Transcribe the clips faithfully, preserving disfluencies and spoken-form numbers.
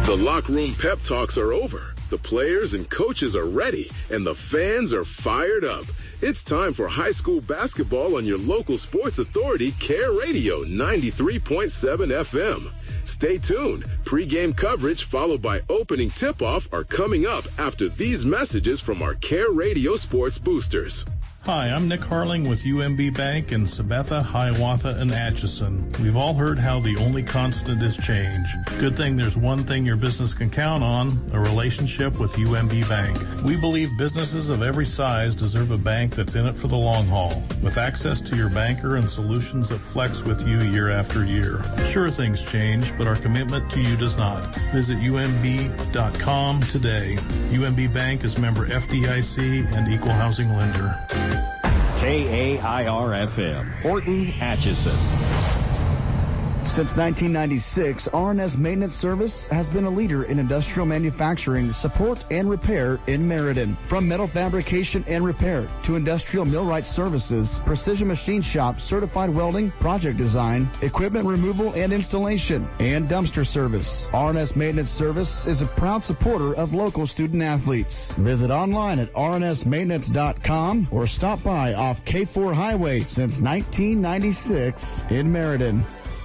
The locker room pep talks are over. The players and coaches are ready, and the fans are fired up. It's time for high school basketball on your local sports authority, Care Radio ninety-three point seven F M. Stay tuned. Pre-game coverage followed by opening tip-off are coming up after these messages from our Care Radio sports boosters. Hi, I'm Nick Harling with U M B Bank in Sabetha, Hiawatha, and Atchison. We've all heard how the only constant is change. Good thing there's one thing your business can count on, a relationship with U M B Bank. We believe businesses of every size deserve a bank that's in it for the long haul, with access to your banker and solutions that flex with you year after year. Sure, things change, but our commitment to you does not. Visit U M B dot com today. U M B Bank is member F D I C and equal housing lender. K A I R F M, Horton, Atchison. Since nineteen ninety-six, R and S Maintenance Service has been a leader in industrial manufacturing, support, and repair in Meriden. From metal fabrication and repair to industrial millwright services, precision machine shop, certified welding, project design, equipment removal and installation, and dumpster service. R and S Maintenance Service is a proud supporter of local student athletes. Visit online at R N S maintenance dot com or stop by off K four Highway since nineteen ninety-six in Meriden.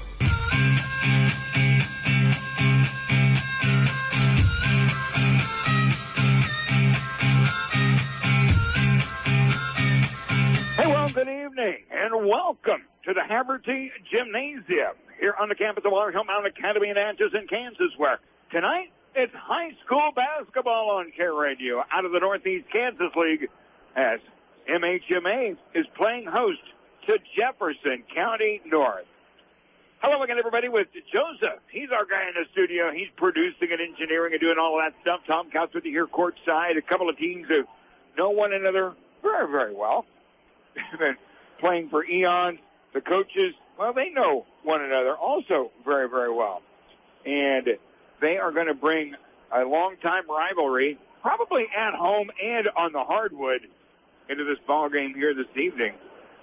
Hey, well, good evening, and welcome to the Haverty Gymnasium here on the campus of Walker Hill Mountain Academy in Atchison, Kansas, where tonight it's high school basketball on Care Radio out of the Northeast Kansas League as M H M A is playing host to Jefferson County North. Hello again, everybody, with Joseph. He's our guy in the studio. He's producing and engineering and doing all of that stuff. Tom Couch with you here courtside. A couple of teams who know one another very, very well. Been playing for eons. The coaches, well, they know one another also very, very well. And they are going to bring a long-time rivalry, probably at home and on the hardwood, into this ball game here this evening.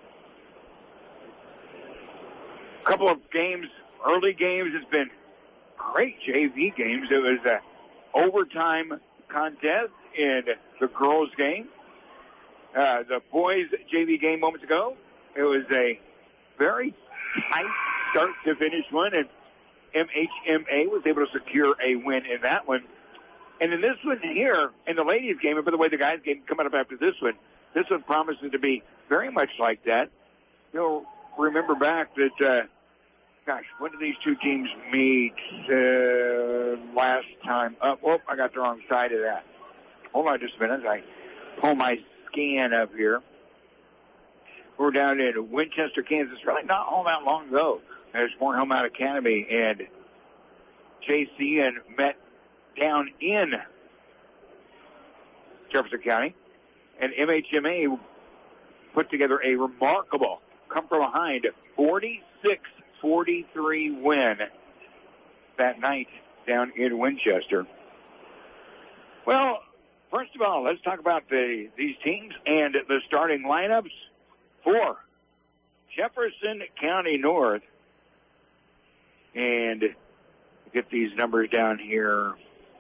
Couple of games, early games, it's been great J V games. It was an overtime contest in the girls' game. Uh, the boys' J V game moments ago, it was a very tight start to finish one, and M H M A was able to secure a win in that one. And in this one here, in the ladies' game, and by the way, the guys' game coming up after this one, this one promises to be very much like that. You'll remember back that, uh, gosh, when did these two teams meet uh, last time up? Oh, I got the wrong side of that. Hold on just a minute. I pull my scan up here. We're down in Winchester, Kansas, really not all that long ago. There's Moore Hillmount Academy and J C N met down in Jefferson County. And M H M A put together a remarkable come from behind forty-six forty-three win that night down in Winchester. Well, first of all, let's talk about the these teams and the starting lineups for Jefferson County North. And get these numbers down here.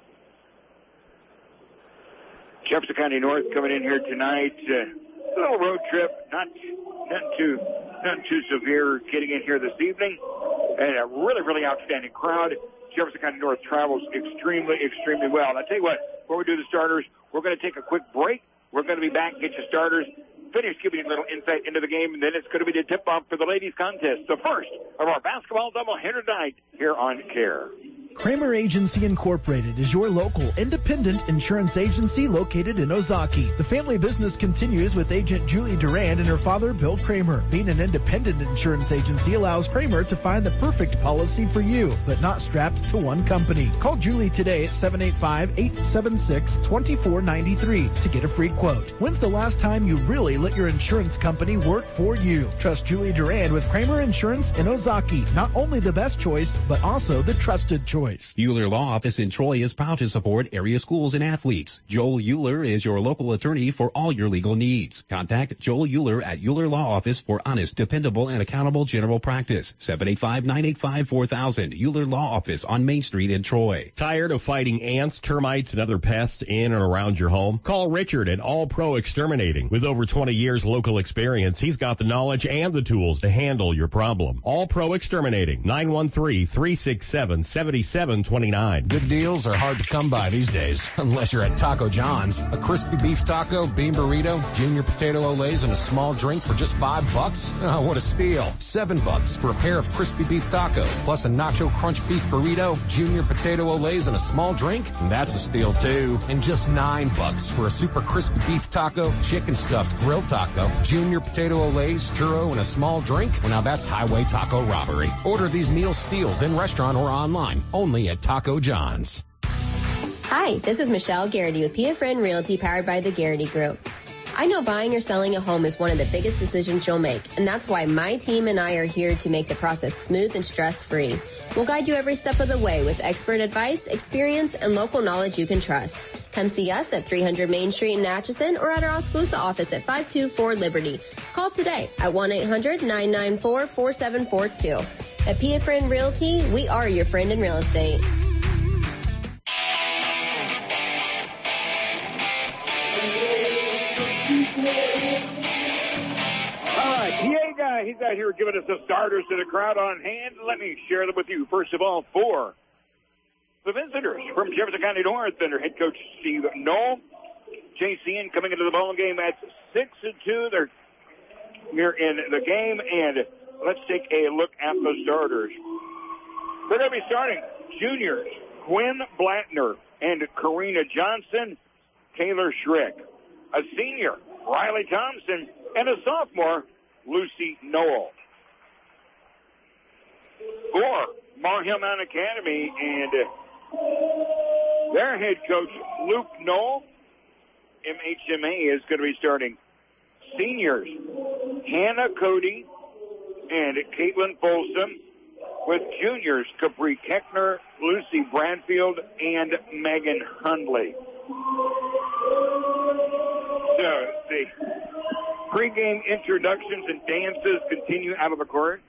Jefferson County North coming in here tonight. Uh, a little road trip, not Nothing too, nothing too severe getting in here this evening. And a really, really outstanding crowd. Jefferson County North travels extremely, extremely well. And I tell you what, before we do the starters, we're going to take a quick break. We're going to be back, get you starters, finish giving you a little insight into the game, and then it's going to be the tip-off for the ladies' contest, the first of our basketball doubleheader tonight here on Care. Kramer Agency Incorporated is your local independent insurance agency located in Ozaki. The family business continues with agent Julie Durand and her father, Bill Kramer. Being an independent insurance agency allows Kramer to find the perfect policy for you, but not strapped to one company. Call Julie today at seven eight five, eight seven six, two four nine three to get a free quote. When's the last time you really let your insurance company work for you? Trust Julie Durand with Kramer Insurance in Ozaki. Not only the best choice, but also the trusted choice. choice. Euler Law Office in Troy is proud to support area schools and athletes. Joel Euler is your local attorney for all your legal needs. Contact Joel Euler at Euler Law Office for honest, dependable, and accountable general practice. seven eight five, nine eight five, four thousand. Euler Law Office on Main Street in Troy. Tired of fighting ants, termites, and other pests in and around your home? Call Richard at All Pro Exterminating. With over twenty years local experience, he's got the knowledge and the tools to handle your problem. All Pro Exterminating, nine one three, three six seven, seven seven two nine. Good deals are hard to come by these days, unless you're at Taco John's. A crispy beef taco, bean burrito, junior potato olays, and a small drink for just five bucks? Oh, what a steal. Seven bucks for a pair of crispy beef tacos, plus a nacho crunch beef burrito, junior potato olays, and a small drink? And that's a steal, too. And just nine bucks for a super crispy beef taco, chicken stuffed grilled taco, junior potato olays, churro, and a small drink? Well, now that's highway taco robbery. Order these meal steals in restaurant or online, only at Taco John's. Hi, this is Michelle Garrity with P F Friend Realty, powered by the Garrity Group. I know buying or selling a home is one of the biggest decisions you'll make, and that's why my team and I are here to make the process smooth and stress-free. We'll guide you every step of the way with expert advice, experience, and local knowledge you can trust. Come see us at three hundred Main Street in Atchison or at our Oskaloosa office at five two four Liberty. Call today at one eight hundred, nine nine four, four seven four two. At P F Friend Realty, we are your friend in real estate. All right, P A guy, he's out here giving us the starters to the crowd on hand. Let me share them with you. First of all, for the visitors from Jefferson County North, under head coach Steve Knoll. J C N coming into the ball game at six and two. They're here in the game, and let's take a look at the starters. They're going to be starting juniors Quinn Blattner and Karina Johnson, Taylor Schrick. A senior, Riley Thompson, and a sophomore, Lucy Knoll. For Mar Hill Mountain Academy and their head coach, Luke Knoll, M H M A is going to be starting seniors, Hannah Cody and Caitlin Folsom, with juniors, Capri Keckner, Lucy Bradfield, and Megan Hundley. So the pregame introductions and dances continue out of the court.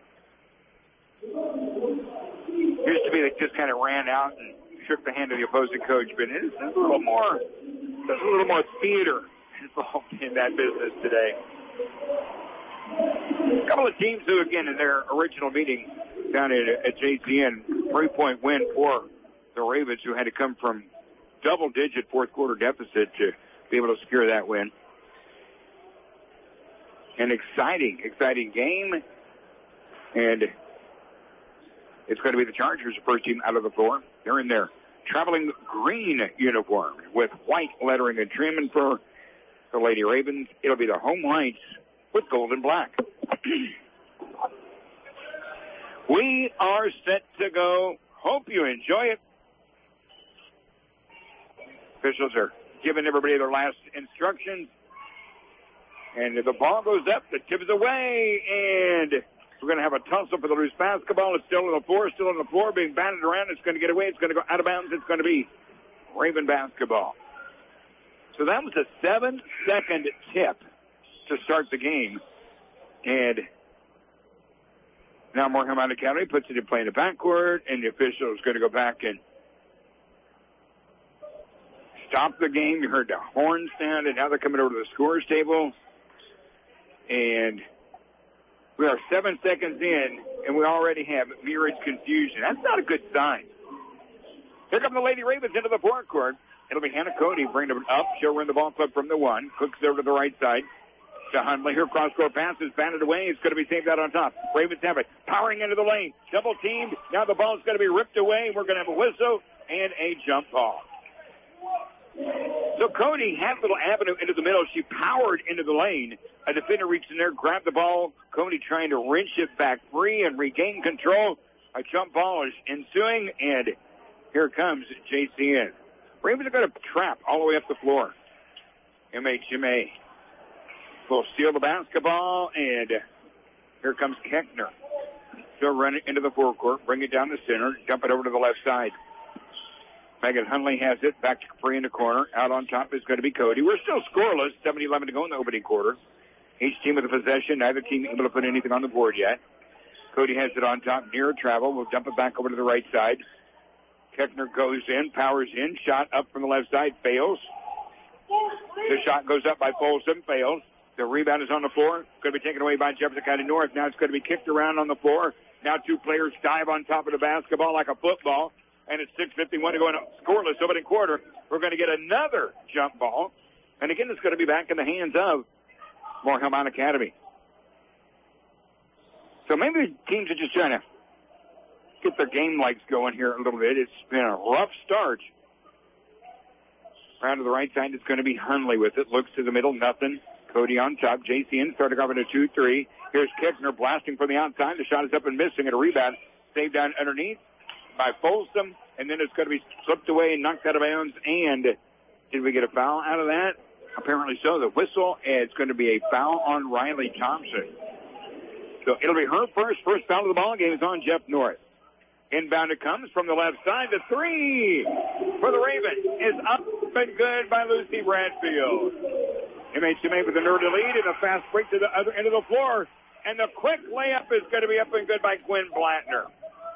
Used to be they just kind of ran out and shook the hand of the opposing coach, but it's a little more, there's a little more theater involved in that business today. A couple of teams who, again, in their original meeting down at, at J C N, three-point win for the Ravens, who had to come from double-digit fourth-quarter deficit to be able to secure that win. An exciting, exciting game, and it's going to be the Chargers, the first team out of the floor. They're in their traveling green uniform with white lettering and trim, and for the Lady Ravens, it'll be the home whites with gold and black. We are set to go. Hope you enjoy it. Officials are giving everybody their last instructions. And the ball goes up, the tip is away, and we're going to have a tussle for the loose basketball. It's still on the floor, still on the floor, being batted around. It's going to get away. It's going to go out of bounds. It's going to be Raven basketball. So that was a seven-second tip to start the game. And now Moorhead Mountain Academy puts it in play in the backcourt, and the official is going to go back and stop the game. You heard the horn sound, and now they're coming over to the scorer's table. And we are seven seconds in, and we already have myriad confusion. That's not a good sign. Here come the Lady Ravens into the forecourt. It'll be Hannah Cody bringing it up. She'll run the ball club from the one. Cooks over to the right side to Hundley. Her cross-court pass is batted away. It's going to be saved out on top. Ravens have it. Powering into the lane. Double teamed. Now the ball is going to be ripped away. We're going to have a whistle and a jump ball. So Cody had a little avenue into the middle. She powered into the lane. A defender reached in there, grabbed the ball. Cody trying to wrench it back free and regain control. A jump ball is ensuing, and here comes J C N. Ravens are going to trap all the way up the floor. M H M A will steal the basketball, and here comes Keckner. She'll run it into the forecourt, bring it down the center, dump it over to the left side. Megan Hunley has it. Back to Capri in the corner. Out on top is going to be Cody. We're still scoreless. seven eleven to go in the opening quarter. Each team with a possession. Neither team able to put anything on the board yet. Cody has it on top. Near travel. We'll dump it back over to the right side. Keckner goes in. Powers in. Shot up from the left side. Fails. The shot goes up by Folsom. Fails. The rebound is on the floor. Going to be taken away by Jefferson County North. Now it's going to be kicked around on the floor. Now two players dive on top of the basketball like a football. And it's six fifty-one to go in a scoreless opening quarter. We're going to get another jump ball. And again, it's going to be back in the hands of Moorhead Mountain Academy. So maybe teams are just trying to get their game legs going here a little bit. It's been a rough start. Round to the right side, it's going to be Hunley with it. Looks to the middle, nothing. Cody on top. J C N starting off in a two three. Here's Keckner blasting from the outside. The shot is up and missing. And a rebound. Saved down underneath by Folsom. And then it's going to be slipped away and knocked out of bounds. And did we get a foul out of that? Apparently so. The whistle, it's going to be a foul on Riley Thompson. So it'll be her first. First foul of the ball game is on Jeff North. Inbound it comes from the left side. The three for the Ravens is up and good by Lucy Bradfield. M H M A with an early lead and a fast break to the other end of the floor. And the quick layup is going to be up and good by Gwen Blattner.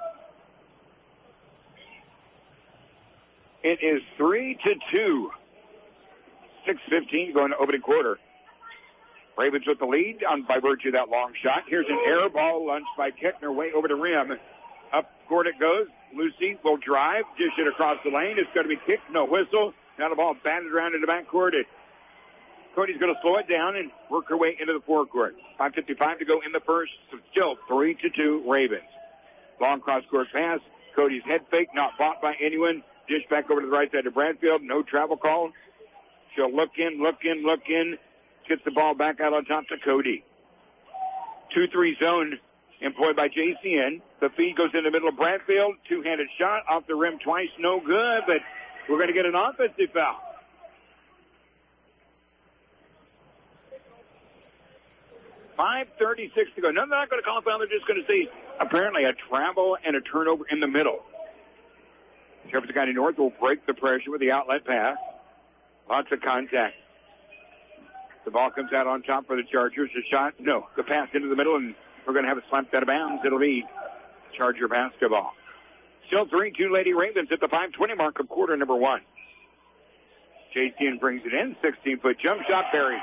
It is three to two. six fifteen going to opening quarter. Ravens with the lead on by virtue of that long shot. Here's an air ball launched by Keckner way over the rim. Up court it goes. Lucy will drive, dish it across the lane. It's going to be kicked, no whistle. Now the ball batted around in the backcourt. Cody's going to slow it down and work her way into the forecourt. five fifty-five to go in the first. So still three to two Ravens. Long cross-court pass. Cody's head fake, not bought by anyone. Dish back over to the right side of Bradfield. No travel call. She'll look in, look in, look in. Gets the ball back out on top to Cody. two three zone employed by J C N. The feed goes in the middle of Bradfield. Two-handed shot off the rim twice. No good, but we're going to get an offensive foul. five thirty-six to go. No, they're not going to call a foul. They're just going to say apparently a travel and a turnover in the middle. Jefferson County North will break the pressure with the outlet pass. Lots of contact. The ball comes out on top for the Chargers. The shot, no, the pass into the middle, and we're going to have it slapped out of bounds. It'll be Charger basketball. Still three two Lady Ravens at the five twenty mark of quarter number one. J C N brings it in. sixteen-foot jump shot buried.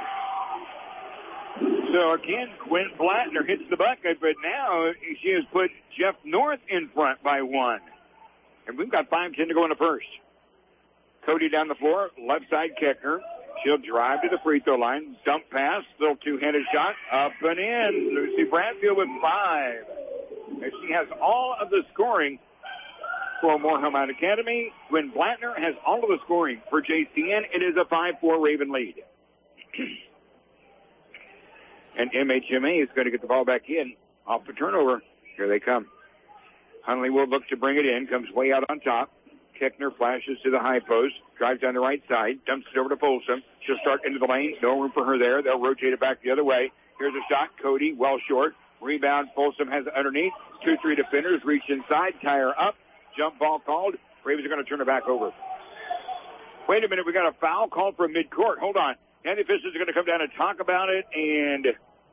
So again, Gwen Blattner hits the bucket, but now she has put Jeff North in front by one. And we've got five ten to go in the first. Cody down the floor, left side Keckner. She'll drive to the free throw line. Dump pass, little two-handed shot, up and in. Lucy Bradfield with five. And she has all of the scoring for Moorhead Mountain Academy. Gwen Blattner has all of the scoring for J C N. It is a five four Raven lead. And M H M A is going to get the ball back in off the turnover. Here they come. Hunley will look to bring it in. Comes way out on top. Keckner flashes to the high post. Drives down the right side. Dumps it over to Folsom. She'll start into the lane. No room for her there. They'll rotate it back the other way. Here's a shot. Cody, well short. Rebound. Folsom has it underneath. Two, three defenders reach inside. Tie her up. Jump ball called. Ravens are going to turn it back over. Wait a minute. We got a foul called from midcourt. Hold on. Now the officials are going to come down and talk about it, and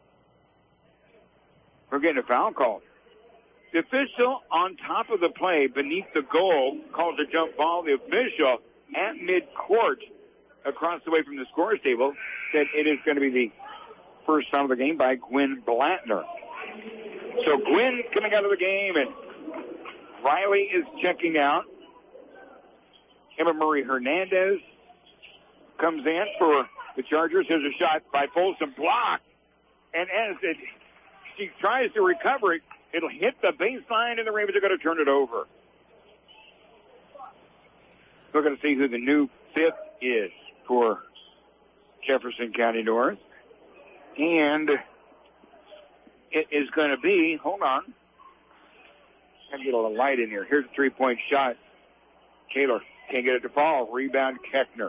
we're getting a foul call. The official on top of the play beneath the goal calls a jump ball. The official at midcourt across the way from the scorer's table said it is going to be the first foul of the game by Gwen Blattner. So Gwen coming out of the game, and Riley is checking out. Emma Marie Hernandez comes in for the Chargers. Here's a shot by Folsom, blocked. And as it, she tries to recover it, it'll hit the baseline, and the Ravens are going to turn it over. We're going to see who the new fifth is for Jefferson County North. And it is going to be, hold on. I can get a little light in here. Here's a three-point shot. Taylor can't get it to fall. Rebound, Keckner.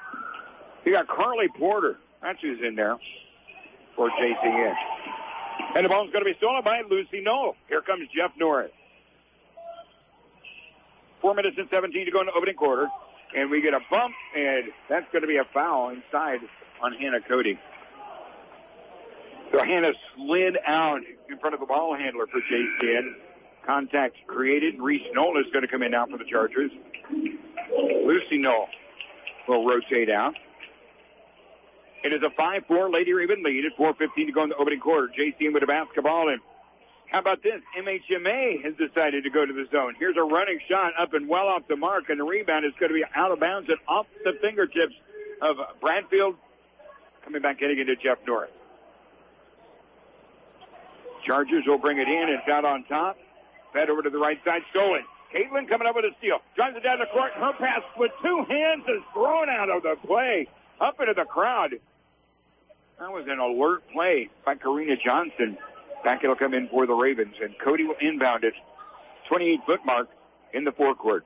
You got Carly Porter. That's who's in there for J C N. And the ball's going to be stolen by Lucy Knoll. Here comes Jeff Norris. Four minutes and seventeen to go in the opening quarter. And we get a bump, and that's going to be a foul inside on Hannah Cody. So Hannah slid out in front of the ball handler for J C N. Contact created. Reese Knoll is going to come in now for the Chargers. Lucy Knoll will rotate out. It is a five four Lady Raven lead at four fifteen to go in the opening quarter. J C N with a basketball, and how about this? M H M A has decided to go to the zone. Here's a running shot up and well off the mark, and the rebound is going to be out of bounds and off the fingertips of Bradfield. Coming back in again to Jeff Norris. Chargers will bring it in. It's out on top. Fed over to the right side. Stolen. Caitlin coming up with a steal. Drives it down the court. Her pass with two hands is thrown out of the play. Up into the crowd. That was an alert play by Karina Johnson. Back it'll come in for the Ravens. And Cody will inbound it. twenty-eight foot mark in the forecourt.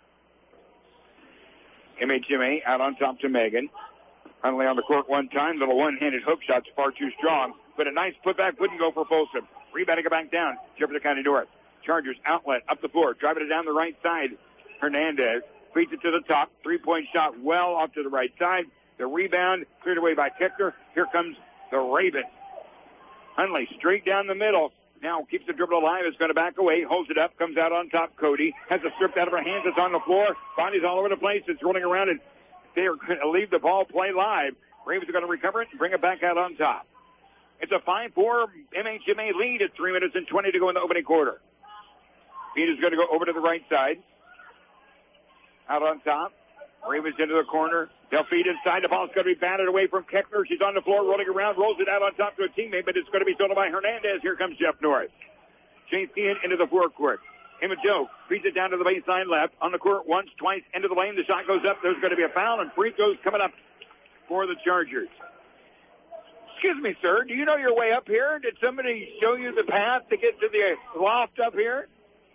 M H M A out on top to Megan. Finally on the court one time. Little one-handed hook shot's far too strong. But a nice putback wouldn't go for Folsom. Rebounding it back down. Jefferson County North. Chargers outlet up the floor. Driving it down the right side. Hernandez feeds it to the top. Three-point shot well off to the right side. The rebound cleared away by Keckner. Here comes the Ravens. Hunley straight down the middle. Now keeps the dribble alive. Is going to back away. Holds it up. Comes out on top. Cody has it stripped out of her hands. It's on the floor. Bodies all over the place. It's rolling around, and they are going to leave the ball play live. Ravens are going to recover it and bring it back out on top. It's a five four M H M A lead at three minutes and twenty to go in the opening quarter. Peter's going to go over to the right side. Out on top. Ravens into the corner. They'll feed inside. The ball's going to be batted away from Keckner. She's on the floor, rolling around, rolls it out on top to a teammate, but it's going to be stolen by Hernandez. Here comes Jeff Norris. J C N into the forecourt. Him and Joe feeds it down to the baseline left. On the court once, twice, into the lane. The shot goes up. There's going to be a foul, and free throws coming up for the Chargers. Excuse me, sir. Do you know your way up here? Did somebody show you the path to get to the loft up here?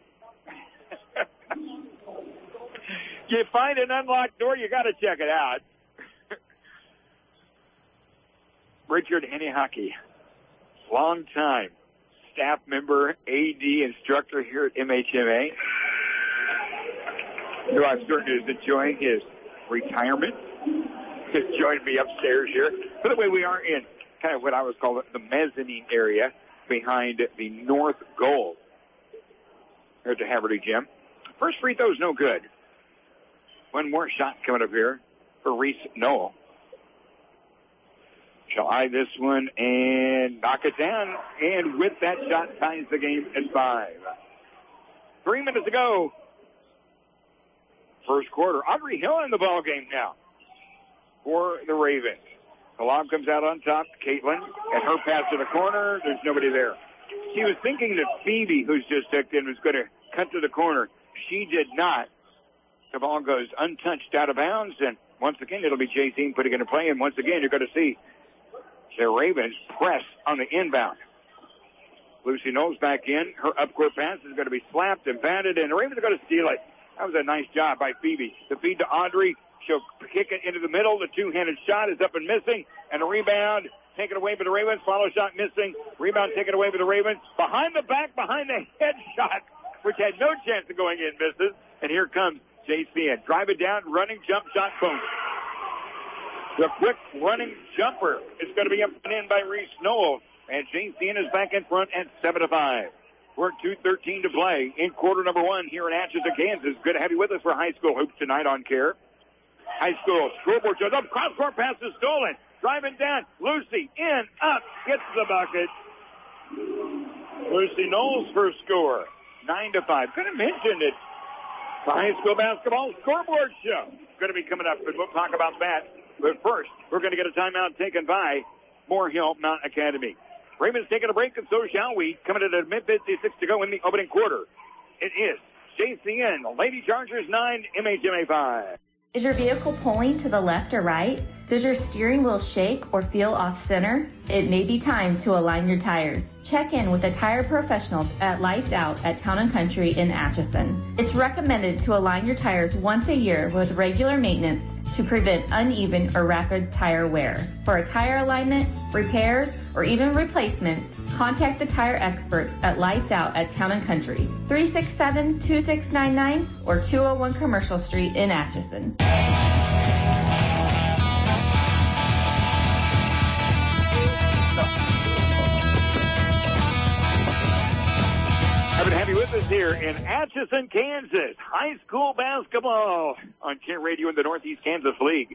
You find an unlocked door, you got to check it out. Richard Hennehockey, long time staff member, A D instructor here at M H M A. Who I'm certain is enjoying his retirement. He's joined me upstairs here. By the way, we are in kind of what I would call the mezzanine area behind the north goal here at the Haverty Gym. First free throw is no good. One more shot coming up here for Reese Knoll. She'll eye this one and knock it down. And with that shot, ties the game at five. Three minutes to go. First quarter. Aubrey Hill in the ball game now for the Ravens. The lob comes out on top. Caitlin and her pass to the corner. There's nobody there. She was thinking that Phoebe, who's just tucked in, was going to cut to the corner. She did not. The ball goes untouched out of bounds, and once again, it'll be J C putting it in play, and once again, you're going to see the Ravens press on the inbound. Lucy Knowles back in. Her up-court pass is going to be slapped and batted, and the Ravens are going to steal it. That was a nice job by Phoebe. The feed to Audrey. She'll kick it into the middle. The two-handed shot is up and missing, and the rebound taken away by the Ravens. Follow shot missing. Rebound taken away by the Ravens. Behind the back, behind the head shot, which had no chance of going in, misses. And here comes J C N. Drive it down, running jump shot, boom. The quick running jumper is going to be up and in by Reese Knoll. And J C N is back in front at seven to five. We're at two thirteen to play in quarter number one here in Atchison, Kansas. Good to have you with us for high school hoops tonight on Care. High school scoreboard shows up. Cross-court pass is stolen. Driving down. Lucy in, up, gets the bucket. Lucy Knowles' first score. Nine to five. Could have mentioned it. The high school basketball scoreboard show going to be coming up, but we'll talk about that. But first, we're going to get a timeout taken by Moore Hill Mount Academy. Ravens taking a break, and so shall we. Coming at a mid fifty-six to go in the opening quarter. It is J C N, Lady Chargers nine, M H M A five. Is your vehicle pulling to the left or right? Does your steering wheel shake or feel off center? It may be time to align your tires. Check in with the tire professionals at Lights Out at Town and Country in Atchison. It's recommended to align your tires once a year with regular maintenance to prevent uneven or rapid tire wear. For a tire alignment, repairs, or even replacement, Contact the tire experts at Lights Out at Town and Country, three six seven, two six nine nine or two oh one Commercial Street in Atchison. Happy to have you with us here in Atchison, Kansas. High school basketball on Care Radio in the Northeast Kansas League.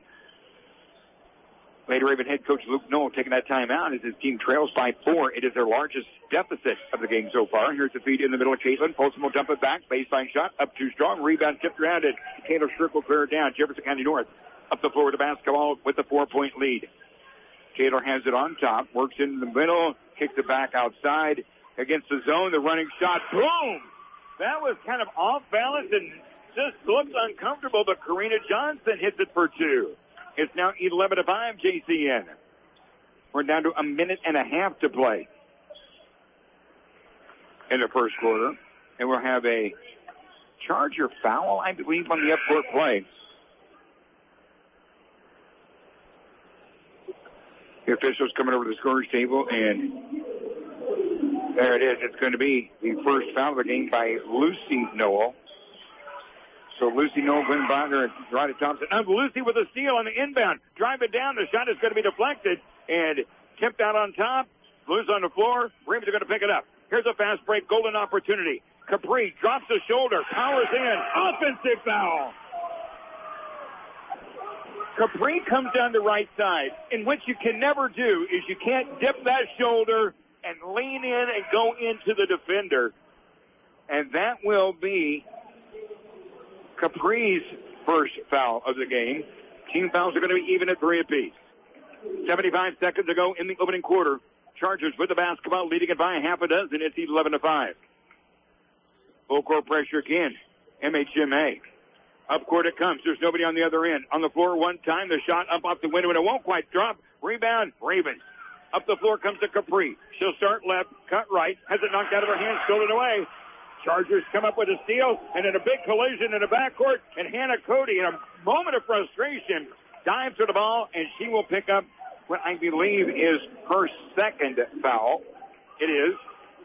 Lady Raven head coach Luke Knoll taking that time out as his team trails by four. It is their largest deficit of the game so far. Here's the feed in the middle of Caitlin. Folsom will dump it back. Baseline shot up too strong. Rebound tipped around it. Taylor Strick will clear it down. Jefferson County North up the floor with the basketball with a four-point lead. Taylor has it on top. Works in the middle. Kicks it back outside. Against the zone, the running shot. Boom! That was kind of off balance and just looks uncomfortable, but Karina Johnson hits it for two. It's now eleven to five, J C N. We're down to a minute and a half to play in the first quarter. And we'll have a Charger foul, I believe, on the up-court play. The officials coming over to the scorer's table, and there it is. It's going to be the first foul of the game by Lucy Knoll. So Lucy Knoll, Glenn Bogner, and Ronnie Thompson. And Lucy with a steal on the inbound. Drive it down. The shot is going to be deflected and tipped out on top. Blues on the floor. Ravens are going to pick it up. Here's a fast break. Golden opportunity. Capri drops the shoulder. Powers in. Offensive foul. Capri comes down the right side. And what you can never do is you can't dip that shoulder and lean in and go into the defender. And that will be Capri's first foul of the game. Team fouls are going to be even at three apiece. seventy-five seconds to go in the opening quarter. Chargers with the basketball, leading it by a half a dozen. It's eleven to five. Full court pressure again. M H M A. Up court it comes. There's nobody on the other end. On the floor one time. The shot up off the window, and it won't quite drop. Rebound, Ravens. Up the floor comes to Capri. She'll start left, cut right, has it knocked out of her hands, stolen away. Chargers come up with a steal, and then a big collision in the backcourt, and Hannah Cody, in a moment of frustration, dives to the ball, and she will pick up what I believe is her second foul. It is.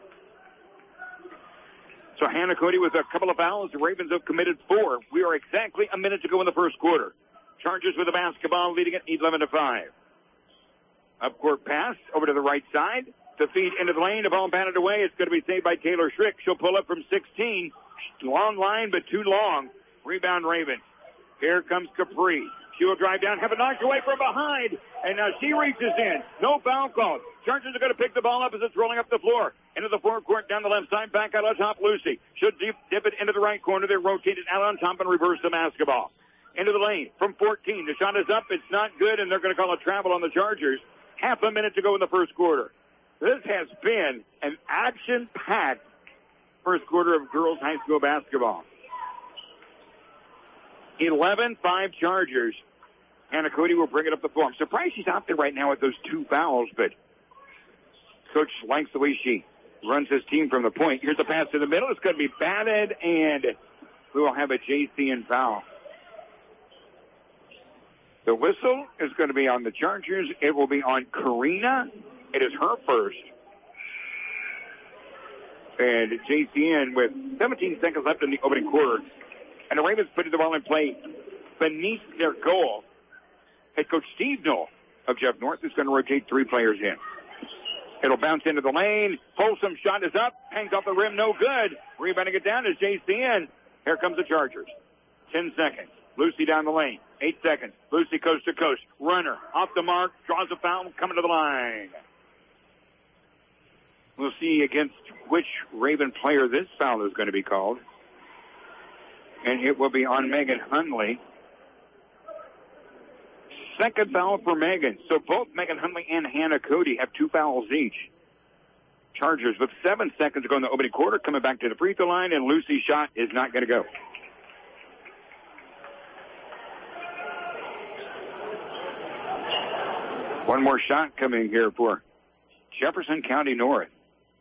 So Hannah Cody with a couple of fouls. The Ravens have committed four. We are exactly a minute to go in the first quarter. Chargers with the basketball, leading it eleven to five. Up-court pass over to the right side. To feed into the lane. The ball batted away. It's going to be saved by Taylor Schrick. She'll pull up from sixteen. Long line, but too long. Rebound Ravens. Here comes Capri. She will drive down, have it knocked away from behind. And now she reaches in. No foul call. Chargers are going to pick the ball up as it's rolling up the floor. Into the forecourt, down the left side, back out on top, Lucy. Should dip, dip it into the right corner. They rotate it out on top and reverse the basketball. Into the lane from fourteen. The shot is up. It's not good, and they're going to call a travel on the Chargers. Half a minute to go in the first quarter. This has been an action-packed first quarter of girls high school basketball. eleven five Chargers. Hannah Cody will bring it up the floor. I'm surprised she's out there right now with those two fouls, but Coach likes the way she runs his team from the point. Here's a pass to the middle. It's going to be batted, and we will have a J C N foul. The whistle is going to be on the Chargers. It will be on Karina. It is her first. And J C N with seventeen seconds left in the opening quarter. And the Ravens putting the ball in play beneath their goal. Head coach Steve Knoll of Jeff North is going to rotate three players in. It'll bounce into the lane. Folsom shot is up. Hangs off the rim. No good. Rebounding it down is J C N. Here comes the Chargers. Ten seconds. Lucy down the lane. Eight seconds. Lucy coast to coast. Runner off the mark. Draws a foul. Coming to the line. We'll see against which Raven player this foul is going to be called. And it will be on Megan Hunley. Second foul for Megan. So both Megan Hunley and Hannah Cody have two fouls each. Chargers with seven seconds to go in the opening quarter, coming back to the free throw line, and Lucy's shot is not going to go. One more shot coming here for Jefferson County North.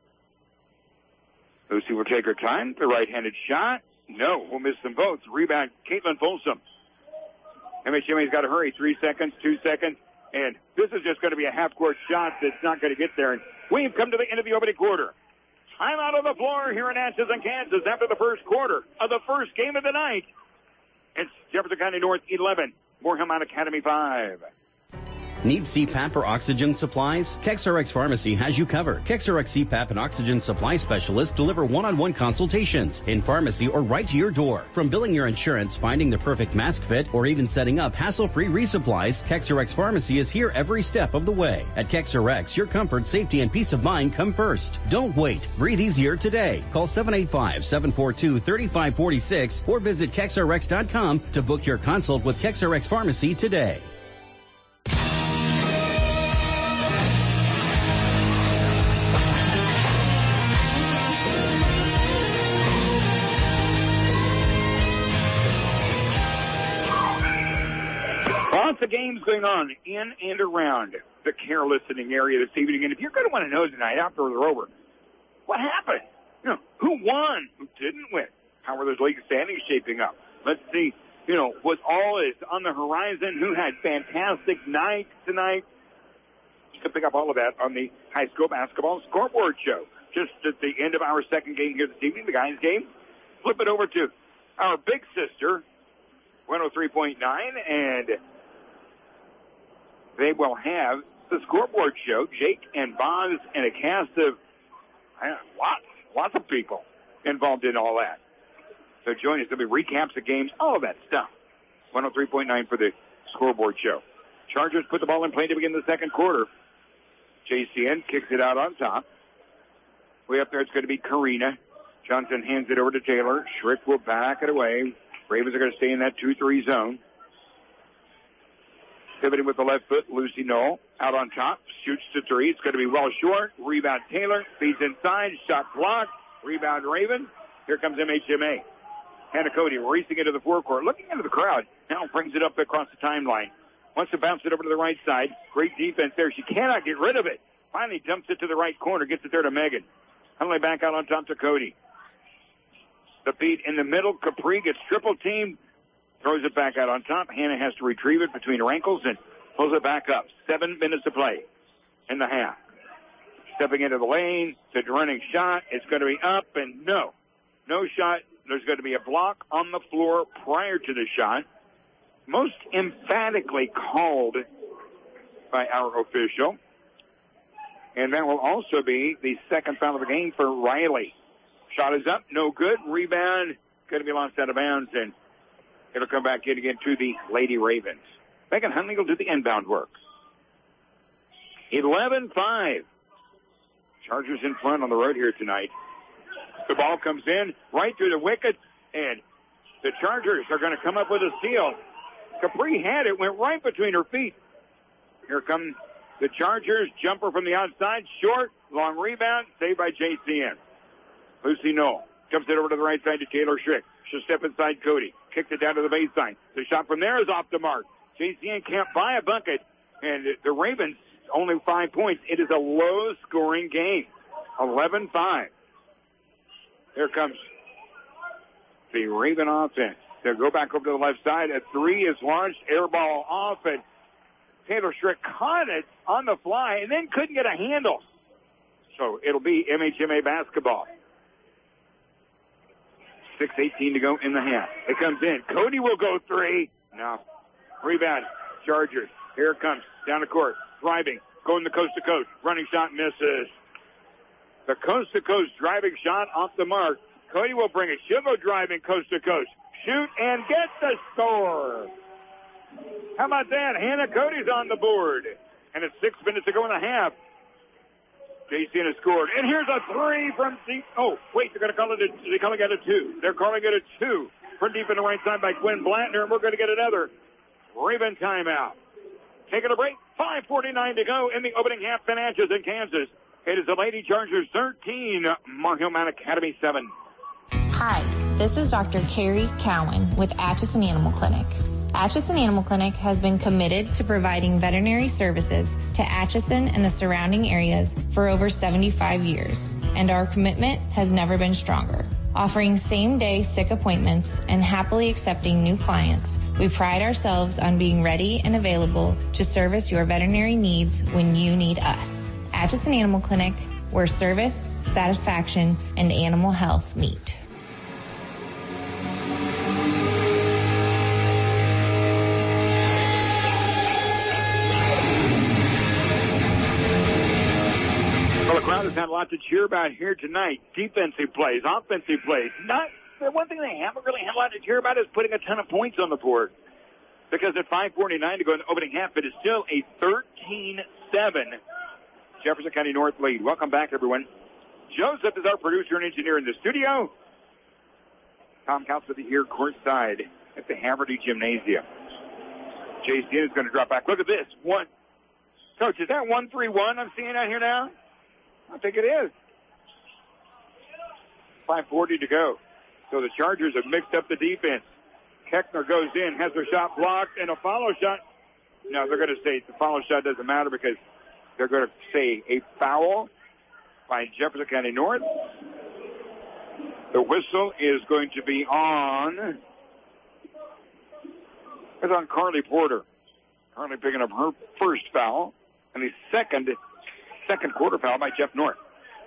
Lucy will take her time. The right-handed shot. No, we'll miss them both. Rebound, Caitlin Folsom. M H M A's got to hurry. Three seconds, two seconds. And this is just going to be a half-court shot that's not going to get there. And we've come to the end of the opening quarter. Time out on the floor here in Atchison, Kansas after the first quarter of the first game of the night. It's Jefferson County North eleven, Moorhead Academy five. Need C PAP or oxygen supplies? KexRx Pharmacy has you covered. KexRx C PAP and oxygen supply specialists deliver one-on-one consultations in pharmacy or right to your door. From billing your insurance, finding the perfect mask fit, or even setting up hassle-free resupplies, KexRx Pharmacy is here every step of the way. At KexRx, your comfort, safety, and peace of mind come first. Don't wait. Breathe easier today. Call seven eight five, seven four two, three five four six or visit Kex R X dot com to book your consult with KexRx Pharmacy today. Lots of games going on in and around the care listening area this evening. And if you're going to want to know tonight after they're over, what happened? You know, who won? Who didn't win? How are those league standings shaping up? Let's see, you know, what all is on the horizon. Who had fantastic nights tonight? You can pick up all of that on the high school basketball scoreboard show. Just at the end of our second game here this evening, the guys' game. Flip it over to our big sister, one oh three point nine, and they will have the scoreboard show, Jake and Boz, and a cast of uh, lots, lots of people involved in all that. So join us. There'll be recaps of games, all of that stuff. one oh three point nine for the scoreboard show. Chargers put the ball in play to begin the second quarter. J C N kicks it out on top. Way up there, it's going to be Karina. Johnson hands it over to Taylor. Schrick will back it away. Ravens are going to stay in that two three zone. Pivoting with the left foot, Lucy Knoll out on top, shoots to three. It's going to be well short. Rebound Taylor, feeds inside, shot blocked. Rebound Raven. Here comes M H M A. Hannah Cody racing into the forecourt, looking into the crowd. Now brings it up across the timeline. Wants to bounce it over to the right side. Great defense there. She cannot get rid of it. Finally dumps it to the right corner, gets it there to Megan. Finally back out on top to Cody. The feed in the middle. Capri gets triple teamed. Throws it back out on top. Hannah has to retrieve it between her ankles and pulls it back up. Seven minutes to play in the half. Stepping into the lane. The running shot. It's going to be up and no. No shot. There's going to be a block on the floor prior to the shot. Most emphatically called by our official. And that will also be the second foul of the game for Riley. Shot is up. No good. Rebound. Going to be lost out of bounds and it'll come back in again to the Lady Ravens. Megan Huntley will do the inbound work. eleven five. Chargers in front on the road here tonight. The ball comes in right through the wicket, and the Chargers are going to come up with a steal. Capri had it, went right between her feet. Here come the Chargers. Jumper from the outside, short, long rebound, saved by J C N. Lucy Knoll comes it over to the right side to Taylor Schrick. She'll step inside Cody. Kicks it down to the baseline. The shot from there is off the mark. J C N can't buy a bucket. And the Ravens only five points. It is a low-scoring game. eleven five. Here comes the Raven offense. They'll go back over to the left side. A three is launched. Air ball off. And Taylor Schrick caught it on the fly and then couldn't get a handle. So it'll be M H M A basketball. six eighteen to go in the half. It comes in. Cody will go three. No. Rebound. Chargers. Here it comes. Down the court. Driving. Going to coast to coast. Running shot misses. The coast to coast driving shot off the mark. Cody will bring it. She'll go driving coast to coast. Shoot and get the score. How about that? Hannah Cody's on the board. And it's six minutes to go in the half. J C N has scored. And here's a three from deep. Oh, wait, they're going to call it a, they're calling it a two. They're calling it a two. From deep in the right side by Quinn Blattner, and we're going to get another Raven timeout. Taking a break. five forty-nine to go in the opening half in Atchison, Kansas. It is the Lady Chargers thirteen, Moorhead Academy seven. Hi, this is Doctor Carrie Cowan with Atchison Animal Clinic. Atchison Animal Clinic has been committed to providing veterinary services to Atchison and the surrounding areas for over seventy-five years, and our commitment has never been stronger. Offering same-day sick appointments and happily accepting new clients, We pride ourselves on being ready and available to service your veterinary needs when you need us. Atchison Animal Clinic, where service, satisfaction, and animal health meet. Well, the crowd has had a lot to cheer about here tonight. Defensive plays, offensive plays. Not the one thing they haven't really had a lot to cheer about is putting a ton of points on the board. Because at five forty-nine to go in the opening half, it is still a thirteen seven Jefferson County North lead. Welcome back, everyone. Joseph is our producer and engineer in the studio. Tom Counts with you here courtside at the Haverty Gymnasium. J C N is going to drop back. Look at this. One. Coach, is that one three one I'm seeing out here now? I think it is. five forty to go. So the Chargers have mixed up the defense. Keckner goes in, has their shot blocked, and a follow shot. No, they're going to say the follow shot doesn't matter because they're going to say a foul by Jefferson County North. The whistle is going to be on. It's on Carly Porter. Carly picking up her first foul, and the second second quarter foul by Jeff North.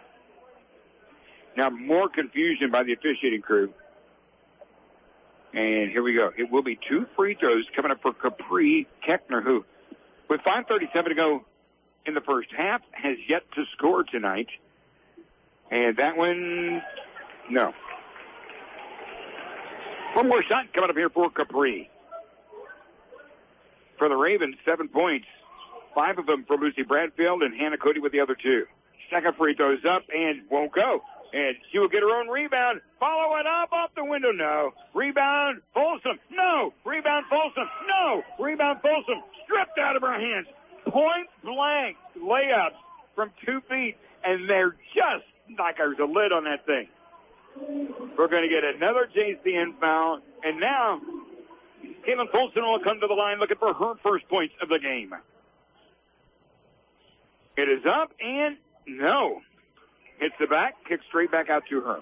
Now more confusion by the officiating crew. And here we go. It will be two free throws coming up for Capri Keckner, who, with five thirty-seven to go in the first half, has yet to score tonight. And that one, no. One more shot coming up here for Capri. For the Ravens, seven points. Five of them for Lucy Bradfield and Hannah Cody with the other two. Second free throws up and won't go. And she will get her own rebound. Follow it up off the window. No. Rebound Folsom. No. Rebound Folsom. No. Rebound Folsom. Stripped out of her hands. Point blank layups from two feet. And they're just like there's a lid on that thing. We're going to get another J C N foul. And now Caitlin Folsom will come to the line looking for her first points of the game. It is up and no. Hits the back, kicks straight back out to her.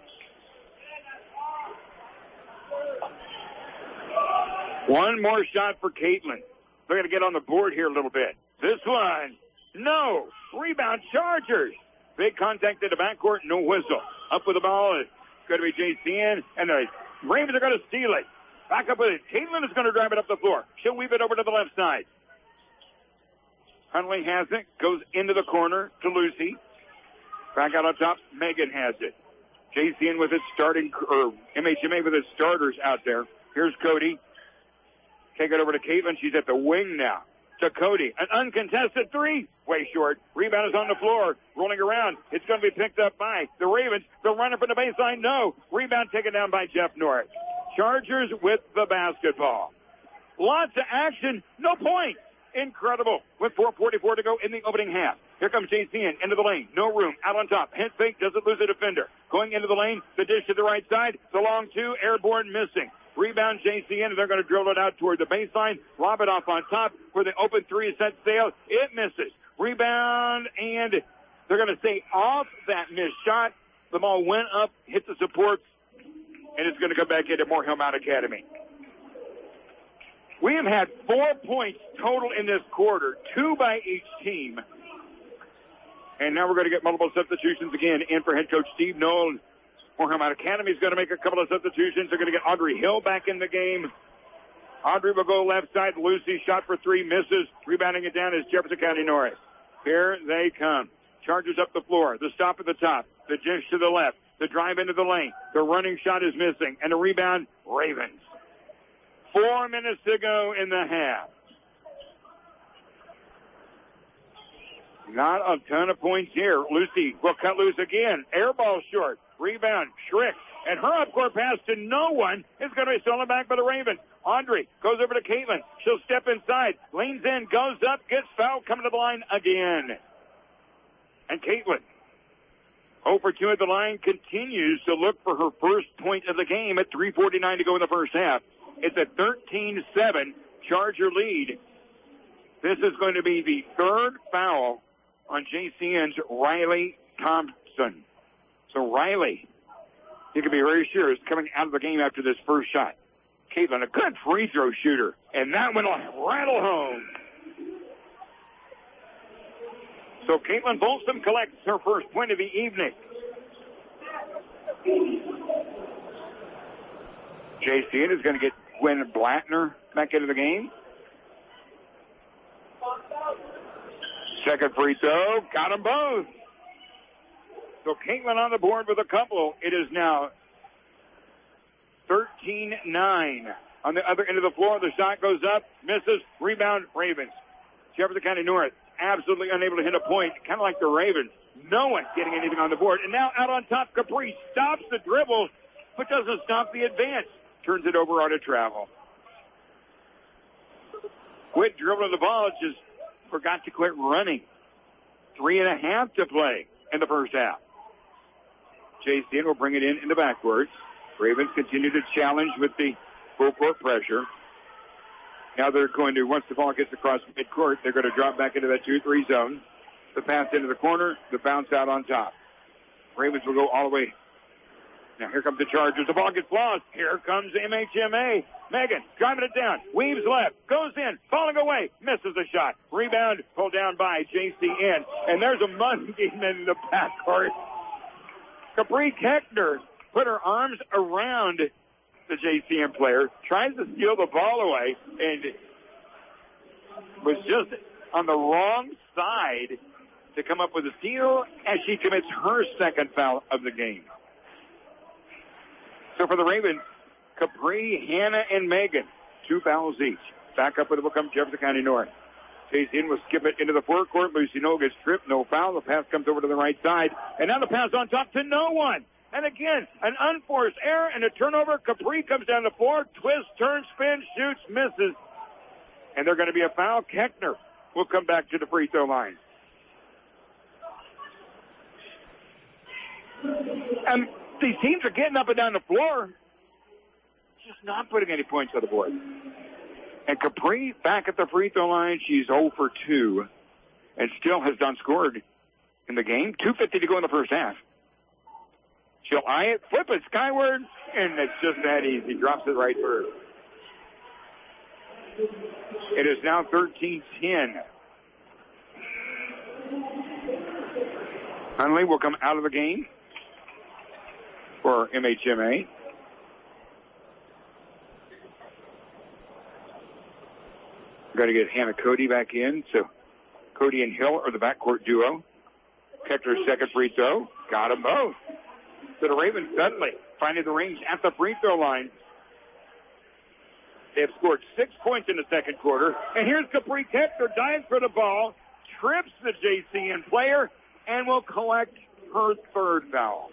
One more shot for Caitlin. They're going to get on the board here a little bit. This one, no. Rebound Chargers. Big contact in the backcourt, no whistle. Up with the ball, it's going to be J C N, and the Ravens are going to steal it. Back up with it. Caitlin is going to drive it up the floor. She'll weave it over to the left side. Hunley has it, goes into the corner to Lucy. Back out on top, Megan has it. J C N with its starting, or M H M A with its starters out there. Here's Cody. Take it over to Caitlin. She's at the wing now. To Cody. An uncontested three. Way short. Rebound is on the floor. Rolling around. It's going to be picked up by the Ravens. The runner from the baseline. No. Rebound taken down by Jeff North. Chargers with the basketball. Lots of action. No points. Incredible. With four forty-four to go in the opening half. Here comes J C N into the lane. No room. Out on top. Head fake. Doesn't lose a defender. Going into the lane. The dish to the right side. The long two. Airborne missing. Rebound J C N. And they're going to drill it out toward the baseline. Lob it off on top for the open three set sail. It misses. Rebound. And they're going to say off that missed shot. The ball went up. Hit the supports. And it's going to go back into Morehill Mount Academy. We have had four points total in this quarter, two by each team. And now we're going to get multiple substitutions again in for head coach Steve Nolan. Morehill Mount Academy is going to make a couple of substitutions. They're going to get Audrey Hill back in the game. Audrey will go left side. Lucy shot for three, misses. Rebounding it down is Jefferson County North. Here they come. Chargers up the floor. The stop at the top. The dish to the left. The drive into the lane. The running shot is missing. And the rebound, Ravens. Four minutes to go in the half. Not a ton of points here. Lucy will cut loose again. Air ball short. Rebound, Schrick. And her up-court pass to no one is going to be stolen back by the Ravens. Andre goes over to Caitlin. She'll step inside. Leans in, goes up, gets fouled, coming to the line again. And Caitlin, oh for two at the line, continues to look for her first point of the game at three forty-nine to go in the first half. It's a thirteen seven Charger lead. This is going to be the third foul on J C N's Riley Thompson. So Riley, you can be very sure, is coming out of the game after this first shot. Caitlin, a good free throw shooter, and that one will rattle home. So Caitlin Bolston collects her first point of the evening. J C N is going to get Gwen Blattner back into the game. Second free throw, got them both. So Caitlin on the board with a couple. It is now thirteen nine. On the other end of the floor, the shot goes up, misses, rebound, Ravens. Jefferson County North absolutely unable to hit a point, kind of like the Ravens. No one getting anything on the board. And now out on top, Capri stops the dribble, but doesn't stop the advance. Turns it over on a travel. Quit dribbling the ball, just forgot to quit running. Three and a half to play in the first half. J C N will bring it in in the backcourt. Ravens continue to challenge with the full court pressure. Now they're going to, once the ball gets across midcourt, they're going to drop back into that two three zone. The pass into the corner, the bounce out on top. Ravens will go all the way. Now here comes the Chargers. The ball gets lost. Here comes M H M A. Megan driving it down. Weaves left. Goes in. Falling away. Misses the shot. Rebound pulled down by J C N. And there's a mud game in the backcourt. Capri Keckner put her arms around the J C N player. Tries to steal the ball away. And was just on the wrong side to come up with a steal as she commits her second foul of the game. So for the Ravens, Capri, Hannah, and Megan, two fouls each. Back up with it will come Jefferson County North. J C N will skip it into the forecourt. Lucy Noel gets tripped, no foul. The pass comes over to the right side. And now the pass on top to no one. And again, an unforced error and a turnover. Capri comes down the floor, twists, turns, spins, shoots, misses. And they're going to be a foul. Keckner will come back to the free throw line. And these teams are getting up and down the floor, just not putting any points on the board. And Capri back at the free throw line. She's zero for two and still has not scored in the game. two fifty to go in the first half. She'll eye it, flip it skyward, and it's just that easy. Drops it right through. It is now thirteen ten. Hunley will come out of the game for M H M A. Got to get Hannah Cody back in. So Cody and Hill are the backcourt duo. Keckler's second free throw. Got them both. So the Ravens suddenly finding the range at the free throw line. They have scored six points in the second quarter. And here's Capri Keckler dying for the ball. Trips the J C N player and will collect her third foul.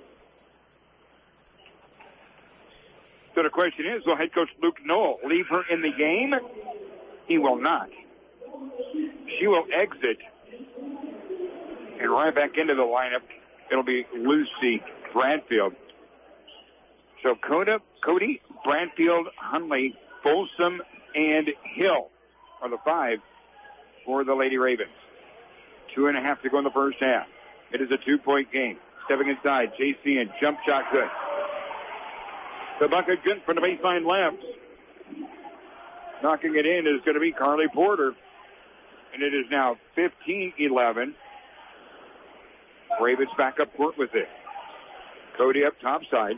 So the question is, will head coach Luke Noel leave her in the game? He will not. She will exit. And right back into the lineup, it'll be Lucy Bradfield. So Coda, Cody, Bradfield, Hunley, Folsom, and Hill are the five for the Lady Ravens. Two and a half to go in the first half. It is a two-point game. Stepping inside, J C N, jump shot good. The bucket good from the baseline left. Knocking it in is going to be Carly Porter. And it is now fifteen eleven. Ravens back up court with it. Cody up top side.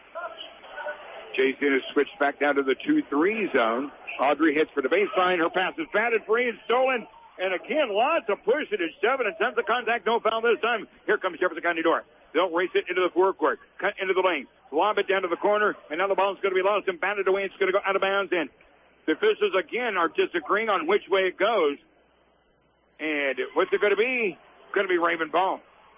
J C N has switched back down to the two three zone. Audrey hits for the baseline. Her pass is batted free and stolen. And again, lots of push. It is seven and tons of contact. No foul this time. Here comes Jefferson County North. They'll race it into the forecourt. Cut into the lane. Lob it down to the corner. And now the ball is going to be lost and batted away. It's going to go out of bounds. And the officials again are disagreeing on which way it goes. And what's it going to be? It's going to be Raven ball.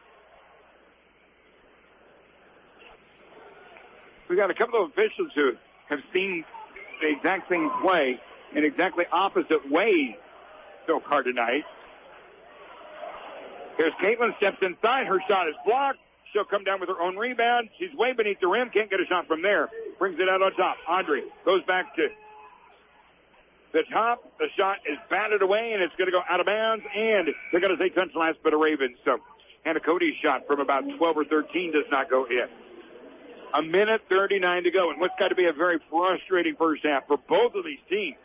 We got a couple of officials who have seen the exact same play in exactly opposite ways so far tonight. Here's Caitlin, steps inside. Her shot is blocked. She'll come down with her own rebound. She's way beneath the rim. Can't get a shot from there. Brings it out on top. Audrey goes back to the top. The shot is batted away, and it's going to go out of bounds. And they're going to say touch last for the Ravens. So Hannah Cody's shot from about twelve or thirteen does not go in. A minute thirty-nine to go, and what's got to be a very frustrating first half for both of these teams.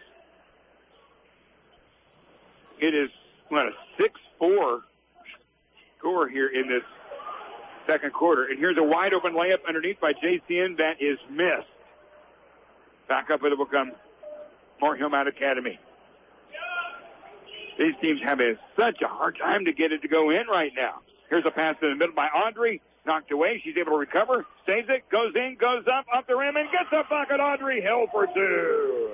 It is, what, a six four score here in this second quarter. And here's a wide open layup underneath by J C N that is missed. Back up it will come Moorhill Mount Academy. These teams have a, such a hard time to get it to go in right now. Here's a pass in the middle by Audrey. Knocked away. She's able to recover. Saves it. Goes in. Goes up. Up the rim and gets a bucket. Audrey Hill for two.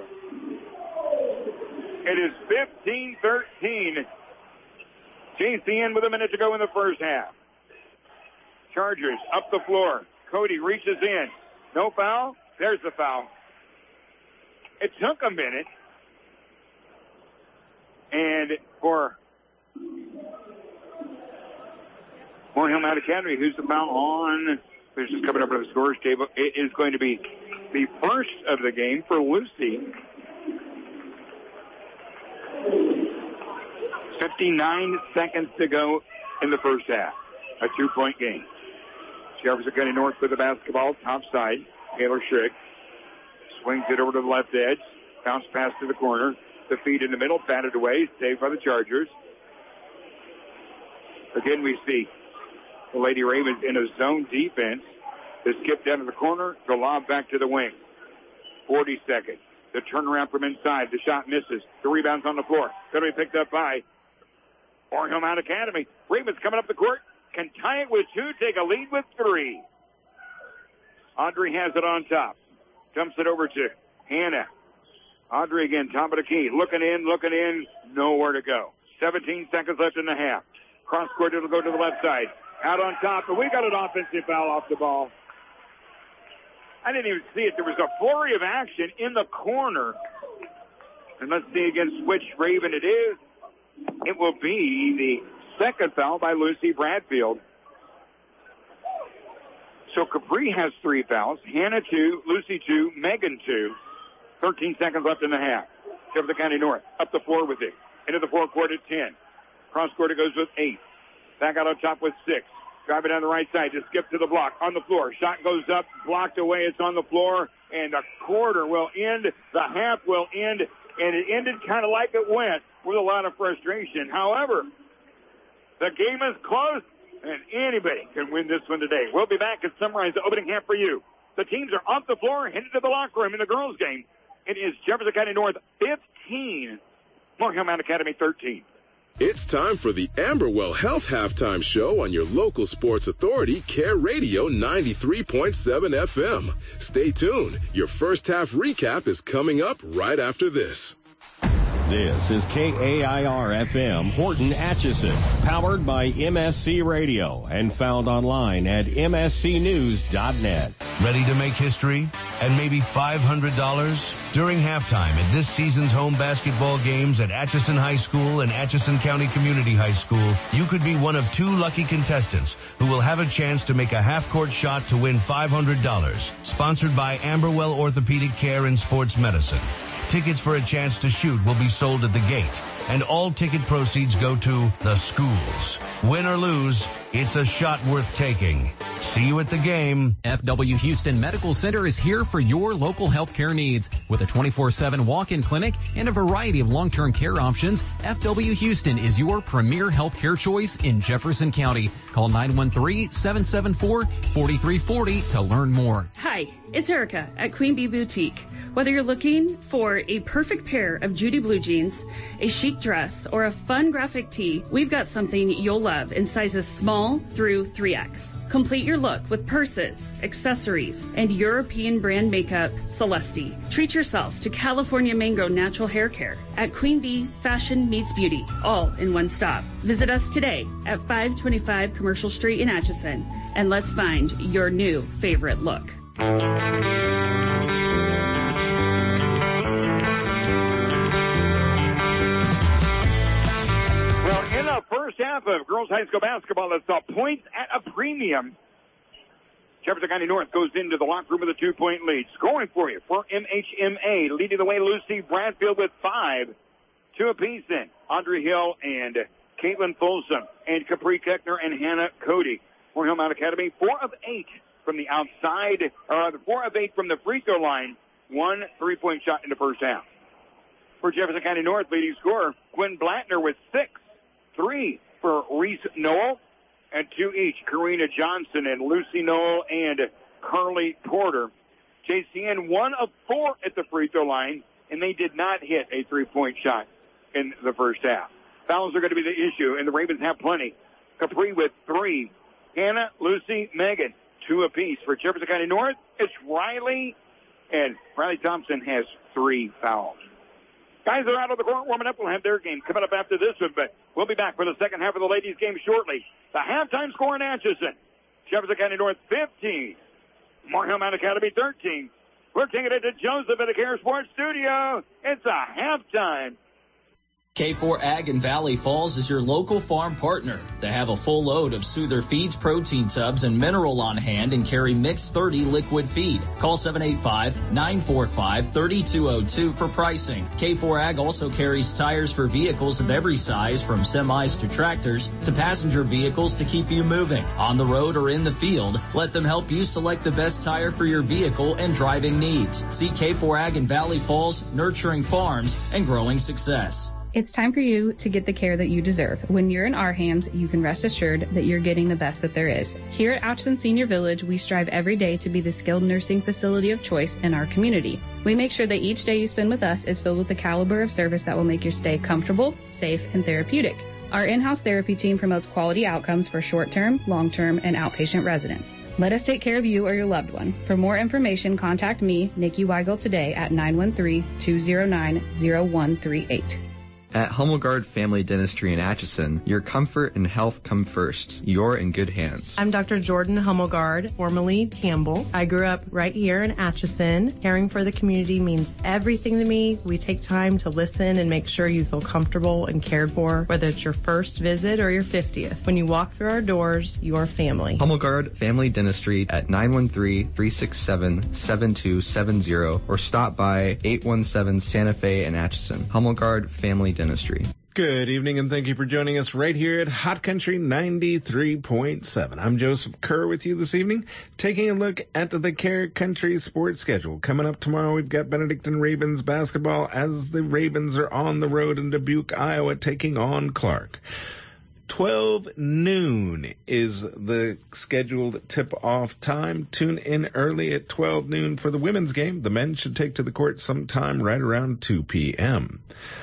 It is fifteen thirteen. J C N with a minute to go in the first half. Chargers up the floor. Cody reaches in. No foul. There's the foul. It took a minute. And for Moorhill Mount Academy, who's the foul on? This is coming up on the scores table. It is going to be the first of the game for Lucy. fifty-nine seconds to go in the first half. A two-point game. Jefferson County North with the basketball, top side. Taylor Schick swings it over to the left edge. Bounce pass to the corner. The feed in the middle, batted away, saved by the Chargers. Again, we see the Lady Ravens in a zone defense. The skip down to the corner, the lob back to the wing. forty seconds. The turnaround from inside. The shot misses. The rebound's on the floor. Going to be picked up by Moorhill Mount Academy. Ravens coming up the court. Can tie it with two, take a lead with three. Audrey has it on top. Dumps it over to Hannah. Audrey again, top of the key. Looking in, looking in. Nowhere to go. seventeen seconds left in the half. Cross court, it'll go to the left side. Out on top, and we got an offensive foul off the ball. I didn't even see it. There was a flurry of action in the corner. And let's see again which Raven it is. It will be the second foul by Lucy Bradfield. So Capri has three fouls. Hannah two, Lucy two, Megan two. thirteen seconds left in the half. Jefferson County North up the floor with it. Into the forecourt at ten. Cross court it goes with eight. Back out on top with six. Driving down the right side. Just skip to the block. On the floor. Shot goes up. Blocked away. It's on the floor. And the quarter will end. The half will end. And it ended kind of like it went with a lot of frustration. However, the game is close. And anybody can win this one today. We'll be back and summarize the opening half for you. The teams are off the floor. Headed to the locker room in the girls' game. It is Jefferson County North fifteen. Moorhill Mount Academy thirteen. It's time for the Amberwell Health Halftime Show on your local sports authority, Care Radio ninety-three point seven F M. Stay tuned. Your first half recap is coming up right after this. This is K A I R F M, Horton Atchison, powered by M S C Radio and found online at M S C news dot net. Ready to make history and maybe five hundred dollars? During halftime at this season's home basketball games at Atchison High School and Atchison County Community High School, you could be one of two lucky contestants who will have a chance to make a half-court shot to win five hundred dollars. Sponsored by Amberwell Orthopedic Care and Sports Medicine. Tickets for a chance to shoot will be sold at the gate, and all ticket proceeds go to the schools. Win or lose, it's a shot worth taking. See you at the game. F W Houston Medical Center is here for your local healthcare needs. With a twenty-four seven walk-in clinic and a variety of long-term care options, F W Houston is your premier healthcare choice in Jefferson County. Call nine one three, seven seven four, four three four zero to learn more. Hi, it's Erica at Queen Bee Boutique. Whether you're looking for a perfect pair of Judy blue jeans, a chic dress, or a fun graphic tee, we've got something you'll love in sizes small through three X. Complete your look with purses, accessories, and European brand makeup, Celeste. Treat yourself to California Mango Natural Hair Care at Queen Bee Fashion Meets Beauty, all in one stop. Visit us today at five twenty-five Commercial Street in Atchison, and let's find your new favorite look. In the first half of girls high school basketball, that's the points at a premium. Jefferson County North goes into the locker room with a two-point lead. Scoring for you for M H M A. Leading the way, Lucy Bradfield with five. Two apiece then. Audrey Hill and Caitlin Folsom. And Capri Keckner and Hannah Cody. Moorhill Mount Academy, four of eight from the outside, or four of eight from the free throw line, one three-point shot in the first half. For Jefferson County North, leading scorer, Quinn Blattner with six, three for Reese Noel, and two each, Karina Johnson and Lucy Noel and Carly Porter. J C N one of four at the free throw line, and they did not hit a three-point shot in the first half. Fouls are going to be the issue, and the Ravens have plenty. Capri with three. Hannah, Lucy, Megan, two apiece. For Jefferson County North, it's Riley, and Riley Thompson has three fouls. Guys are out of the court warming up. We'll have their game coming up after this one, but we'll be back for the second half of the ladies' game shortly. The halftime score in Atchison, Jefferson County North fifteen, Morehill Mount Academy thirteen. We're taking it to Joseph at the Care Sports Studio. It's a halftime. K four Ag in Valley Falls is your local farm partner. They have a full load of Soother Feeds protein tubs and mineral on hand and carry Mix thirty liquid feed. Call seven eight five, nine four five, three two zero two for pricing. K four Ag also carries tires for vehicles of every size, from semis to tractors to passenger vehicles to keep you moving. On the road or in the field, let them help you select the best tire for your vehicle and driving needs. See K four Ag in Valley Falls, nurturing farms and growing success. It's time for you to get the care that you deserve. When you're in our hands, you can rest assured that you're getting the best that there is. Here at Atchison Senior Village, we strive every day to be the skilled nursing facility of choice in our community. We make sure that each day you spend with us is filled with the caliber of service that will make your stay comfortable, safe, and therapeutic. Our in-house therapy team promotes quality outcomes for short-term, long-term, and outpatient residents. Let us take care of you or your loved one. For more information, contact me, Nikki Weigel, today at nine one three, two zero nine, zero one three eight. At Hummelgard Family Dentistry in Atchison, your comfort and health come first. You're in good hands. I'm Doctor Jordan Hummelgard, formerly Campbell. I grew up right here in Atchison. Caring for the community means everything to me. We take time to listen and make sure you feel comfortable and cared for, whether it's your first visit or your fiftieth. When you walk through our doors, you're family. Hummelgard Family Dentistry at nine one three, three six seven, seven two seven zero or stop by eight one seven Santa Fe in Atchison. Hummelgard Family Dentistry. Good evening, and thank you for joining us right here at Hot Country ninety-three point seven. I'm Joseph Kerr with you this evening, taking a look at the Care Country sports schedule. Coming up tomorrow, we've got Benedictine Ravens basketball as the Ravens are on the road in Dubuque, Iowa, taking on Clark. twelve noon is the scheduled tip-off time. Tune in early at twelve noon for the women's game. The men should take to the court sometime right around two p.m.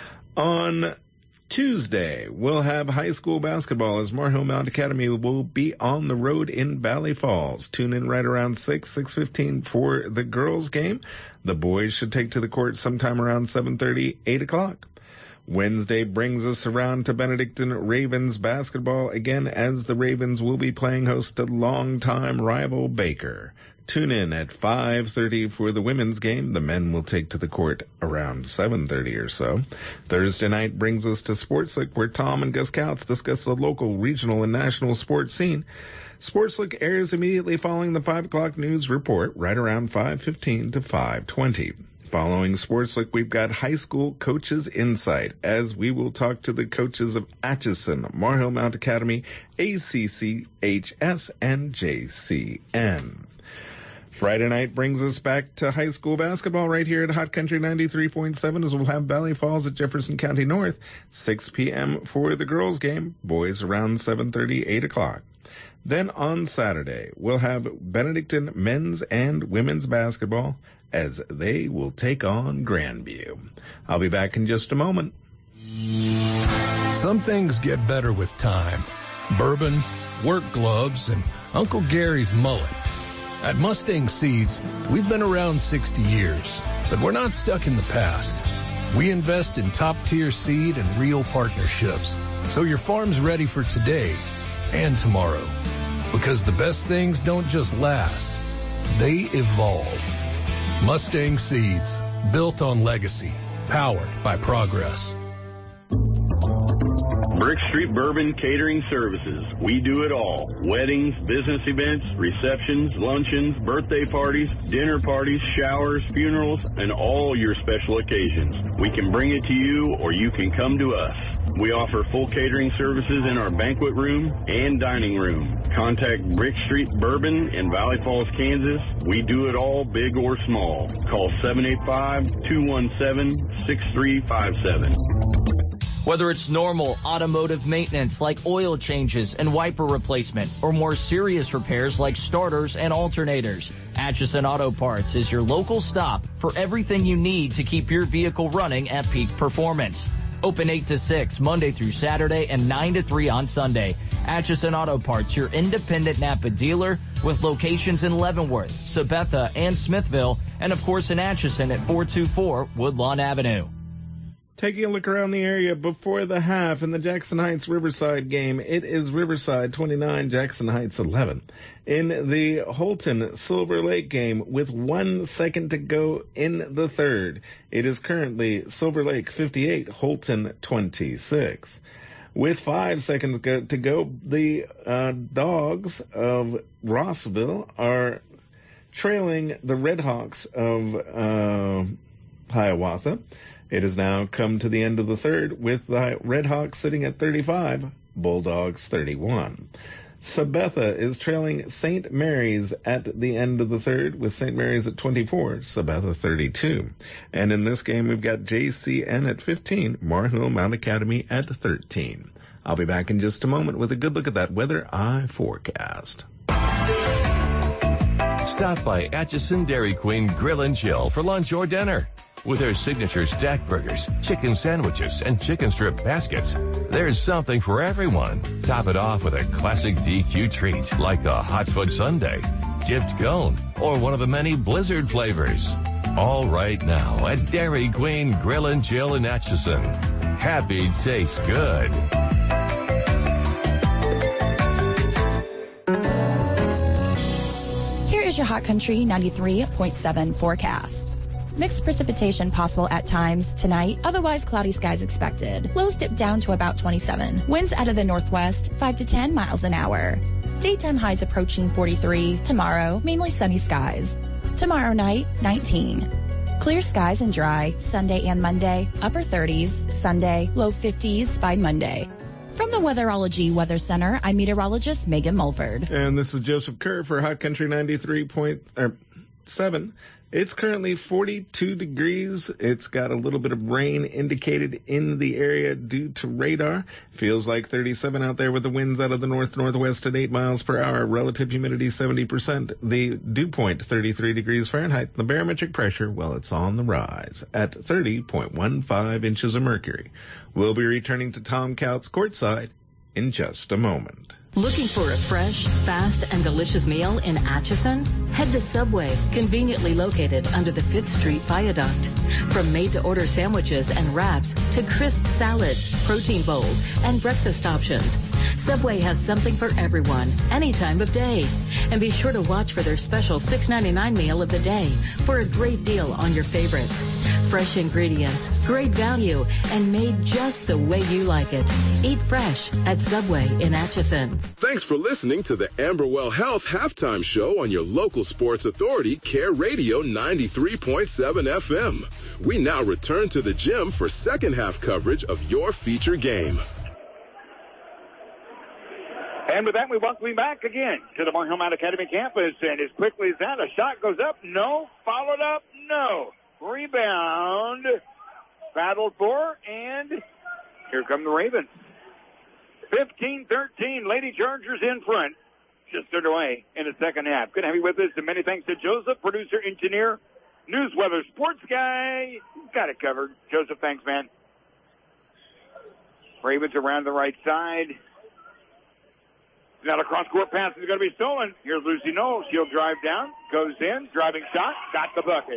On Tuesday, we'll have high school basketball as Morehill Mount Academy will be on the road in Valley Falls. Tune in right around six, six fifteen for the girls' game. The boys should take to the court sometime around seven thirty, eight o'clock. Wednesday brings us around to Benedictine Ravens basketball again, as the Ravens will be playing host to longtime rival Baker. Tune in at five thirty for the women's game. The men will take to the court around seven thirty or so. Thursday night brings us to Sportslick, where Tom and Gus Couts discuss the local, regional, and national sports scene. Sportslick airs immediately following the five o'clock news report, right around five fifteen to five twenty. Following Sportslick, we've got High School Coaches Insight, as we will talk to the coaches of Atchison, Morehill Mount Academy, A C C H S, and J C N. Friday night brings us back to high school basketball right here at Hot Country ninety-three point seven, as we'll have Valley Falls at Jefferson County North, six p.m. for the girls' game, boys around seven thirty, eight o'clock. Then on Saturday, we'll have Benedictine men's and women's basketball as they will take on Grandview. I'll be back in just a moment. Some things get better with time. Bourbon, work gloves, and Uncle Gary's mullet. At Mustang Seeds, we've been around sixty years, but we're not stuck in the past. We invest in top-tier seed and real partnerships, so your farm's ready for today and tomorrow. Because the best things don't just last, they evolve. Mustang Seeds, built on legacy, powered by progress. Brick Street Bourbon Catering Services. We do it all. Weddings, business events, receptions, luncheons, birthday parties, dinner parties, showers, funerals, and all your special occasions. We can bring it to you, or you can come to us. We offer full catering services in our banquet room and dining room. Contact Brick Street Bourbon in Valley Falls, Kansas. We do it all, big or small. Call seven eight five, two one seven, six three five seven. Whether it's normal automotive maintenance like oil changes and wiper replacement, or more serious repairs like starters and alternators, Atchison Auto Parts is your local stop for everything you need to keep your vehicle running at peak performance. Open eight to six Monday through Saturday and nine to three on Sunday. Atchison Auto Parts, your independent Napa dealer with locations in Leavenworth, Sabetha, and Smithville, and of course in Atchison at four two four Woodlawn Avenue. Taking a look around the area before the half in the Jackson Heights Riverside game, it is Riverside twenty-nine, Jackson Heights eleven. In the Holton Silver Lake game, with one second to go in the third, it is currently Silver Lake fifty-eight, Holton twenty-six. With five seconds to go, the uh, Dogs of Rossville are trailing the Redhawks of uh, Hiawatha. It has now come to the end of the third with the Redhawks sitting at thirty-five, Bulldogs thirty-one. Sabetha is trailing Saint Mary's at the end of the third with Saint Mary's at twenty-four, Sabetha thirty-two. And in this game we've got J C N at fifteen, Marhill Mount Academy at thirteen. I'll be back in just a moment with a good look at that weather eye forecast. Stop by Atchison Dairy Queen Grill and Chill for lunch or dinner. With their signature stack burgers, chicken sandwiches, and chicken strip baskets, there's something for everyone. Top it off with a classic D Q treat like the Hot Foot Sundae, dipped cone, or one of the many Blizzard flavors. All right now at Dairy Queen Grill and Chill in Atchison. Happy tastes good. Here is your Hot Country ninety-three point seven forecast. Mixed precipitation possible at times tonight, otherwise cloudy skies expected. Lows dip down to about twenty-seven. Winds out of the northwest, five to ten miles an hour. Daytime highs approaching forty-three. Tomorrow, mainly sunny skies. Tomorrow night, nineteen. Clear skies and dry. Sunday and Monday, upper thirties. Sunday, low fifties by Monday. From the Weatherology Weather Center, I'm meteorologist Megan Mulford. And this is Joseph Kerr for Hot Country ninety-three point seven. It's currently forty-two degrees. It's got a little bit of rain indicated in the area due to radar. Feels like thirty-seven out there with the winds out of the north-northwest at eight miles per hour. Relative humidity seventy percent. The dew point thirty-three degrees Fahrenheit. The barometric pressure, well, it's on the rise at thirty point one five inches of mercury. We'll be returning to Tom Couts courtside in just a moment. Looking for a fresh, fast, and delicious meal in Atchison? Head to Subway, conveniently located under the fifth Street Viaduct. From made-to-order sandwiches and wraps to crisp salads, protein bowls, and breakfast options, Subway has something for everyone, any time of day. And be sure to watch for their special six ninety-nine meal of the day for a great deal on your favorites. Fresh ingredients, great value, and made just the way you like it. Eat fresh at Subway in Atchison. Thanks for listening to the Amberwell Health Halftime Show on your local sports authority, Care Radio ninety-three point seven F M. We now return to the gym for second half coverage of your feature game. And with that, we welcome you back again to the Marhill Mount Academy campus. And as quickly as that, a shot goes up, no. Followed up, no. Rebound, battled for, and here come the Ravens. fifteen thirteen, Lady Chargers in front. Just underway in the second half. Good to have you with us, and many thanks to Joseph, producer, engineer, news, weather, sports guy. Got it covered. Joseph, thanks, man. Ravens around the right side. Now the cross-court pass is going to be stolen. Here's Lucy Knowles. She'll drive down, goes in, driving shot, got the bucket.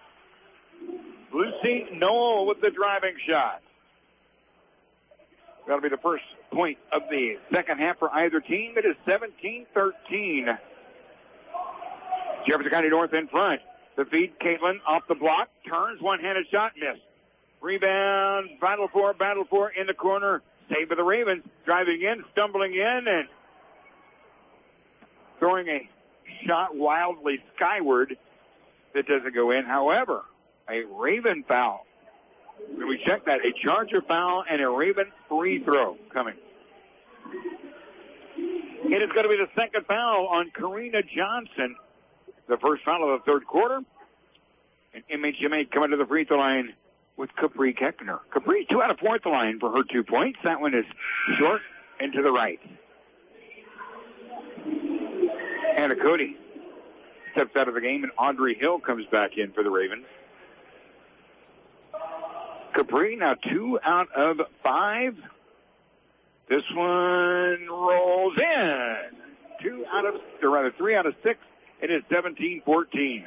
Lucy Knowles with the driving shot. That'll be the first point of the second half for either team. It is seventeen thirteen. Jefferson County North in front. The feed, Caitlin off the block, turns, one-handed shot, missed. Rebound, battle for, battle for, in the corner. Save for the Ravens. Driving in, stumbling in, and throwing a shot wildly skyward that doesn't go in. However, a Raven foul When we check that, a Charger foul and a Raven free throw coming. It is going to be the second foul on Karina Johnson. The first foul of the third quarter. And M H M A coming to the free throw line with Capri Keckner. Capri two out of four at the line for her two points. That one is short and to the right. Anna Cody steps out of the game, and Audrey Hill comes back in for the Ravens. Capri now two out of five. This one rolls in. Two out of, or rather three out of six. It is seventeen fourteen.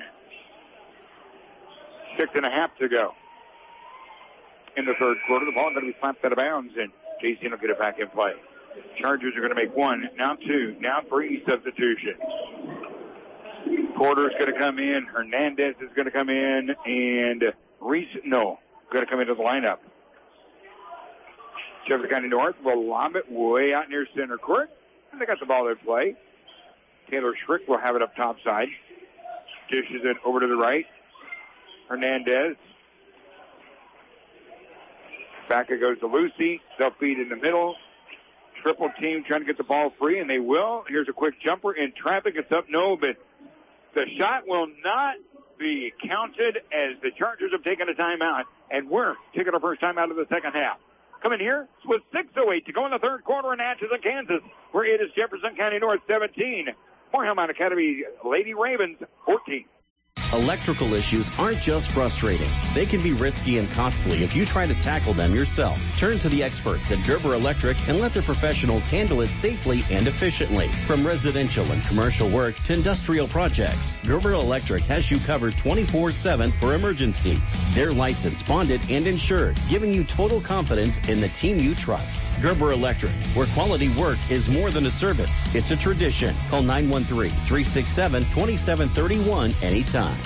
Six and a half to go in the third quarter. The ball is going to be slapped out of bounds, and J C will get it back in play. Chargers are going to make one, now two, now three substitutions. Porter's going to come in. Hernandez is going to come in, and Reese, no, going to come into the lineup. Jefferson County North will lob it way out near center court, and they got the ball in play. Taylor Schrick will have it up top side. Dishes it over to the right. Hernandez. Back it goes to Lucy. They'll feed in the middle. Triple team trying to get the ball free, and they will. Here's a quick jumper in traffic. It's up no, but the shot will not be counted as the Chargers have taken a timeout, and we're taking our first time out of the second half. Coming here with six oh eight to go in the third quarter in Atchison, Kansas, where it is Jefferson County North seventeen. Moorhead Academy Lady Ravens fourteen. Electrical issues aren't just frustrating. They can be risky and costly if you try to tackle them yourself. Turn to the experts at Gerber Electric and let their professionals handle it safely and efficiently. From residential and commercial work to industrial projects, Gerber Electric has you covered twenty-four seven for emergencies. They're licensed, bonded, and insured, giving you total confidence in the team you trust. Gerber Electric, where quality work is more than a service, it's a tradition. Call nine one three, three six seven, two seven three one anytime.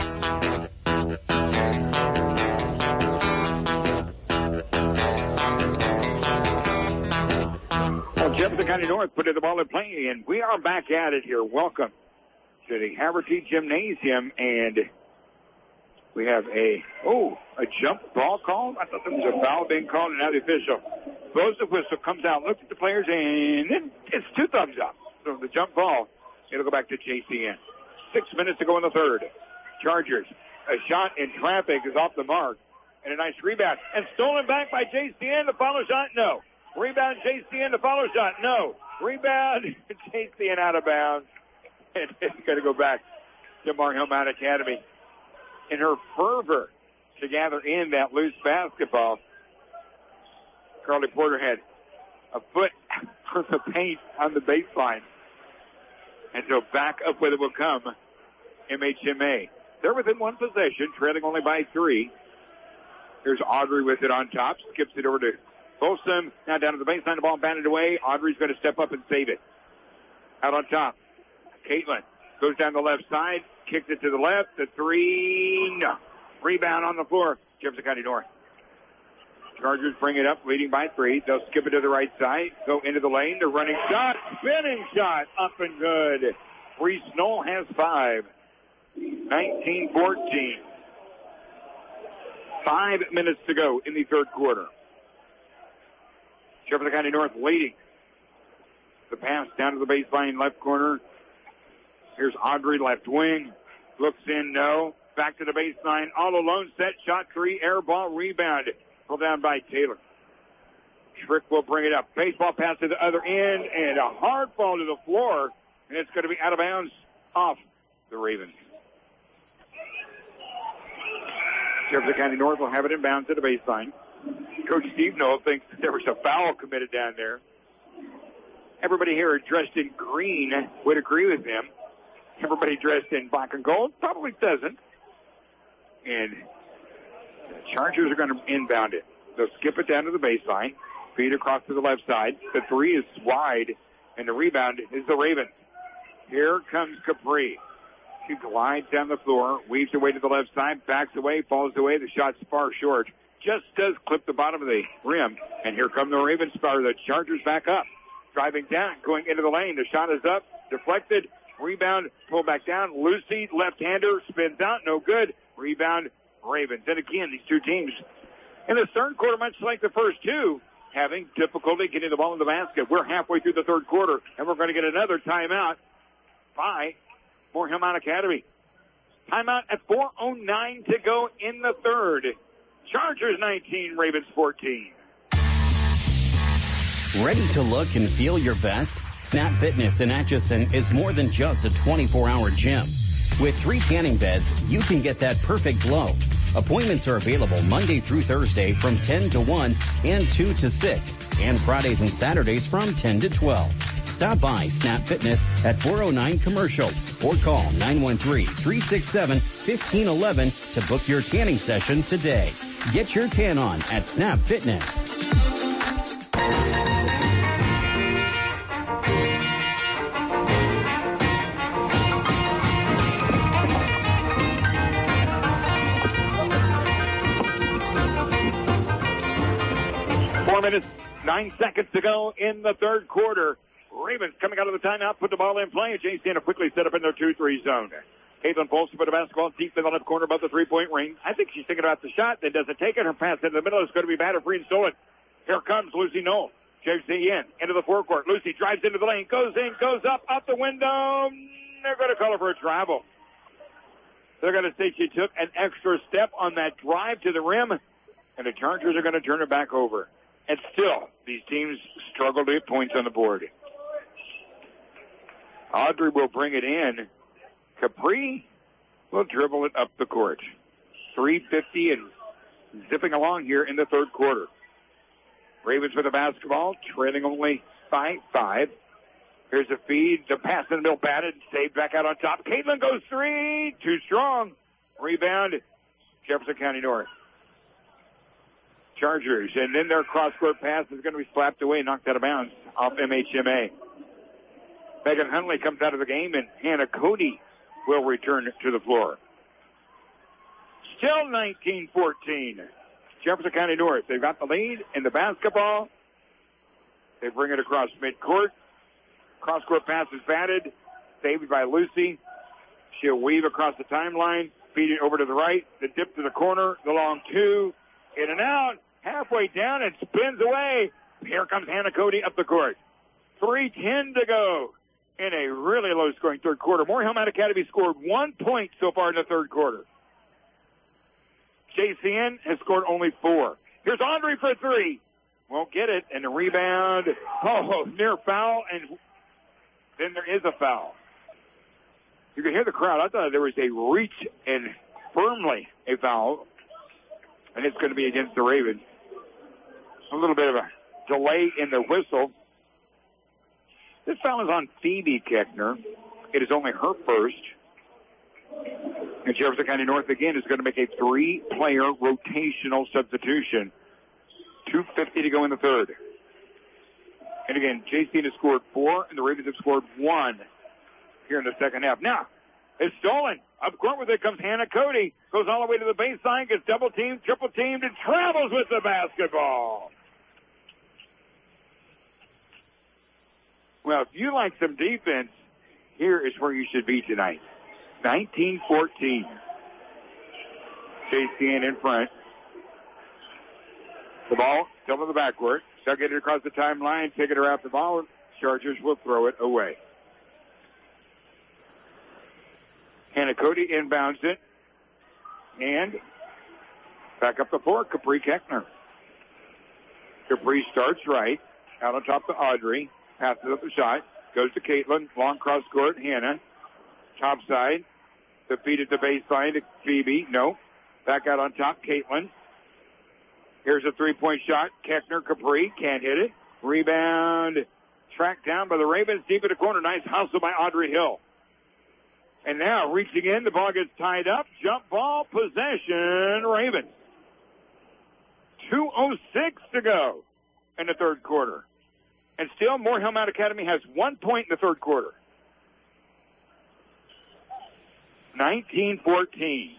Well, Jefferson County North put the ball in play, and we are back at it here. Welcome to the Haverty Gymnasium, and we have a, oh, a jump ball call. I thought there was a foul being called, and now the official blows the whistle, comes out, looks at the players, and it's two thumbs up. So the jump ball, it'll go back to J C N. Six minutes to go in the third. Chargers, a shot in traffic is off the mark, and a nice rebound. And stolen back by J C N. The follow shot, no. Rebound, J C N. The follow shot, no. Rebound, J C N out of bounds. And it's going to go back to Moorhead Academy. In her fervor to gather in that loose basketball, Carly Porter had a foot for the paint on the baseline. And so back up with it will come M H M A. They're within one possession, trailing only by three. Here's Audrey with it on top. Skips it over to Folsom. Now down to the baseline, the ball batted away. Audrey's going to step up and save it. Out on top, Caitlin goes down the left side. Kicked it to the left. The three, no. Rebound on the floor. Jefferson County North. Chargers bring it up, leading by three. They'll skip it to the right side. Go into the lane. The running shot. Spinning shot. Up and good. Reese Knoll has five. nineteen fourteen. Five minutes to go in the third quarter. Jefferson County North leading. The pass down to the baseline left corner. Here's Audrey, left wing. Looks in, no. Back to the baseline. All alone, set, shot three, air ball, rebound. Pulled down by Taylor. Schrick will bring it up. Baseball pass to the other end, and a hard fall to the floor, and it's going to be out of bounds off the Ravens. Jefferson County North will have it in bounds to the baseline. Coach Steve Knoll thinks that there was a foul committed down there. Everybody here dressed in green would agree with him. Everybody dressed in black and gold probably doesn't. And the Chargers are going to inbound it. They'll skip it down to the baseline. Feed across to the left side. The three is wide, and the rebound is the Ravens. Here comes Capri. She glides down the floor, weaves her way to the left side, backs away, falls away. The shot's far short. Just does clip the bottom of the rim. And here come the Ravens. The Chargers back up. Driving down, going into the lane. The shot is up, deflected. Rebound, pull back down. Lucy, left-hander, spins out, no good. Rebound, Ravens. And again, these two teams In the third quarter, much like the first two, having difficulty getting the ball in the basket. We're halfway through the third quarter, and we're going to get another timeout by Moore Hillmont Academy. Timeout at four oh nine to go in the third. Chargers nineteen, Ravens fourteen. Ready to look and feel your best? Snap Fitness in Atchison is more than just a twenty-four hour gym. With three tanning beds, you can get that perfect glow. Appointments are available Monday through Thursday from ten to one and two to six, and Fridays and Saturdays from ten to twelve. Stop by Snap Fitness at four oh nine Commercial or call nine one three, three six seven, one five one one to book your tanning session today. Get your tan on at Snap Fitness. Four minutes, nine seconds to go in the third quarter. Ravens coming out of the timeout, put the ball in play. J C N quickly set up in their two three zone. Caitlin Folks to put a basketball deep in the left corner above the three-point ring. I think she's thinking about the shot, then doesn't take it. Her pass into the middle is going to be batted free and stolen. Here comes Lucy Knoll. J C N into the forecourt. Lucy drives into the lane, goes in, goes up, out the window. They're going to call her for a travel. They're going to say she took an extra step on that drive to the rim, and the Chargers are going to turn it back over. And still, these teams struggle to get points on the board. Audrey will bring it in. Capri will dribble it up the court. three fifty and zipping along here in the third quarter. Ravens with the basketball, trailing only by five. Here's a feed. The pass in the middle, batted, saved back out on top. Caitlin goes three. Too strong. Rebound, Jefferson County North. Chargers, and then their cross-court pass is going to be slapped away, knocked out of bounds off M H M A. Megan Huntley comes out of the game, and Hannah Cody will return to the floor. Still nineteen fourteen. Jefferson County North, they've got the lead in the basketball. They bring it across midcourt. Cross-court pass is batted, saved by Lucy. She'll weave across the timeline, feed it over to the right, the dip to the corner, the long two, in and out. Halfway down and spins away. Here comes Hannah Cody up the court. three ten to go in a really low-scoring third quarter. Moore Hillmont Academy scored one point so far in the third quarter. J C N has scored only four. Here's Audrey for three. Won't get it, and the rebound. Oh, near foul, and then there is a foul. You can hear the crowd. I thought there was a reach and firmly a foul, and it's going to be against the Ravens. A little bit of a delay in the whistle. This foul is on Phoebe Keckner. It is only her first. And Jefferson County North, again, is going to make a three-player rotational substitution. two fifty to go in the third. And again, J C N has scored four, and the Ravens have scored one here in the second half. Now, it's stolen. Up court with it comes Hannah Cody. Goes all the way to the baseline, gets double-teamed, triple-teamed, and travels with the basketball. Well, if you like some defense, here is where you should be tonight. nineteen fourteen. J C N in front. The ball still in the backcourt. They'll get it across the timeline, take it around the ball. Chargers will throw it away. Hannah Cody inbounds it. And back up the floor, Capri Keckner. Capri starts right. Out on top to Audrey. Passes up the shot. Goes to Caitlin. Long cross court. Hannah. Top side. The feed at the baseline to Phoebe. No. Back out on top. Caitlin. Here's a three-point shot. Keckner, Capri. Can't hit it. Rebound. Tracked down by the Ravens. Deep in the corner. Nice hustle by Audrey Hill. And now reaching in. The ball gets tied up. Jump ball. Possession. Ravens. two oh six to go in the third quarter. And still, Moore Hillmont Academy has one point in the third quarter. nineteen fourteen.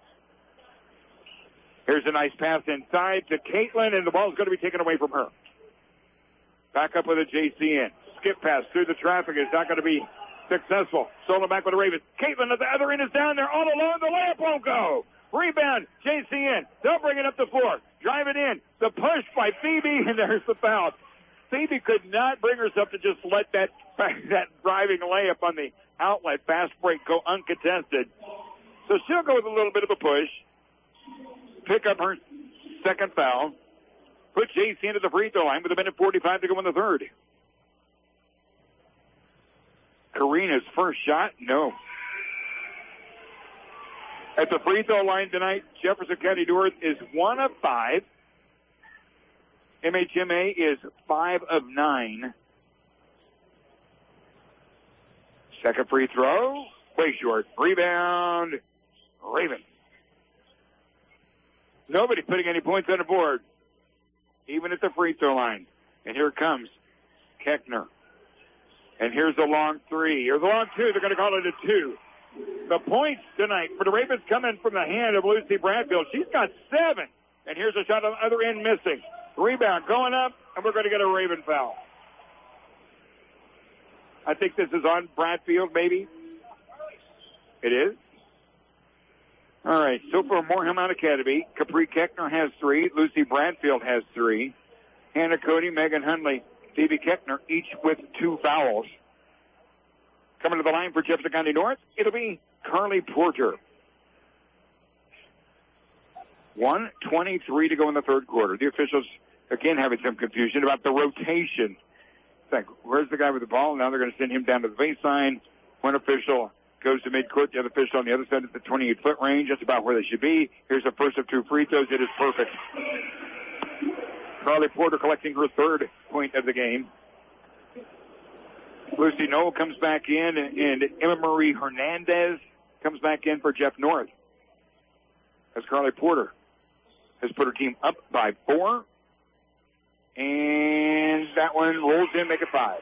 Here's a nice pass inside to Caitlin, and the ball's going to be taken away from her. Back up with a J C N. Skip pass through the traffic is not going to be successful. Stolen back with the Ravens. Caitlin at the other end is down there all alone. The layup won't go. Rebound, J C N. They'll bring it up the floor. Drive it in. The push by Phoebe, and there's the foul. Phoebe could not bring herself to just let that that driving layup on the outlet fast break go uncontested. So she'll go with a little bit of a push, pick up her second foul, put J C into the free throw line with a minute forty-five to go in the third. Karina's first shot, no. At the free throw line tonight, Jefferson County North is one of five. M H M A is five of nine. Second free throw, way short. Rebound, Raven. Nobody putting any points on the board, even at the free throw line. And here comes Keckner. And here's the long three. Here's the long two. They're going to call it a two. The points tonight for the Ravens coming from the hand of Lucy Bradfield. She's got seven. And here's a shot on the other end missing. Rebound going up, and we're going to get a Raven foul. I think this is on Bradfield, maybe. It is. All right, so for Moorhead Mount Academy, Capri Keckner has three. Lucy Bradfield has three. Hannah Cody, Megan Hundley, Phoebe Keckner, each with two fouls. Coming to the line for Jefferson County North, it'll be Carly Porter. one twenty-three to go in the third quarter. The officials, again, having some confusion about the rotation. It's like, where's the guy with the ball? Now they're going to send him down to the baseline. One official goes to midcourt. The other official on the other side at the twenty-eight foot range. That's about where they should be. Here's the first of two free throws. It is perfect. Carly Porter collecting her third point of the game. Lucy Noel comes back in, and Emma Marie Hernandez comes back in for Jeff North. As Carly Porter has put her team up by four. And that one rolls in, make it five.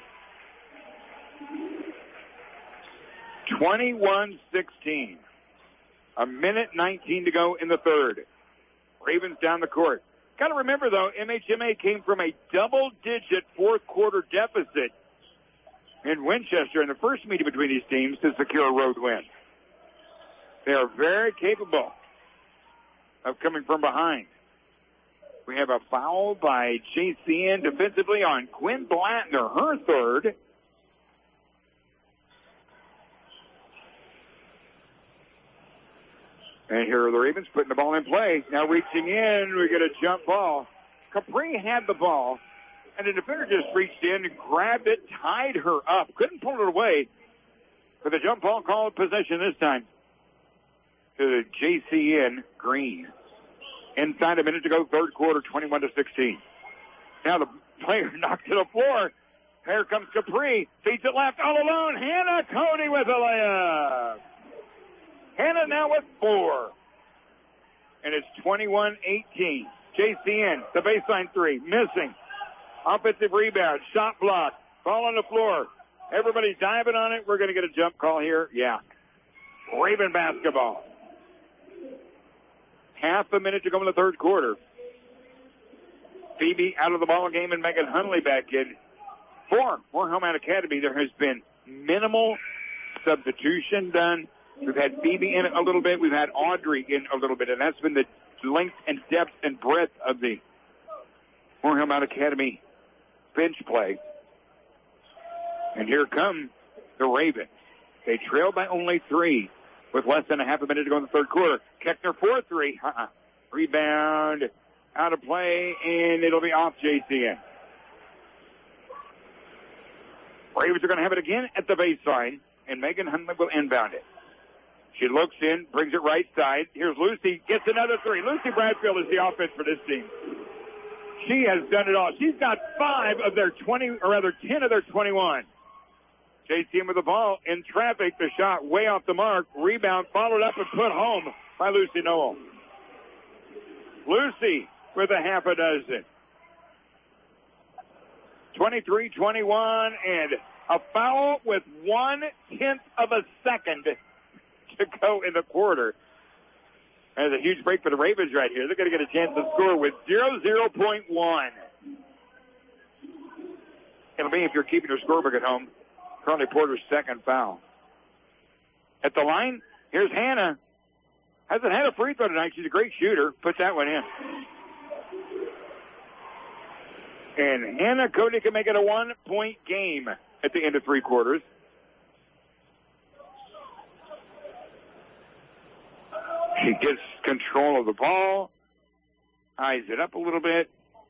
twenty-one sixteen. A minute nineteen to go in the third. Ravens down the court. Got to remember, though, M H M A came from a double-digit fourth-quarter deficit in Winchester in the first meeting between these teams to secure a road win. They are very capable of coming from behind. We have a foul by J C N defensively on Quinn Blattner, her third. And here are the Ravens putting the ball in play. Now reaching in, we get a jump ball. Capri had the ball, and the defender just reached in and grabbed it, tied her up. Couldn't pull it away. But the jump ball called possession this time to the J C N Green. Inside a minute to go, third quarter, twenty-one to sixteen. Now the player knocked to the floor. Here comes Capri. Feeds it left all alone. Hannah Cody with a layup. Hannah now with four. And it's twenty-one eighteen. J C N, the baseline three, missing. Offensive rebound, shot block, ball on the floor. Everybody's diving on it. We're going to get a jump call here. Yeah. Raven basketball. Half a minute to go in the third quarter. Phoebe out of the ball game and Megan Hundley back in. For Moorhead Mount Academy, there has been minimal substitution done. We've had Phoebe in a little bit. We've had Audrey in a little bit, and that's been the length and depth and breadth of the Moorhead Mount Academy bench play. And here come the Ravens. They trail by only three with less than a half a minute to go in the third quarter. Keckner for three. Uh-uh. Rebound out of play, and it'll be off J C N. Ravens are going to have it again at the baseline, and Megan Hundley will inbound it. She looks in, brings it right side. Here's Lucy, gets another three. Lucy Bradfield is the offense for this team. She has done it all. She's got five of their twenty, or rather ten of their twenty-one. J C N with the ball in traffic. The shot way off the mark. Rebound followed up and put home by Lucy Noel. Lucy with a half a dozen. twenty-three twenty-one and a foul with one-tenth of a second to go in the quarter. There's a huge break for the Ravens right here. They're going to get a chance to score with zero zero point one. It'll be, if you're keeping your scorebook at home, Carly Porter's second foul. At the line, here's Hannah. Hasn't had a free throw tonight. She's a great shooter. Put that one in. And Hannah Cody can make it a one-point game at the end of three quarters. She gets control of the ball, eyes it up a little bit,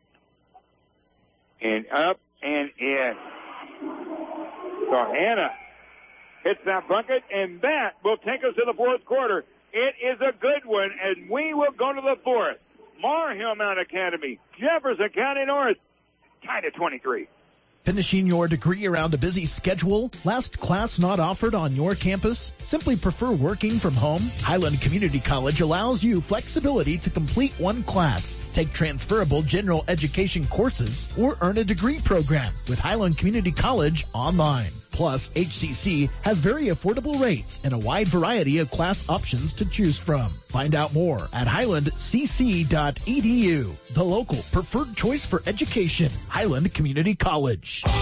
and up and in. So Hannah hits that bucket, and that will take us to the fourth quarter. It is a good one, and we will go to the fourth. Mar Hillmount Academy, Jefferson County North, tied at twenty-three. Finishing your degree around a busy schedule? Last class not offered on your campus? Simply prefer working from home? Highland Community College allows you flexibility to complete one class, take transferable general education courses, or earn a degree program with Highland Community College online. Plus, H C C has very affordable rates and a wide variety of class options to choose from. Find out more at highland c c dot e d u. The local preferred choice for education, Highland Community College.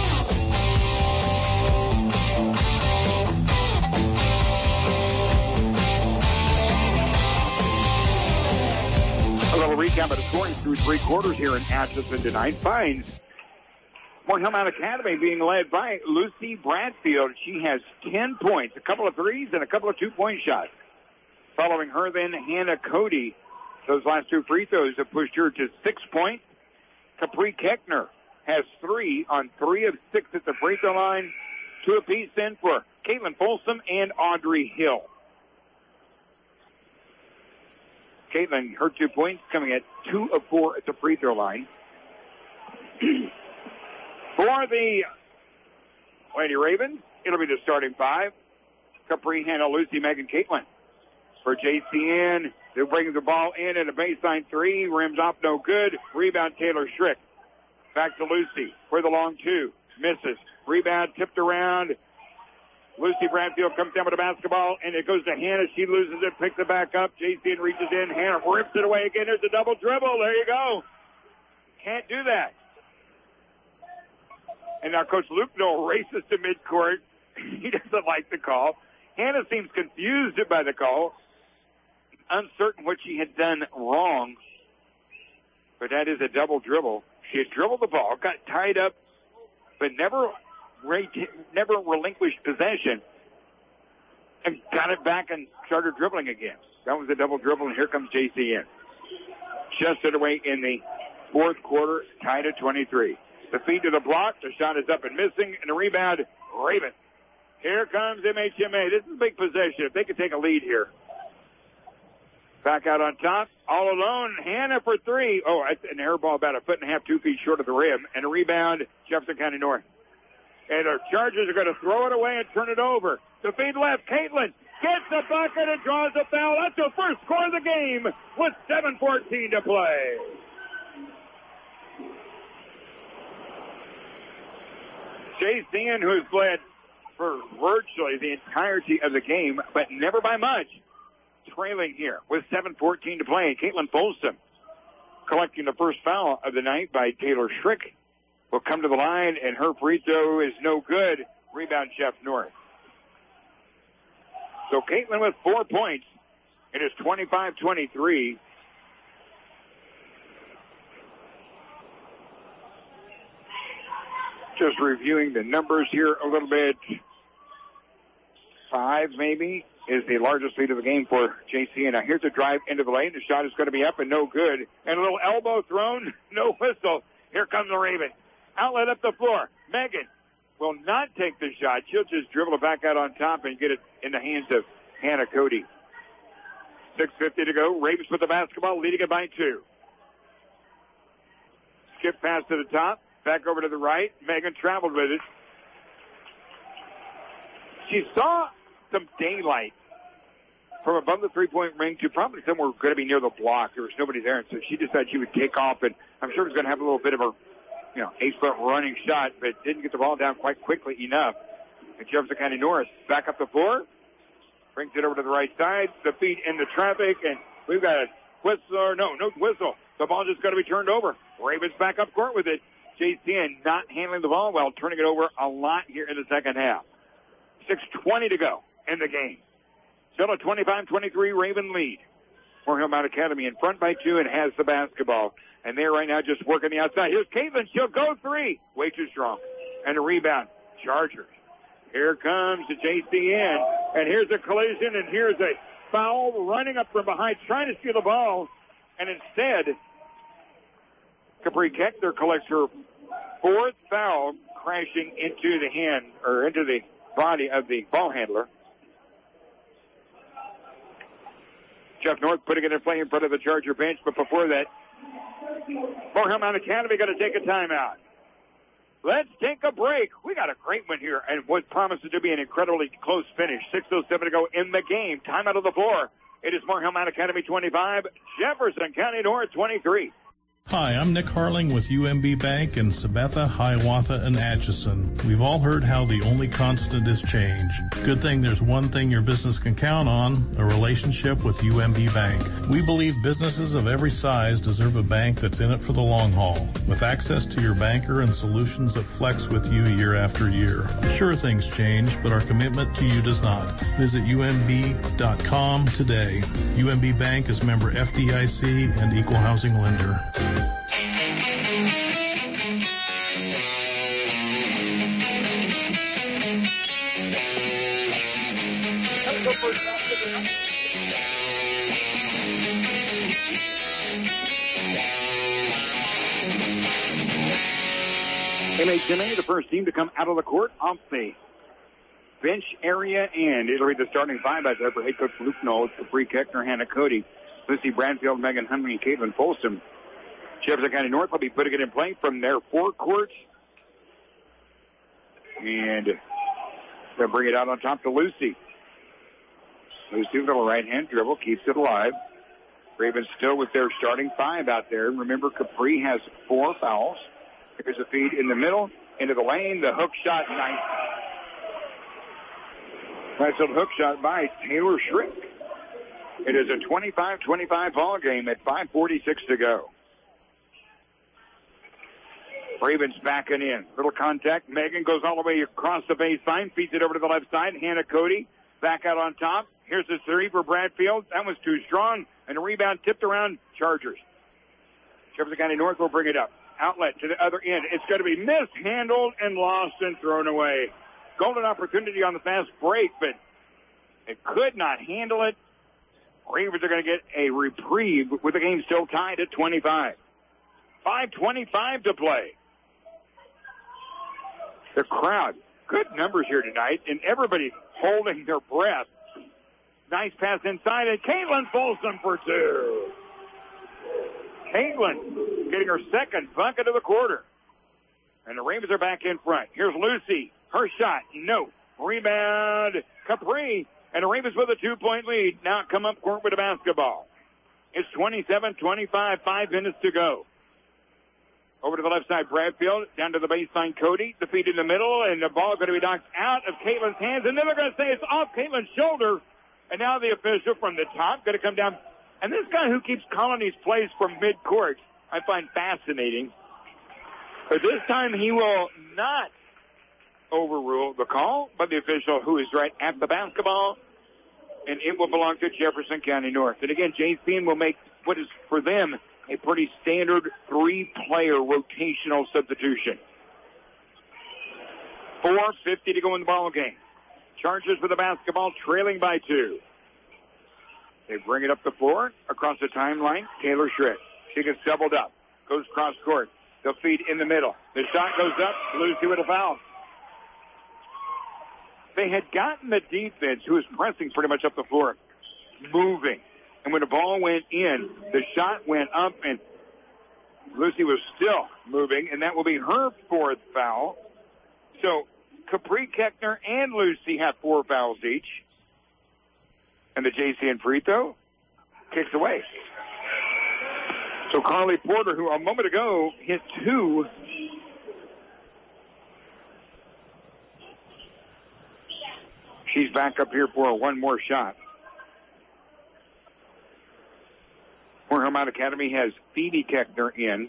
A little recap of the scoring through three quarters here in Atchison tonight. Finds Mar Hillmount Academy being led by Lucy Bradfield. She has ten points, a couple of threes, and a couple of two-point shots. Following her then, Hannah Cody. Those last two free throws have pushed her to six points. Capri Keckner has three on three of six at the free throw line. Two apiece then for Caitlin Folsom and Audrey Hill. Caitlin, her two points coming at two of four at the free throw line. For the Lady Ravens, it'll be the starting five. Capri, Hannah, Lucy, Megan, Caitlin. For J C N, who brings the ball in at a baseline three. Rims off, no good. Rebound, Taylor Schrick. Back to Lucy for the long two. Misses. Rebound, tipped around. Lucy Bradfield comes down with the basketball, and it goes to Hannah. She loses it, picks it back up. J C N reaches in. Hannah rips it away again. There's a double dribble. There you go. Can't do that. And now Coach Luke Noel races to midcourt. He doesn't like the call. Hannah seems confused by the call, uncertain what she had done wrong. But that is a double dribble. She had dribbled the ball, got tied up, but never never relinquished possession, and got it back and started dribbling again. That was a double dribble, and here comes J C N. Just away in the fourth quarter, tied at twenty-three. The feed to the block. The shot is up and missing. And the rebound, Raven. Here comes M H M A. This is a big possession. If they could take a lead here. Back out on top. All alone. Hannah for three. Oh, an air ball about a foot and a half, two feet short of the rim. And a rebound, Jefferson County North. And our Chargers are going to throw it away and turn it over. The feed left. Caitlin gets the bucket and draws a foul. That's the first score of the game with seven fourteen to play. J C N, who's led for virtually the entirety of the game, but never by much, trailing here with seven fourteen to play. Caitlin Folsom collecting the first foul of the night by Taylor Schrick will come to the line, and her free throw is no good. Rebound, Jeff North. So Caitlin with four points. It is twenty-five twenty-three. Just reviewing the numbers here a little bit. Five, maybe, is the largest lead of the game for J C N. Now, here's a drive into the lane. The shot is going to be up and no good. And a little elbow thrown, no whistle. Here comes the Raven. Outlet up the floor. Megan will not take the shot. She'll just dribble it back out on top and get it in the hands of Hannah Cody. six fifty to go. Ravens with the basketball, leading it by two. Skip pass to the top. Back over to the right. Megan traveled with it. She saw some daylight from above the three-point ring to probably somewhere going to be near the block. There was nobody there, and so she decided she would take off, and I'm sure it was going to have a little bit of a, you know, eight-foot running shot, but didn't get the ball down quite quickly enough. And Jefferson County North back up the floor, brings it over to the right side. The feet into traffic, and we've got a whistle, or no, no whistle. The ball just got to be turned over. Ravens back up court with it. J C N not handling the ball well, turning it over a lot here in the second half. six twenty to go in the game. Still a twenty-five twenty-three Raven lead. Moore Mount Academy in front by two and has the basketball. And they're right now just working the outside. Here's Caitlin. She'll go three. Way too strong. And a rebound. Chargers. Here comes the J C N. And here's a collision. And here's a foul running up from behind, trying to steal the ball. And instead, Capri Keckner collects her fourth foul, crashing into the hand, or into the body of the ball handler. Jeff North putting it in play in front of the Charger bench, but before that, Moore Mount Academy going to take a timeout. Let's take a break. We got a great one here, and what promises to be an incredibly close finish. six oh seven to go in the game. Timeout of the floor. It is Moore Mount Academy twenty-five, Jefferson County North twenty-three. Hi, I'm Nick Harling with U M B Bank in Sabetha, Hiawatha, and Atchison. We've all heard how the only constant is change. Good thing there's one thing your business can count on, a relationship with U M B Bank. We believe businesses of every size deserve a bank that's in it for the long haul, with access to your banker and solutions that flex with you year after year. Sure, things change, but our commitment to you does not. Visit U M B dot com today. U M B Bank is member F D I C and equal housing lender. M H M A, the first team to come out of the court off the bench area, and it'll be the starting five out there for head coach Luke Knowles, Capri Keckner, Hannah Cody, Lucy Bradfield, Megan Huntley, and Caitlin Folsom. Jefferson County North will be putting it in play from their forecourt. And they'll bring it out on top to Lucy. Lucy with a right-hand dribble, keeps it alive. Ravens still with their starting five out there. Remember, Capri has four fouls. Here's a feed in the middle, into the lane. The hook shot, nice. Nice little hook shot by Taylor Schrick. It is a twenty-five twenty-five ball game at five forty-six to go. Ravens backing in. Little contact. Megan goes all the way across the baseline, feeds it over to the left side. Hannah Cody back out on top. Here's the three for Bradfield. That was too strong. And a rebound tipped around. Chargers. Jefferson County North will bring it up. Outlet to the other end. It's going to be mishandled and lost and thrown away. Golden opportunity on the fast break, but it could not handle it. Ravens are going to get a reprieve with the game still tied at twenty-five. five twenty-five to play. The crowd, good numbers here tonight, and everybody holding their breath. Nice pass inside, and Caitlin Folsom for two. Caitlin getting her second bucket of the quarter. And the Ravens are back in front. Here's Lucy. Her shot, no. Rebound, Capri. And the Ravens with a two-point lead. Now come up court with a basketball. It's twenty-seven twenty-five, five minutes to go. Over to the left side, Bradfield. Down to the baseline, Cody. The feed in the middle, and the ball going to be knocked out of Caitlin's hands. And then they're going to say it's off Caitlin's shoulder. And now the official from the top going to come down. And this guy who keeps calling these plays from mid-court, I find fascinating. But this time he will not overrule the call by the official who is right at the basketball. And it will belong to Jefferson County North. And again, J C N will make what is for them a pretty standard three-player rotational substitution. four fifty to go in the ball game. Chargers with the basketball, trailing by two. They bring it up the floor, across the timeline. Taylor Schritt. She gets doubled up. Goes cross court. They'll feed in the middle. The shot goes up. Lucy with a foul. They had gotten the defense, who was pressing pretty much up the floor, moving. And when the ball went in, the shot went up, and Lucy was still moving, and that will be her fourth foul. So Capri Keckner and Lucy have four fouls each. And the J C N free throw kicks away. So Carly Porter, who a moment ago hit two, she's back up here for one more shot. Moore Mount Academy has Phoebe Keckner in.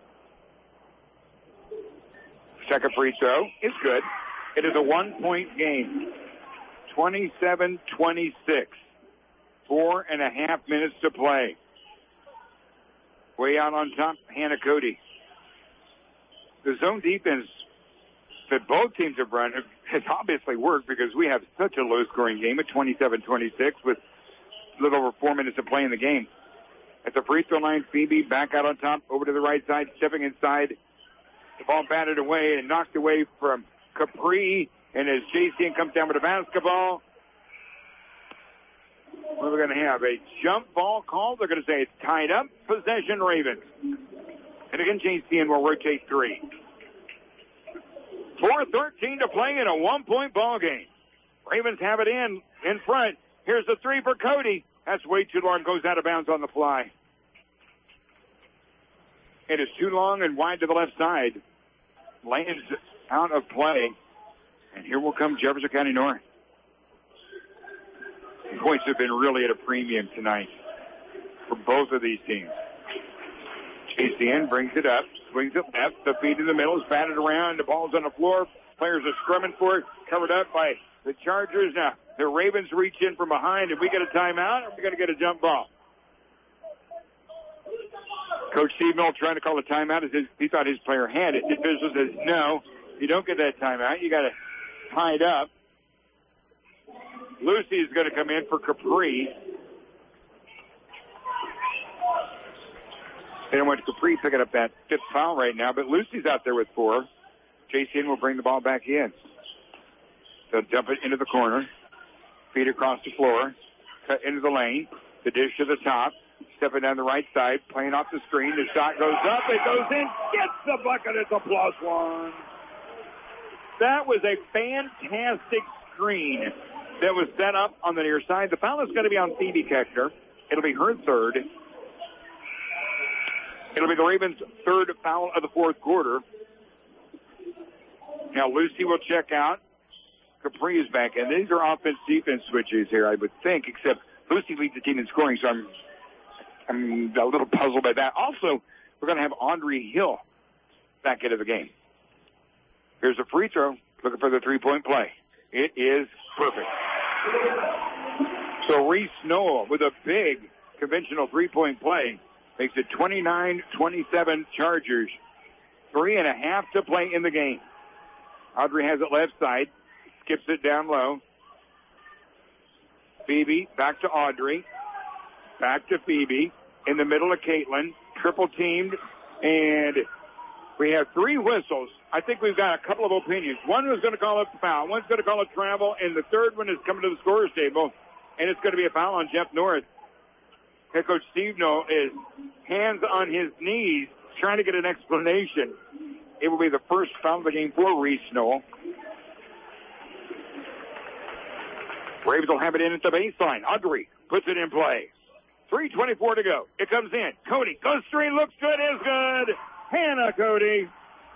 Second free throw is good. It is a one-point game. twenty-seven twenty-six. Four and a half minutes to play. Way out on top, Hannah Cody. The zone defense that both teams have run has obviously worked because we have such a low-scoring game at twenty-seven twenty-six with a little over four minutes to play in the game. At the free throw line, Phoebe back out on top, over to the right side, stepping inside. The ball batted away and knocked away from Capri. And as J C N comes down with the basketball, what are we going to have? A jump ball call. They're going to say it's tied up. Possession Ravens. And again, J C N will rotate three. four thirteen to play in a one-point ball game. Ravens have it in, in front. Here's the three for Cody. That's way too long. Goes out of bounds on the fly. It is too long and wide to the left side. Lands out of play. And here will come Jefferson County North. The points have been really at a premium tonight for both of these teams. J C N brings it up, swings it left. The feed in the middle is batted around. The ball's on the floor. Players are scrumming for it, covered up by the Chargers. Now, the Ravens reach in from behind. If we get a timeout, or we got to get a jump ball. Coach Steve Mill trying to call a timeout. He thought his player had it. The official says, no, you don't get that timeout. You got to tie it up. Lucy is going to come in for Capri. They don't want Capri picking up that fifth foul right now, but Lucy's out there with four. J C N will bring the ball back in. They'll dump it into the corner. Feed across the floor. Cut into the lane. The dish to the top. Stepping down the right side. Playing off the screen. The shot goes up. It goes in. Gets the bucket. It's a plus one. That was a fantastic screen that was set up on the near side. The foul is going to be on Phoebe Keckner. It'll be her third. It'll be the Ravens' third foul of the fourth quarter. Now Lucy will check out. Capri is back in. These are offense-defense switches here, I would think, except Lucy leads the team in scoring, so I'm, I'm a little puzzled by that. Also, we're going to have Audrey Hill back into the game. Here's a free throw. Looking for the three-point play. It is perfect. So Reese Noel with a big conventional three-point play makes it twenty-nine twenty-seven Chargers. Three and a half to play in the game. Audrey has it left side. Skips it down low. Phoebe back to Audrey. Back to Phoebe. In the middle of Caitlin. Triple teamed. And we have three whistles. I think we've got a couple of opinions. One was going to call it foul. One's going to call it travel. And the third one is coming to the scorer's table. And it's going to be a foul on Jeff North. Head coach Steve No is hands on his knees trying to get an explanation. It will be the first foul of the game for Reese Noel. Braves will have it in at the baseline. Audrey puts it in play. three twenty-four to go. It comes in. Cody goes straight, looks good, is good. Hannah Cody.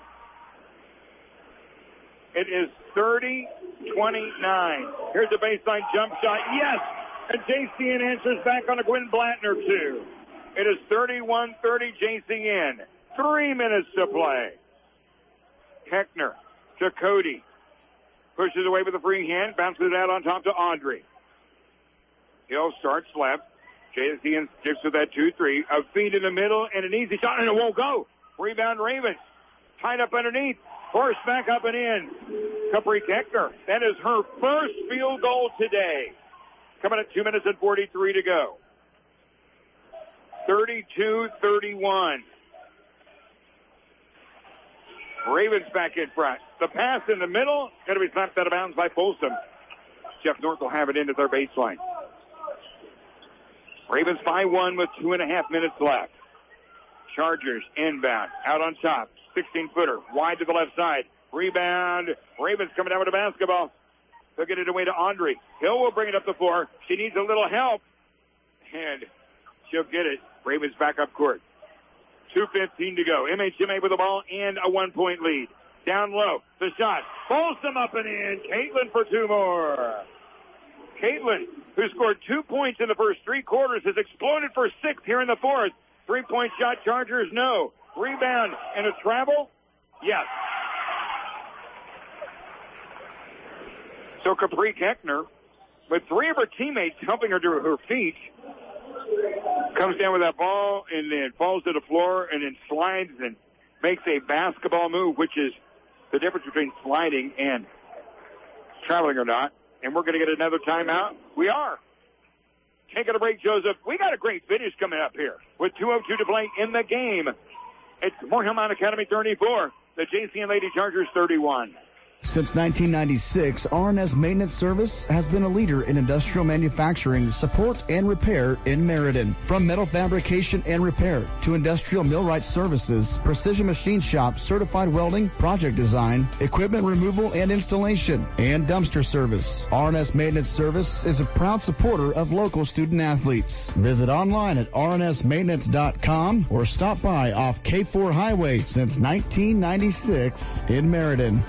It is thirty twenty-nine. Here's the baseline jump shot. Yes! And J C N answers back on a Gwen Blattner, too. It is thirty-one thirty J C N. Three minutes to play. Keckner to Cody. Pushes away with a free hand. Bounces it out on top to Audrey. Hill starts left. J C N sticks with that two three. A feed in the middle and an easy shot, and it won't go. Rebound Ravens. Tied up underneath. Force back up and in. Capri Keckner. That is her first field goal today. Coming at two minutes and forty-three to go. thirty-two thirty-one. Ravens back in front. The pass in the middle, going to be slapped out of bounds by Folsom. Jeff North will have it into their baseline. Ravens five one with two and a half minutes left. Chargers inbound, out on top. sixteen-footer, wide to the left side. Rebound. Ravens coming down with the basketball. They'll get it away to Audrey. Hill will bring it up the floor. She needs a little help. And she'll get it. Ravens back up court. two fifteen to go. M H M A with the ball and a one-point lead. Down low. The shot. Folsom up and in. Caitlin for two more. Caitlin, who scored two points in the first three quarters, has exploded for six here in the fourth. Three-point shot. Chargers, no. Rebound and a travel? Yes. So Capri Keckner with three of her teammates helping her to her feet. Comes down with that ball and then falls to the floor and then slides and makes a basketball move, which is the difference between sliding and traveling or not. And we're going to get another timeout. We are. Taking a break, Joseph. We got a great finish coming up here with two oh two to play in the game. It's Morehead Mount Academy thirty-four, the J C N Lady Chargers thirty-one. Since nineteen ninety-six, R and S Maintenance Service has been a leader in industrial manufacturing, support, and repair in Meriden. From metal fabrication and repair to industrial millwright services, precision machine shop, certified welding, project design, equipment removal and installation, and dumpster service. R and S Maintenance Service is a proud supporter of local student athletes. Visit online at r n s maintenance dot com or stop by off K four Highway since nineteen ninety-six in Meriden.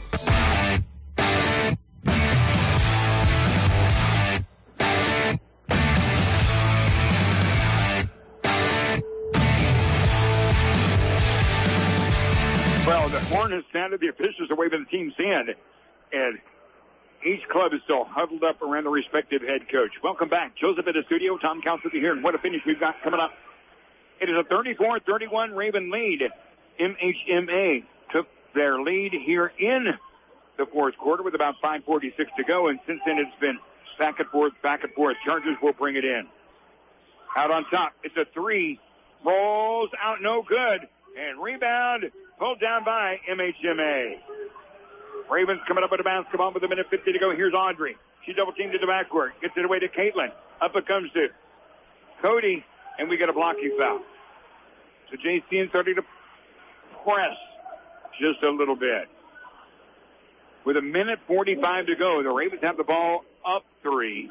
Well, the horn has sounded. The officials are waving the teams in, and each club is still huddled up around the respective head coach. Welcome back. Joseph in the studio. Tom Calcitti here, and what a finish we've got coming up. It is a thirty-four thirty-one Raven lead. M H M A took their lead here in the fourth quarter with about five forty-six to go, and since then it's been back and forth, back and forth. Chargers will bring it in. Out on top, it's a three. Rolls out, no good. And rebound pulled down by M H M A. Ravens coming up with a basketball with a minute fifty to go. Here's Audrey. She double teamed to the backcourt. Gets it away to Caitlin. Up it comes to Cody, and we get a blocking foul. So J C N starting to press just a little bit. With a minute forty-five to go, the Ravens have the ball up three.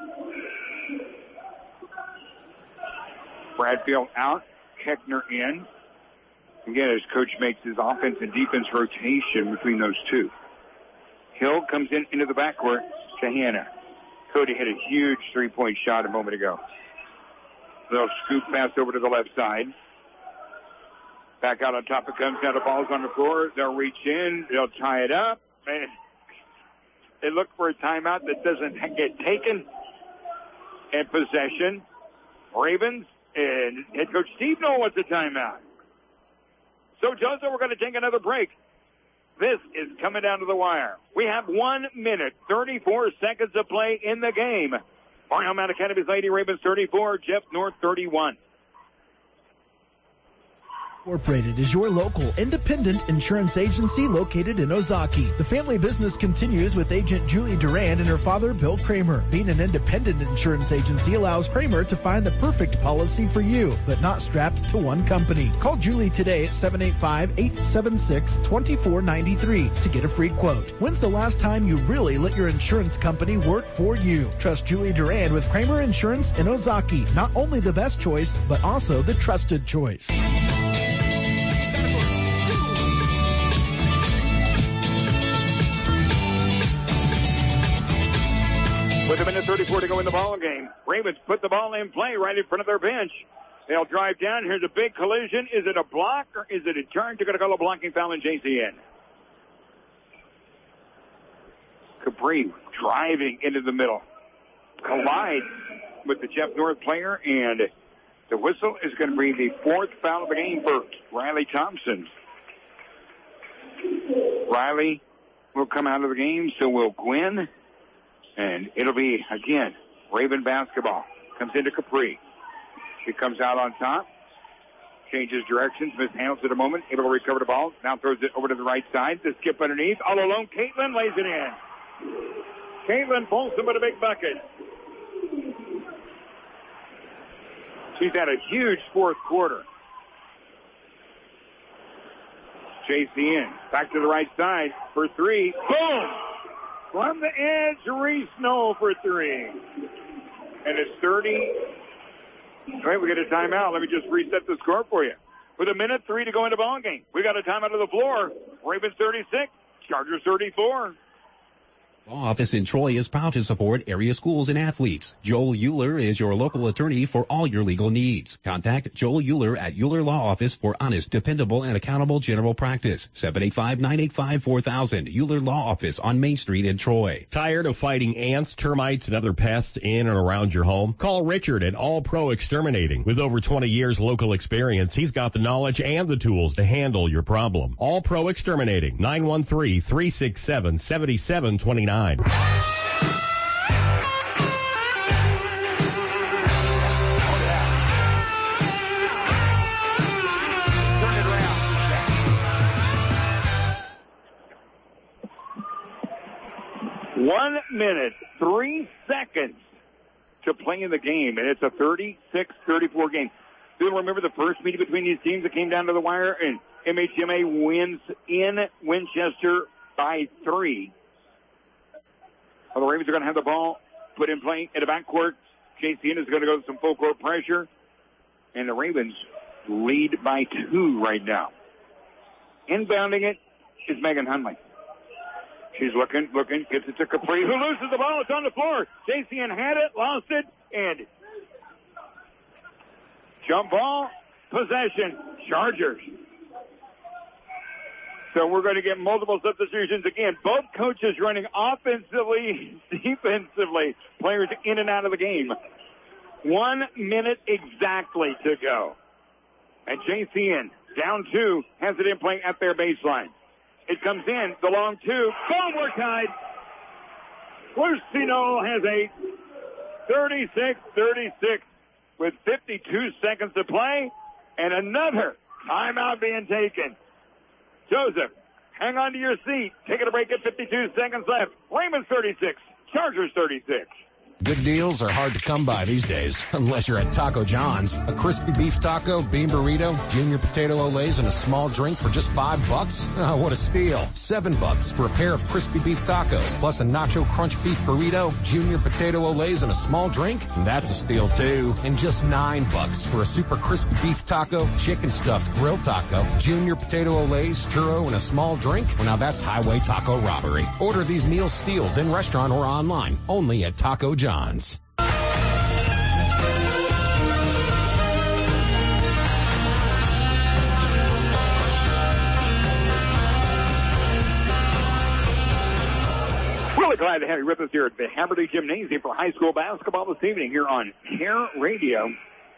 Bradfield out. Heckner in. Again, as coach makes his offense and defense rotation between those two. Hill comes in into the backcourt to Hannah. Cody hit a huge three-point shot a moment ago. They'll scoop pass over to the left side. Back out on top it comes. Now the ball's on the floor. They'll reach in. They'll tie it up. And they look for a timeout that doesn't get taken. And possession. Ravens and head coach Steve Noel wants a timeout. So, Joseph, we're going to take another break. This is coming down to the wire. We have one minute, thirty-four seconds to play in the game. Morehead Mount Academy's Lady Ravens thirty-four, Jeff North thirty-one. Incorporated is your local independent insurance agency located in Ozaki. The family business continues with agent Julie Durand and her father, Bill Kramer. Being an independent insurance agency allows Kramer to find the perfect policy for you, but not strapped to one company. Call Julie today at seven eight five, eight seven six, two four nine three to get a free quote. When's the last time you really let your insurance company work for you? Trust Julie Durand with Kramer Insurance in Ozaki. Not only the best choice, but also the trusted choice. With a minute thirty-four to go in the ball game. Ravens put the ball in play right in front of their bench. They'll drive down. Here's a big collision. Is it a block or is it a charge? They're going to call a blocking foul in J C N. Capri driving into the middle. Collide with the Jeff North player, and the whistle is going to be the fourth foul of the game for Riley Thompson. Riley will come out of the game, so will Gwen. And it'll be, again, Raven basketball. Comes into Capri. She comes out on top. Changes directions. Miss handles it a moment. Able to recover the ball. Now throws it over to the right side. The skip underneath. All alone. Caitlin lays it in. Caitlin pulls him with a big bucket. She's had a huge fourth quarter. J C N. Back to the right side for three. Boom! From the edge, Reese Snow for three. And it's thirty. All right, we get a timeout. Let me just reset the score for you. With a minute three to go in the ball game. We got a timeout of the floor. Ravens thirty-six, Chargers thirty-four. Law Office in Troy is proud to support area schools and athletes. Joel Euler is your local attorney for all your legal needs. Contact Joel Euler at Euler Law Office for honest, dependable, and accountable general practice. seven eight five, nine eight five, four thousand. Euler Law Office on Main Street in Troy. Tired of fighting ants, termites, and other pests in and around your home? Call Richard at All Pro Exterminating. With over twenty years local experience, he's got the knowledge and the tools to handle your problem. All Pro Exterminating. nine one three, three six seven, seven seven two nine. One minute, three seconds to play in the game, and it's a thirty-six thirty-four game. You'll remember the first meeting between these teams that came down to the wire, and M H M A wins in Winchester by three. Well, the Ravens are going to have the ball put in play in the backcourt. J C N is going to go with some full court pressure. And the Ravens lead by two right now. Inbounding it is Megan Hunley. She's looking, looking, gets it to Capri, who loses the ball. It's on the floor. J C N had it, lost it, and jump ball, possession, Chargers. So we're going to get multiple substitutions again. Both coaches running offensively, defensively, players in and out of the game. One minute exactly to go. And J C N, down two, has it in play at their baseline. It comes in, the long two. Boom, we're tied. Lucino has a thirty-six thirty-six with fifty-two seconds to play. And another timeout being taken. Joseph, hang on to your seat. Taking a break at fifty-two seconds left. Ravens thirty-six, Chargers thirty-six. Good deals are hard to come by these days, unless you're at Taco John's. A crispy beef taco, bean burrito, junior potato olays, and a small drink for just five bucks? Oh, what a steal. Seven bucks for a pair of crispy beef tacos, plus a nacho crunch beef burrito, junior potato olays, and a small drink? That's a steal, too. And just nine bucks for a super crispy beef taco, chicken stuffed grilled taco, junior potato olays, churro, and a small drink? Well, now that's highway taco robbery. Order these meal steals in restaurant or online, only at Taco John's. John's. Really glad to have you with us here at the Haverty Gymnasium for high school basketball this evening here on Care Radio.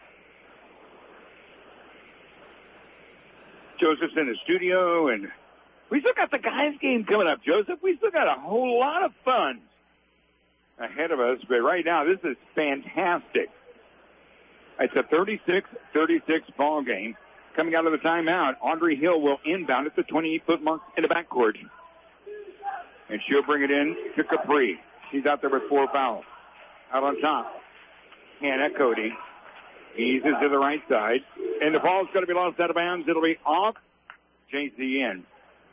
Joseph's in the studio, and we still got the guys game coming up, Joseph. We still got a whole lot of fun ahead of us, but right now this is fantastic. It's a thirty-six thirty-six ball game. Coming out of the timeout, Audrey Hill will inbound at the twenty-eight foot mark in the backcourt. And she'll bring it in to Capri. She's out there with four fouls. Out on top, Hannah Cody eases to the right side. And the ball's going to be lost out of bounds. It'll be off J C N.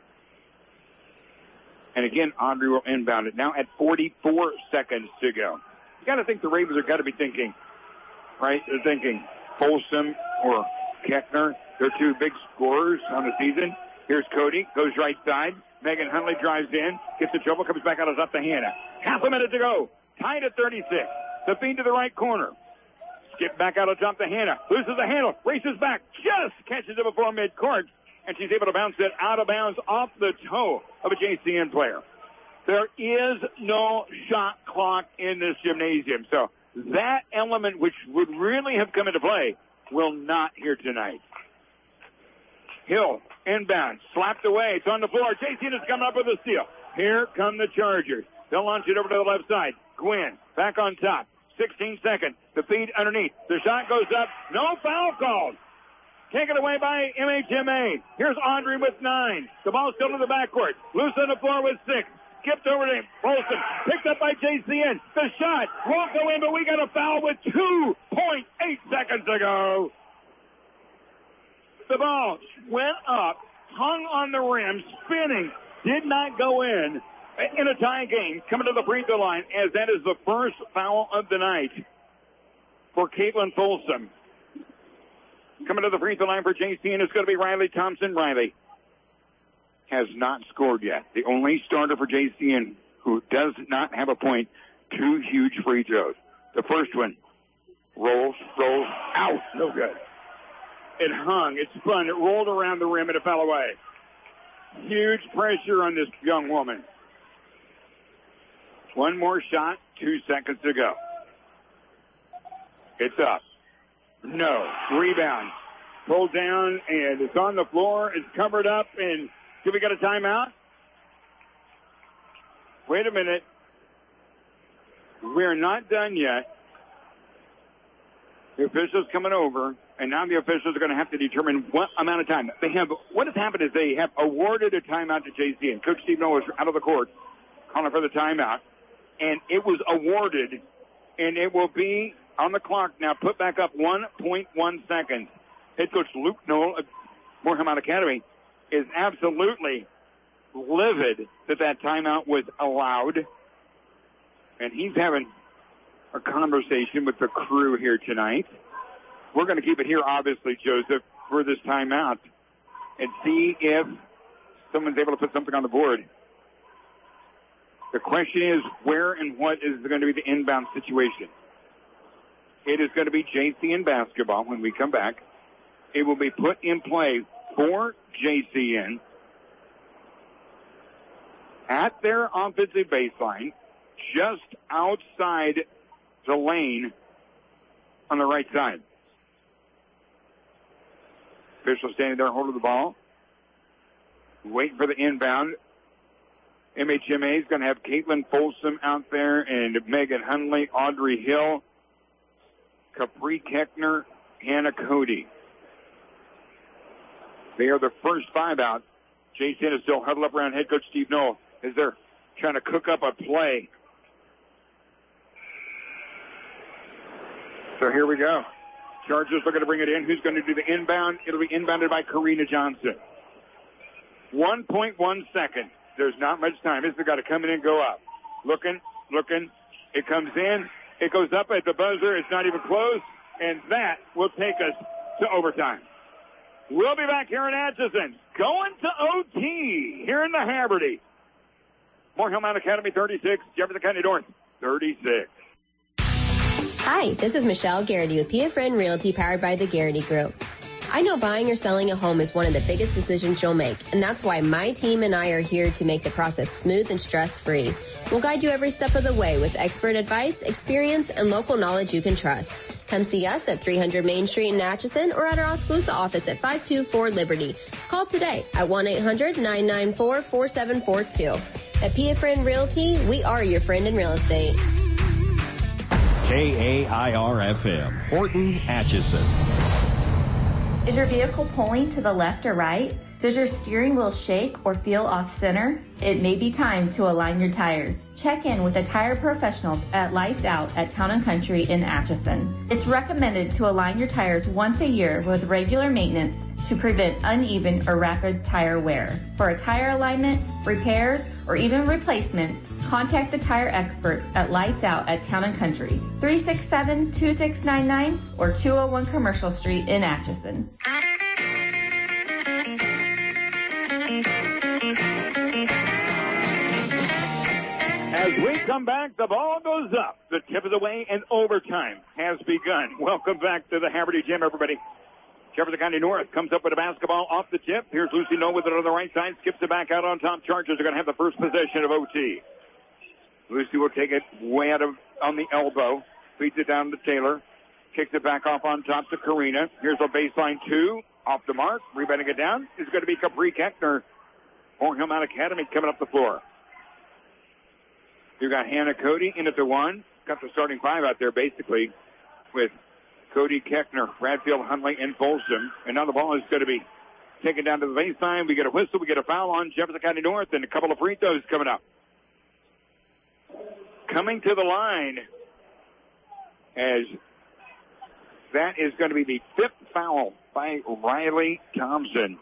And again, Audrey will inbound it. Now at forty-four seconds to go. You got to think the Ravens are got to be thinking, right? They're thinking Folsom or Keckner. They're two big scorers on the season. Here's Cody, goes right side. Megan Huntley drives in, gets the trouble, comes back out of top to Hannah. Half a minute to go. Tied at thirty-six. The feed to the right corner. Skip back out of top to Hannah. Loses the handle, races back, just catches it before midcourt. And she's able to bounce it out of bounds off the toe of a J C N player. There is no shot clock in this gymnasium. So that element, which would really have come into play, will not here tonight. Hill, inbound, slapped away. It's on the floor. J C N is coming up with a steal. Here come the Chargers. They'll launch it over to the left side. Gwynn, back on top. sixteen seconds. The feed underneath. The shot goes up. No foul called. Taken away by M H M A. Here's Audrey with nine. The ball still to the backcourt. Loose on the floor with six. Skipped over to Folsom. Picked up by J C N. The shot won't go in, but we got a foul with two point eight seconds to go. The ball went up, hung on the rim, spinning, did not go in. In a tie game, coming to the free throw line, as that is the first foul of the night for Caitlin Folsom. Coming to the free throw line for J C N is going to be Riley Thompson. Riley has not scored yet. The only starter for J C N who does not have a point, two huge free throws. The first one rolls, rolls, out, no good. It hung, it spun, it rolled around the rim, and it fell away. Huge pressure on this young woman. One more shot, two seconds to go. It's up. No. Rebound. Pulled down, and it's on the floor. It's covered up, and do we got a timeout? Wait a minute. We're not done yet. The officials coming over, and now the officials are going to have to determine what amount of time. They have. What has happened is they have awarded a timeout to J C, and Coach Steve Noah is out of the court calling for the timeout, and it was awarded, and it will be on the clock now, put back up one point one seconds. Head coach Luke Knoll of Moorhead Academy is absolutely livid that that timeout was allowed. And he's having a conversation with the crew here tonight. We're going to keep it here, obviously, Joseph, for this timeout and see if someone's able to put something on the board. The question is, where and what is going to be the inbound situation? It is going to be J C in basketball when we come back. It will be put in play for J C N at their offensive baseline, just outside the lane on the right side. Official standing there holding the ball, waiting for the inbound. M H M A is going to have Caitlin Folsom out there and Megan Hunley, Audrey Hill, Capri Keckner, Hannah Cody. They are the first five out. J C N is still huddled up around head coach Steve Noel as they're trying to cook up a play. So here we go. Chargers are going to bring it in. Who's going to do the inbound? It'll be inbounded by Karina Johnson. one point one seconds. There's not much time. This has got to come in and go up. Looking, looking. It comes in. It goes up at the buzzer. It's not even close. And that will take us to overtime. We'll be back here in Atchison. Going to O T here in the Haverty. Moorhead Academy thirty-six, Jefferson County North thirty-six. Hi, this is Michelle Garrity with P F Friend Realty, powered by the Garrity Group. I know buying or selling a home is one of the biggest decisions you'll make, and that's why my team and I are here to make the process smooth and stress-free. We'll guide you every step of the way with expert advice, experience, and local knowledge you can trust. Come see us at three hundred Main Street in Atchison or at our Oskaloosa office at five two four Liberty. Call today at one eight hundred nine nine four four seven four two. At P F Friend Realty, we are your friend in real estate. K A I R F M, Horton, Atchison. Is your vehicle pulling to the left or right? Does your steering wheel shake or feel off center? It may be time to align your tires. Check in with a tire professional at Lights Out at Town and Country in Atchison. It's recommended to align your tires once a year with regular maintenance to prevent uneven or rapid tire wear. For a tire alignment, repairs, or even replacement, contact the tire experts at Lights Out at Town and Country, three six seven, two six nine nine or two oh one Commercial Street in Atchison. As we come back, the ball goes up. The tip of the way and overtime has begun. Welcome back to the Haverty Gym, everybody. Jefferson County North comes up with a basketball off the tip. Here's Lucy Noel with it on the right side. Skips it back out on top. Chargers are going to have the first possession of O T. Lucy will take it way out of on the elbow. Feeds it down to Taylor. Kicks it back off on top to Karina. Here's a baseline two. Off the mark. Rebounding it down is going to be Capri Keckner. Moorhead Academy coming up the floor. You got Hannah Cody in at the one. Got the starting five out there basically with Cody Keckner, Bradfield, Hunley, and Folsom. And now the ball is going to be taken down to the baseline. We get a whistle. We get a foul on Jefferson County North and a couple of free throws coming up. Coming to the line as that is going to be the fifth foul by Riley Thompson.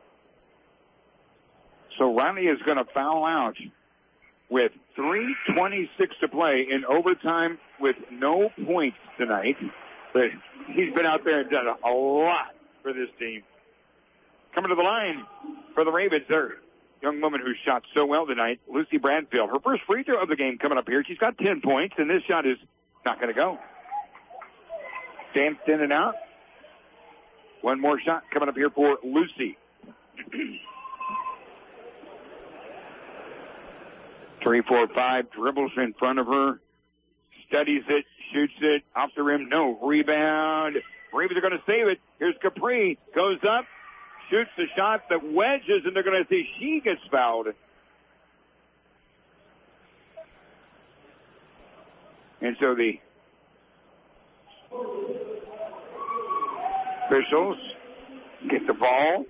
So Riley is going to foul out with three twenty-six to play in overtime with no points tonight. But he's been out there and done a lot for this team. Coming to the line for the Ravens there young woman who shot so well tonight, Lucy Bradfield. Her first free throw of the game coming up here. She's got ten points, and this shot is not going to go. Danced in and out. One more shot coming up here for Lucy. Three, four, five, dribbles in front of her, studies it, shoots it, off the rim, no, rebound. Ravens are going to save it. Here's Capri, goes up, shoots the shot that wedges, and they're going to see she gets fouled. And so the officials get the ball,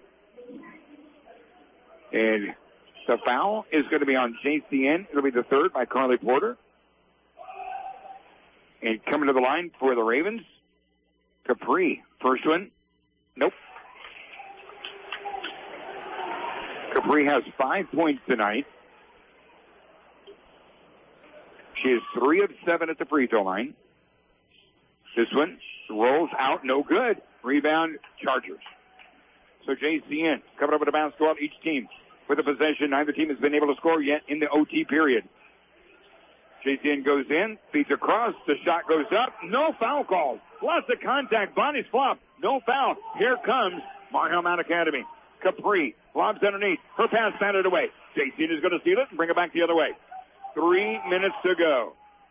and the foul is going to be on J C N. It'll be the third by Carly Porter. And coming to the line for the Ravens, Capri. First one. Nope. Capri has five points tonight. She is three of seven at the free throw line. This one rolls out, no good. Rebound, Chargers. So J C N coming up with a basketball, each team with a possession. Neither team has been able to score yet in the O T period. J C N goes in, feeds across, the shot goes up, no foul call. Lots of contact, bodies flop, no foul. Here comes Marham Mount Academy. Capri lobs underneath, her pass batted away. J C N is going to steal it and bring it back the other way. Three minutes to go.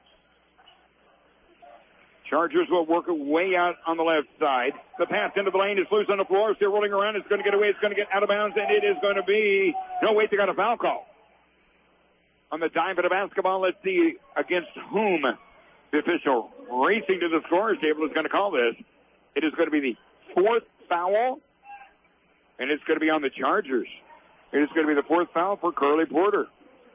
Chargers will work it way out on the left side. The pass into the lane is loose on the floor. Still rolling around. It's going to get away. It's going to get out of bounds, and it is going to be... No, wait, they got a foul call. On the dive of the basketball, let's see against whom the official racing to the scorer's table is going to call this. It is going to be the fourth foul, and it's going to be on the Chargers. It is going to be the fourth foul for Carly Porter.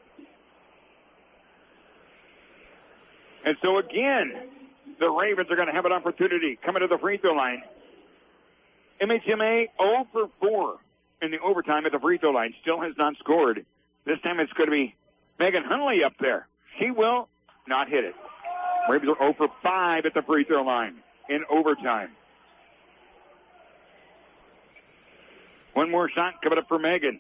And so again, the Ravens are going to have an opportunity coming to the free throw line. M H M A zero for four in the overtime at the free throw line. Still has not scored. This time it's going to be Megan Hunley up there. She will not hit it. Ravens are zero for five at the free throw line in overtime. One more shot coming up for Megan.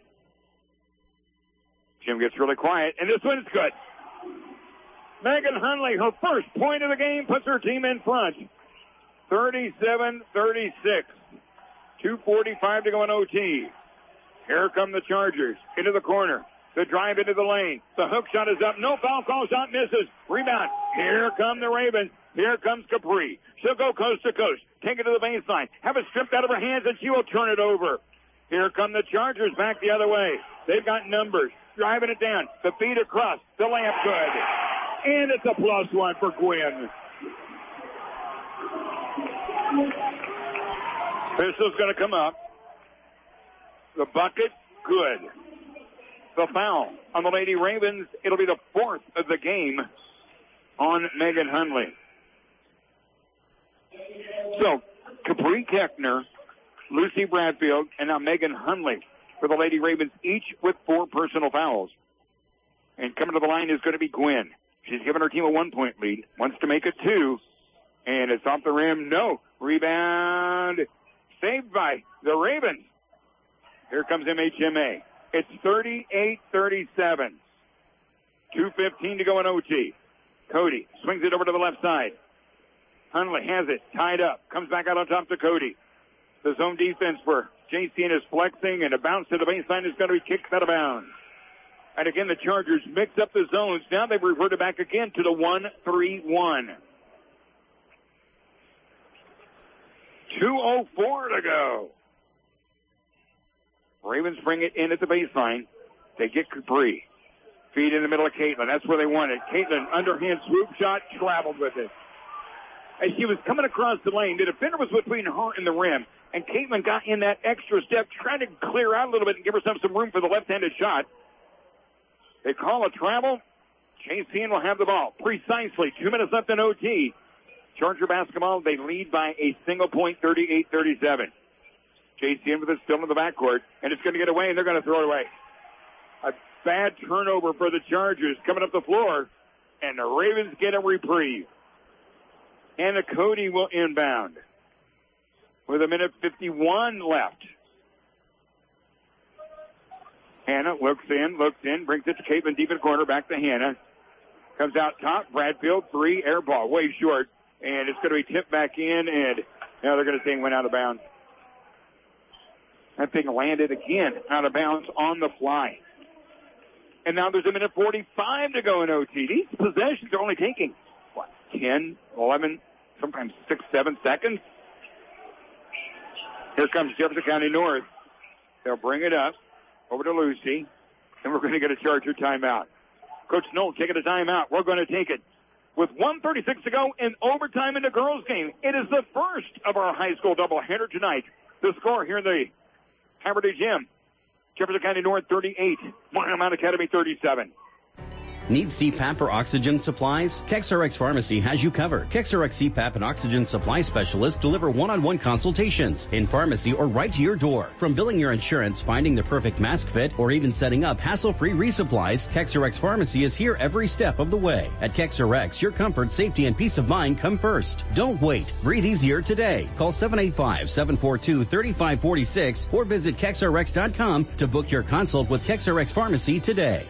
Jim gets really quiet, and this one's good. Megan Hunley, her first point of the game, puts her team in front. thirty-seven thirty-six. two forty-five to go in O T. Here come the Chargers into the corner. The drive into the lane. The hook shot is up. No foul call. Shot misses. Rebound. Here come the Ravens. Here comes Capri. She'll go coast to coast. Take it to the baseline. Have it stripped out of her hands, and she will turn it over. Here come the Chargers back the other way. They've got numbers. Driving it down. The feed across. The layup good. And it's a plus one for Gwynn. Pistol's going to come up. The bucket, good. The foul on the Lady Ravens. It'll be the fourth of the game on Megan Hunley. So, Capri Keckner, Lucy Bradfield, and now Megan Hunley for the Lady Ravens, each with four personal fouls. And coming to the line is going to be Gwynn. She's given her team a one-point lead, wants to make it two, and it's off the rim. No. Rebound saved by the Ravens. Here comes M H M A. It's thirty-eight thirty-seven. two fifteen to go in O T. Cody swings it over to the left side. Hunley has it, tied up, comes back out on top to Cody. The zone defense for J C N is flexing, and a bounce to the baseline is going to be kicked out of bounds. And again, the Chargers mix up the zones. Now they've reverted back again to the one three one. two oh four to go. Ravens bring it in at the baseline. They get Capri. Feed in the middle of Caitlin. That's where they want it. Caitlin, underhand swoop shot, traveled with it. As she was coming across the lane, the defender was between her and the rim, and Caitlin got in that extra step, trying to clear out a little bit and give herself some room for the left-handed shot. They call a travel. J C N will have the ball. Precisely. Two minutes left in O T. Charger basketball, they lead by a single point, thirty-eight thirty-seven. J C N with it still in the backcourt, and it's going to get away, and they're going to throw it away. A bad turnover for the Chargers coming up the floor, and the Ravens get a reprieve. Anna Cody will inbound with a minute fifty-one left. Hannah looks in, looks in, brings it to Caitlin deep in the corner, back to Hannah. Comes out top, Bradfield, three, air ball, way short. And it's going to be tipped back in, and now they're going to say it went out of bounds. That thing landed again out of bounds on the fly. And now there's a minute forty-five to go in O T. These possessions are only taking, what, ten, eleven, sometimes six, seven seconds? Here comes Jefferson County North. They'll bring it up over to Lucy, and we're going to get a Charger timeout. Coach Knoll taking a timeout. We're going to take it. With one thirty-six to go in overtime in the girls' game, it is the first of our high school doubleheader tonight. The score here in the Haverty Gym. Jefferson County North thirty-eight, Mountain Mount Academy thirty-seven. Need C PAP or oxygen supplies? KexRx Pharmacy has you covered. KexRx C PAP and oxygen supply specialists deliver one-on-one consultations in pharmacy or right to your door. From billing your insurance, finding the perfect mask fit, or even setting up hassle-free resupplies, KexRx Pharmacy is here every step of the way. At KexRx, your comfort, safety, and peace of mind come first. Don't wait. Breathe easier today. Call seven eight five, seven four two, three five four six or visit Kex R X dot com to book your consult with KexRx Pharmacy today.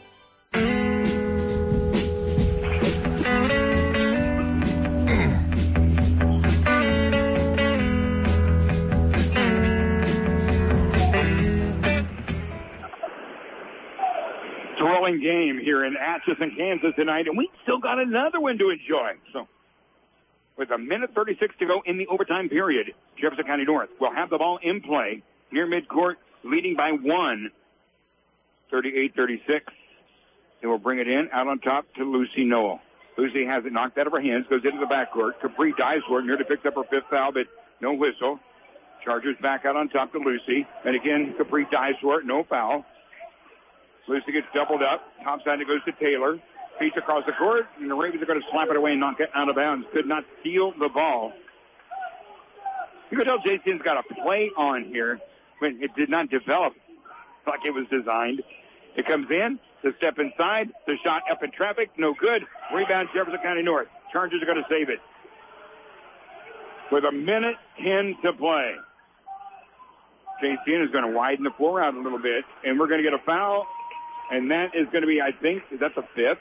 Thrilling game here in Atchison, Kansas tonight, and we still got another one to enjoy. So, with a minute thirty-six to go in the overtime period, Jefferson County North will have the ball in play near midcourt, leading by one, thirty-eight thirty-six. They will bring it in out on top to Lucy Noel. Lucy has it knocked out of her hands, goes into the backcourt. Capri dives for it, nearly picks up her fifth foul, but no whistle. Chargers back out on top to Lucy, and again, Capri dives for it, no foul. Lucy gets doubled up. Top side, it goes to Taylor. Feeds across the court, and the Ravens are going to slap it away and knock it out of bounds. Could not steal the ball. You can tell J C's got a play on here, but it did not develop like it was designed. It comes in, the step inside, the shot up in traffic, no good. Rebound, Jefferson County North. Chargers are going to save it. With a minute ten to play. J C N is going to widen the floor out a little bit, and we're going to get a foul. And that is going to be, I think, is that the fifth?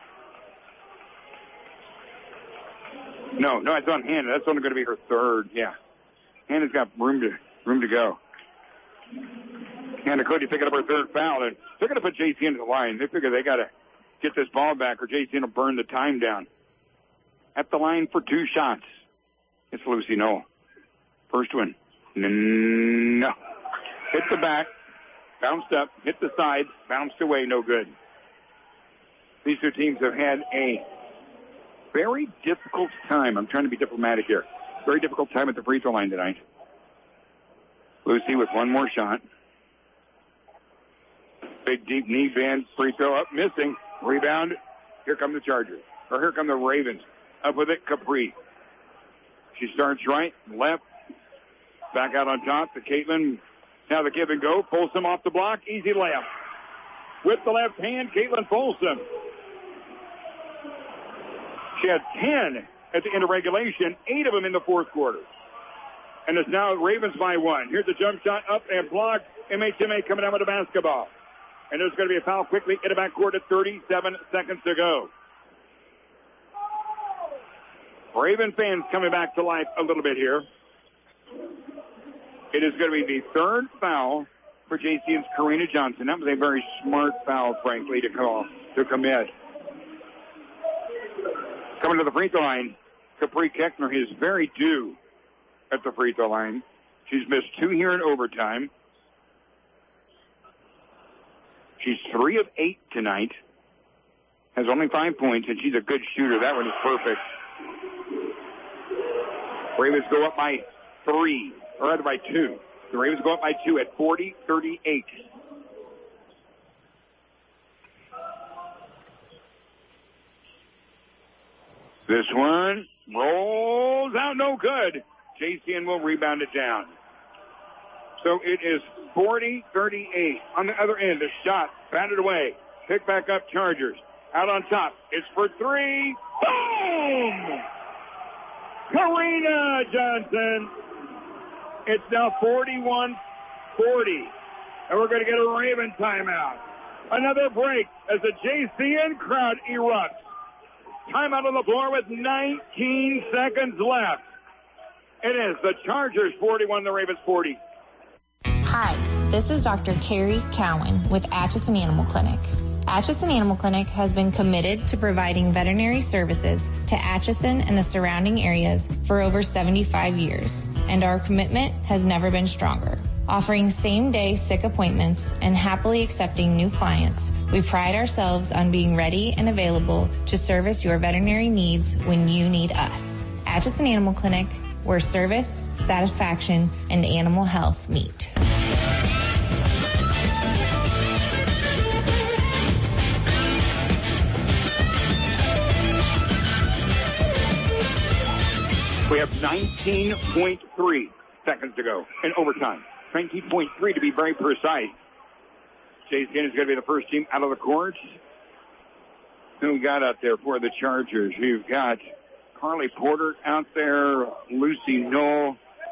No, no, it's on Hannah. That's only going to be her third. Yeah. Hannah's got room to room to go. Hannah Cody picking up her third foul, and they're going to put J C N to the line. They figure they got to get this ball back, or J C N will burn the time down. At the line for two shots, it's Lucy Noel. First one, no. Hit the back. Bounced up, hit the side, bounced away, no good. These two teams have had a very difficult time. I'm trying to be diplomatic here. Very difficult time at the free throw line tonight. Lucy with one more shot. Big, deep knee bend, free throw up, missing. Rebound. Here come the Chargers. Or here come the Ravens. Up with it, Capri. She starts right, left. Back out on top to Caitlin. Now the give and go. Folsom off the block. Easy layup. With the left hand, Caitlin Folsom. She had ten at the end of regulation, eight of them in the fourth quarter. And it's now Ravens by one. Here's a jump shot up and blocked. M H M A coming down with the basketball. And there's going to be a foul quickly in the backcourt at thirty-seven seconds to go. Raven fans coming back to life a little bit here. It is going to be the third foul for J C N's Karina Johnson. That was a very smart foul, frankly, to call, to commit. Coming to the free throw line, Capri Keckner is very due at the free throw line. She's missed two here in overtime. She's three of eight tonight. Has only five points, and she's a good shooter. That one is perfect. Ravens go up by three. Or rather by two. The Ravens go up by two at forty thirty-eight. This one rolls out, no good. J C N will rebound it down. So it is forty thirty-eight. On the other end, a shot, batted away. Pick back up, Chargers. Out on top, it's for three. Boom! Karina Johnson. It's now forty-one forty. And we're going to get a Raven timeout. Another break as the J C N crowd erupts. Timeout on the floor with nineteen seconds left. It is the Chargers forty-one, the Ravens forty. Hi, this is Doctor Carrie Cowan with Atchison Animal Clinic. Atchison Animal Clinic has been committed to providing veterinary services to Atchison and the surrounding areas for over seventy-five years, and our commitment has never been stronger. Offering same-day sick appointments and happily accepting new clients, we pride ourselves on being ready and available to service your veterinary needs when you need us. Atchison Animal Clinic, where service, satisfaction, and animal health meet. We have nineteen point three seconds to go in overtime. nineteen point three to be very precise. J C N is going to be the first team out of the court. Who we got out there for the Chargers? You've got Carly Porter out there, Lucy Knoll.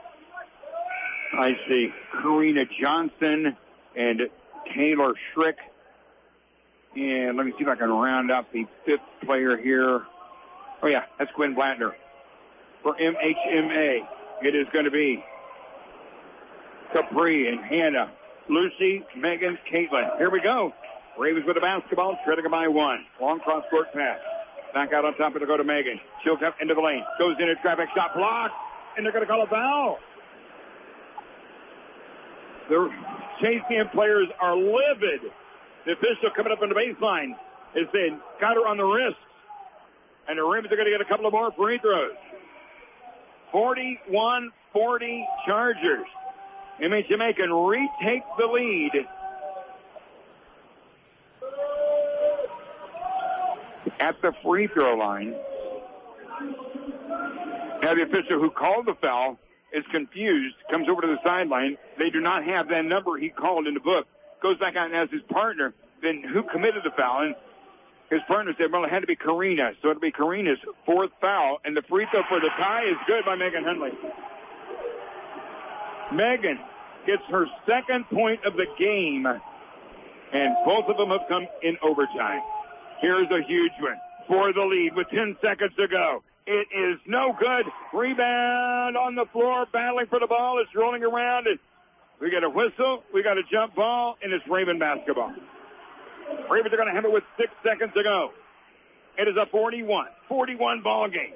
I see Karina Johnson and Taylor Schrick. And let me see if I can round up the fifth player here. Oh, yeah, that's Quinn Blattner. For M H M A, it is going to be Capri and Hannah, Lucy, Megan, Caitlin. Here we go. Ravens with the basketball, trailing by one. Long cross-court pass. Back out on top, it'll go to Megan. She'll come into the lane. Goes into traffic, shot blocked, and they're going to call a foul. The J C N players are livid. The official coming up on the baseline is saying, got her on the wrist. And the Ravens are going to get a couple of more free throws. forty-one forty Chargers. M H M A can retake the lead. At the free throw line. Now the official who called the foul is confused, comes over to the sideline. They do not have that number he called in the book. Goes back out and asks his partner, then who committed the foul? And his partner said, well, it had to be Karina. So it'll be Karina's fourth foul. And the free throw for the tie is good by Megan Hunley. Megan gets her second point of the game. And both of them have come in overtime. Here's a huge one for the lead with ten seconds to go. It is no good. Rebound on the floor, battling for the ball. It's rolling around. We got a whistle. We got a jump ball, and it's Raven basketball. Ravens are going to have it with six seconds to go. It is a forty-one forty-one ball game.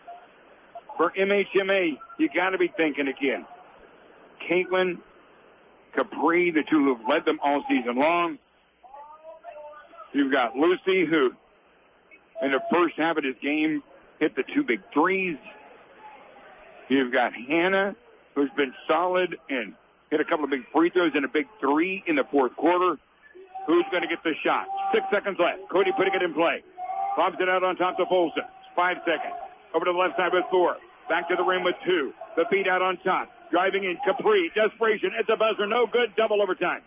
For M H M A, you got to be thinking again. Caitlin, Capri, the two who have led them all season long. You've got Lucy, who in the first half of this game hit the two big threes. You've got Hannah, who's been solid and hit a couple of big free throws and a big three in the fourth quarter. Who's going to get the shot? Six seconds left. Cody putting it in play. Bobs it out on top to Folsom. Five seconds. Over to the left side with four. Back to the rim with two. The feed out on top. Driving in. Capri. Desperation. It's a buzzer. No good. Double overtime.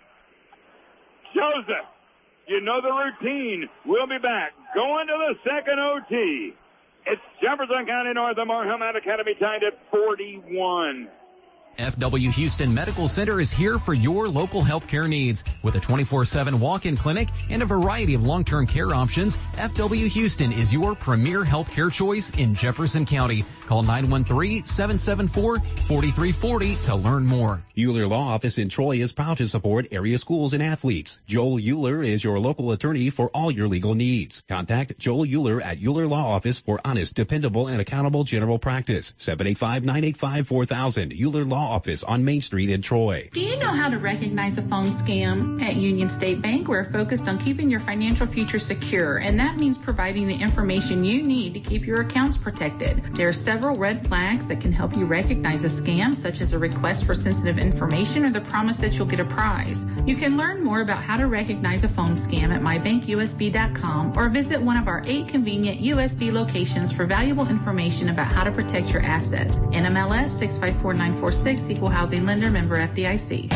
Joseph. You know the routine. We'll be back. Going to the second O T. It's Jefferson County North and Moorhead Academy tied at forty-one. F W Houston Medical Center is here for your local healthcare needs. With a twenty-four seven walk-in clinic and a variety of long-term care options, F W Houston is your premier healthcare choice in Jefferson County. Call nine one three, seven seven four, four three four zero to learn more. Euler Law Office in Troy is proud to support area schools and athletes. Joel Euler is your local attorney for all your legal needs. Contact Joel Euler at Euler Law Office for honest, dependable, and accountable general practice. seven eight five, nine eight five, four thousand. Euler Law Office on Main Street in Troy. Do you know how to recognize a phone scam? At Union State Bank, we're focused on keeping your financial future secure, and that means providing the information you need to keep your accounts protected. There are several red flags that can help you recognize a scam, such as a request for sensitive information or the promise that you'll get a prize. You can learn more about how to recognize a phone scam at my bank U S B dot com or visit one of our eight convenient U S B locations for valuable information about how to protect your assets. N M L S six five four nine four six, Equal Housing Lender, member F D I C.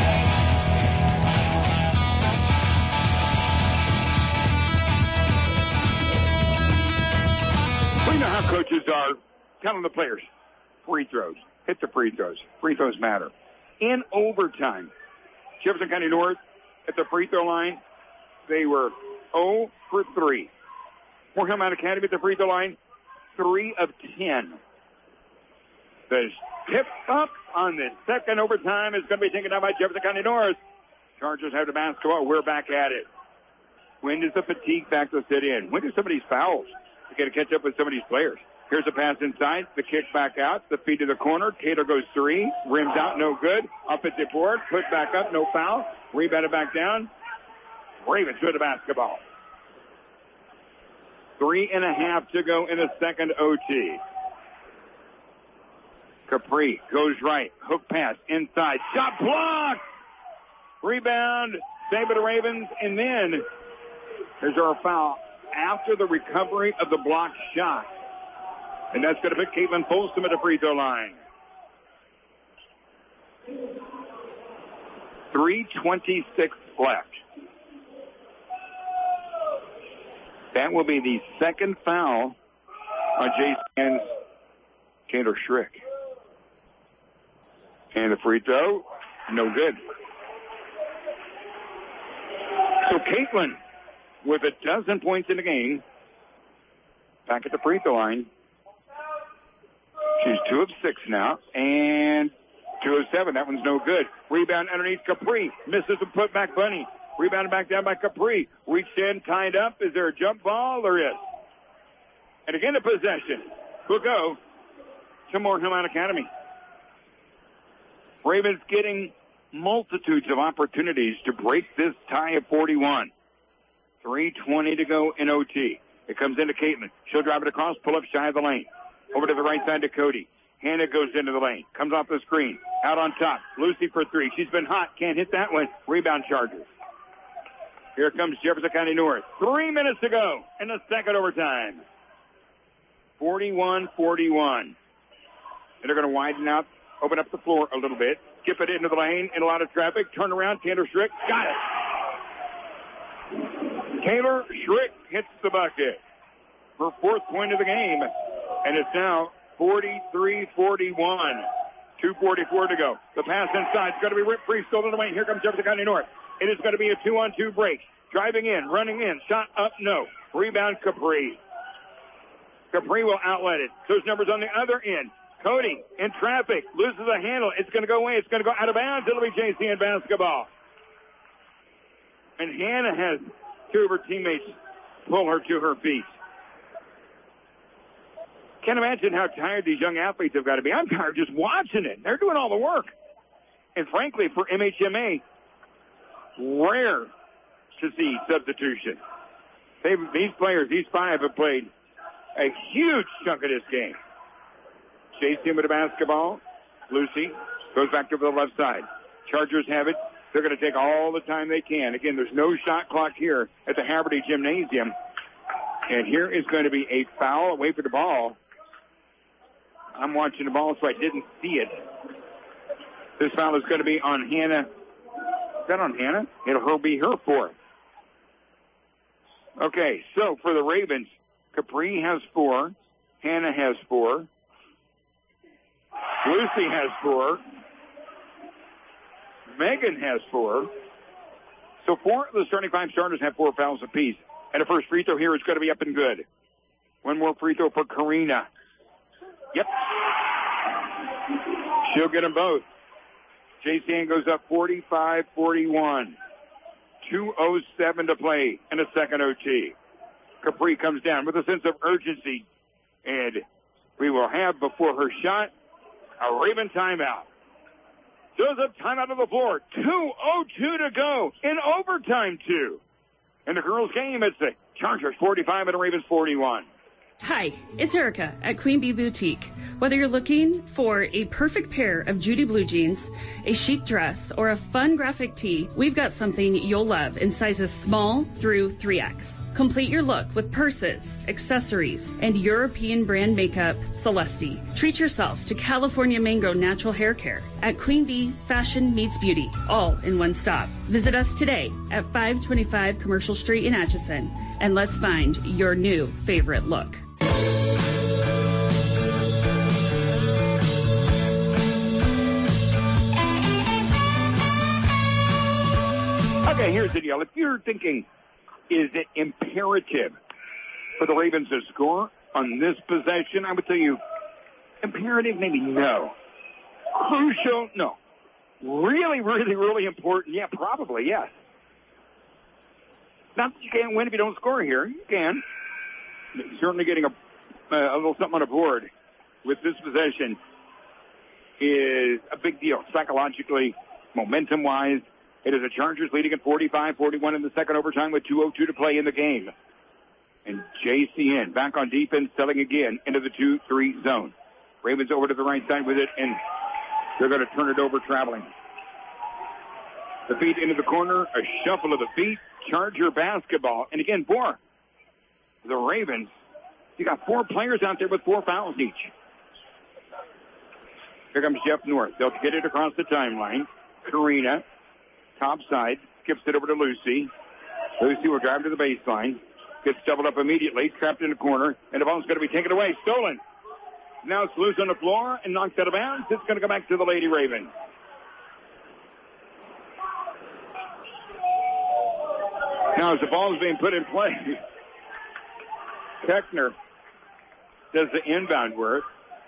We know how coaches are telling the players, free throws, hit the free throws. Free throws matter. In overtime, Jefferson County North at the free throw line. They were zero for three. Moore Hillmount Academy at the free throw line, three of ten. The tip up on the second overtime is going to be taken down by Jefferson County North. Chargers have the basketball. We're back at it. When does the fatigue factor set in? When do some of these fouls get to catch up with some of these players? Here's a pass inside. The kick back out. The feed to the corner. Taylor goes three. Rims out. No good. Offensive board. Put back up. No foul. Rebounded back down. Ravens with the basketball. Three and a half to go in the second O T. Capri goes right. Hook pass inside. Shot blocked. Rebound. Save it to Ravens. And then there's our foul after the recovery of the blocked shot. And that's going to put Caitlin Folsom at the free throw line. three twenty-six left. That will be the second foul on J C N's Taylor Schrick. And the free throw, no good. So Caitlin, with a dozen points in the game, back at the free throw line. She's two of six now, and two of seven. That one's no good. Rebound underneath Capri. Misses a putback bunny. Rebounded back down by Capri. Reached in, tied up. Is there a jump ball? There is. And again, the possession will go to Moore Hillmount Academy. Ravens getting multitudes of opportunities to break this tie of forty-one. three twenty to go in O T. It comes into Caitlin. She'll drive it across, pull up shy of the lane. Over to the right side to Cody. Hannah goes into the lane. Comes off the screen. Out on top. Lucy for three. She's been hot. Can't hit that one. Rebound Chargers. Here comes Jefferson County North. Three minutes to go in the second overtime. forty-one forty-one. And they're going to widen out, open up the floor a little bit. Skip it into the lane in a lot of traffic. Turn around. Taylor Schrick. Got it. Taylor Schrick hits the bucket. Her fourth point of the game. And it's now forty-three forty-one. two forty-four to go. The pass inside is going to be ripped free, stolen away. Here comes Jefferson County North. It is going to be a two-on-two break. Driving in, running in, shot up, no. Rebound, Capri. Capri will outlet it. Those numbers on the other end. Cody in traffic, loses the handle. It's going to go away. It's going to go out of bounds. It'll be J C N basketball. And Hannah has two of her teammates pull her to her feet. Can't imagine how tired these young athletes have got to be. I'm tired just watching it. They're doing all the work. And frankly, for M H M A, rare to see substitution. They've, these players, these five, have played a huge chunk of this game. Chasing with the basketball. Lucy goes back to the left side. Chargers have it. They're going to take all the time they can. Again, there's no shot clock here at the Haverty Gymnasium. And here is going to be a foul away for the ball. I'm watching the ball, so I didn't see it. This foul is going to be on Hannah. Is that on Hannah? It'll be her fourth. Okay, so for the Ravens, Capri has four. Hannah has four. Lucy has four. Megan has four. So four of the starting five starters have four fouls apiece. And the first free throw here is going to be up and good. One more free throw for Karina. Yep. She'll get them both. J C N goes up forty-five forty-one. two oh seven to play in the second O T. Capri comes down with a sense of urgency. And we will have, before her shot, a Raven timeout. Joseph, timeout on the floor. two oh two to go in overtime two. In the girls' game, it's the Chargers forty-five and the Ravens forty-one. Hi, it's Erica at Queen Bee Boutique. Whether you're looking for a perfect pair of Judy blue jeans, a chic dress, or a fun graphic tee, we've got something you'll love in sizes small through three X. Complete your look with purses, accessories, and European brand makeup, Celeste. Treat yourself to California Mango Natural Hair Care at Queen Bee Fashion Meets Beauty, all in one stop. Visit us today at five twenty-five Commercial Street in Atchison, and let's find your new favorite look. Okay, here's the deal. If you're thinking, is it imperative for the Ravens to score on this possession? I would tell you, imperative, maybe no. Crucial, no. Really, really, really important, yeah, probably, yes. Not that you can't win if you don't score here. You can. Certainly getting a, uh, a little something on the board with this possession is a big deal, psychologically, momentum-wise. It is the Chargers leading at forty-five forty-one in the second overtime with two oh two to play in the game. And J C N back on defense, selling again into the two three zone. Ravens over to the right side with it, and they're going to turn it over traveling. The feet into the corner, a shuffle of the feet, Charger basketball. And again, for the Ravens, you got four players out there with four fouls each. Here comes Jeff North. They'll get it across the timeline. Karina, top side, skips it over to Lucy. Lucy will drive to the baseline. Gets doubled up immediately, trapped in the corner, and the ball's going to be taken away. Stolen. Now it's loose on the floor and knocked out of bounds. It's going to go back to the Lady Ravens. Now as the ball is being put in play, Keckner does the inbound work.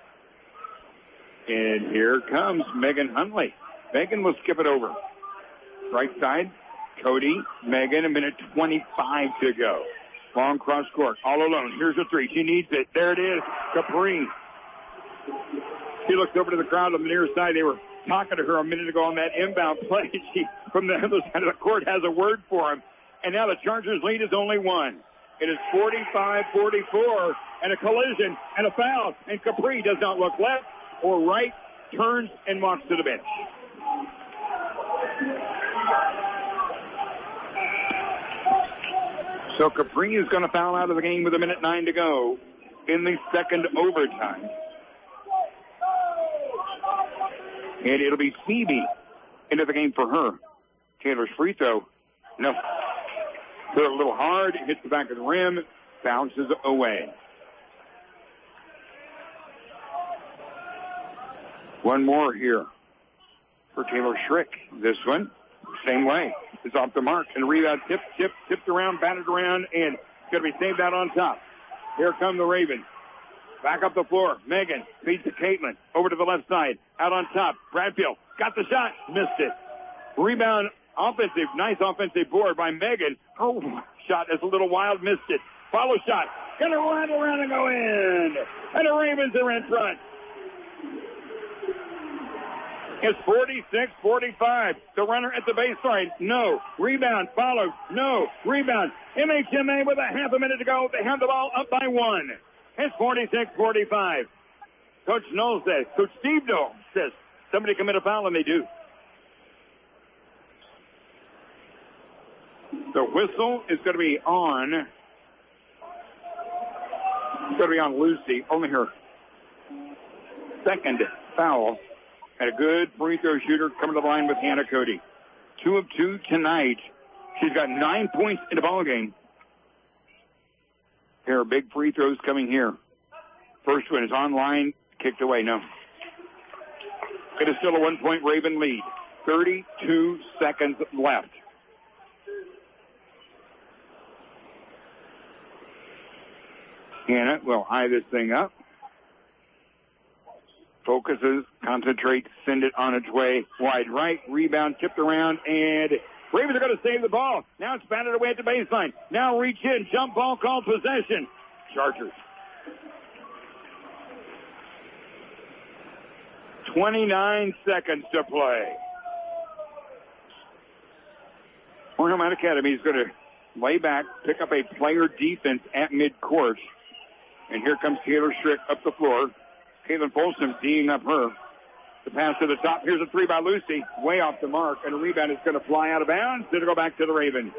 And here comes Megan Huntley. Megan will skip it over. Right side, Cody, Megan, a minute twenty-five to go. Long cross court, all alone. Here's a three. She needs it. There it is. Capri. She looks over to the crowd on the near side. They were talking to her a minute ago on that inbound play. She, from the other side of the court, has a word for him. And now the Chargers' lead is only one. It is forty-five forty-four, and a collision and a foul. And Capri does not look left or right, turns and walks to the bench. So Capri is going to foul out of the game with a minute nine to go in the second overtime. And it'll be Phoebe into the game for her. Taylor's free throw. No. Threw it a little hard, hits the back of the rim, bounces away. One more here for Taylor Schrick. This one, same way. It's off the mark. And rebound tipped, tipped, tipped around, batted around, and going to be saved out on top. Here come the Ravens. Back up the floor. Megan feeds to Caitlin. Over to the left side. Out on top. Bradfield got the shot. Missed it. Rebound offensive. Nice offensive board by Megan. Oh, shot is a little wild. Missed it. Follow shot. Going to rattle around and go in. And the Ravens are in front. It's forty-six forty-five. The runner at the baseline. No. Rebound. Follow. No. Rebound. M H M A with a half a minute to go. They have the ball up by one. It's forty-six forty-five. Coach Knowles says, Coach Steve Knowles says, somebody commit a foul, and they do. The whistle is going to be on. It's going to be on Lucy. Only her second foul. And a good free throw shooter coming to the line with Hannah Cody. Two of two tonight. She's got nine points in the ballgame. Here are big free throws coming here. First one is online, kicked away. No. It is still a one-point Raven lead. thirty-two seconds left. Hannah will eye this thing up. Focuses, concentrates, send it on its way. Wide right, rebound, tipped around, and Ravens are going to save the ball. Now it's batted away at the baseline. Now reach in, jump ball called possession. Chargers. twenty-nine seconds to play. Ornament Academy is going to lay back, pick up a player defense at midcourt. And here comes Taylor Schrick up the floor. Caitlin Folsom teeing up her. The pass to the top. Here's a three by Lucy. Way off the mark. And a rebound is going to fly out of bounds. It'll go back to the Ravens.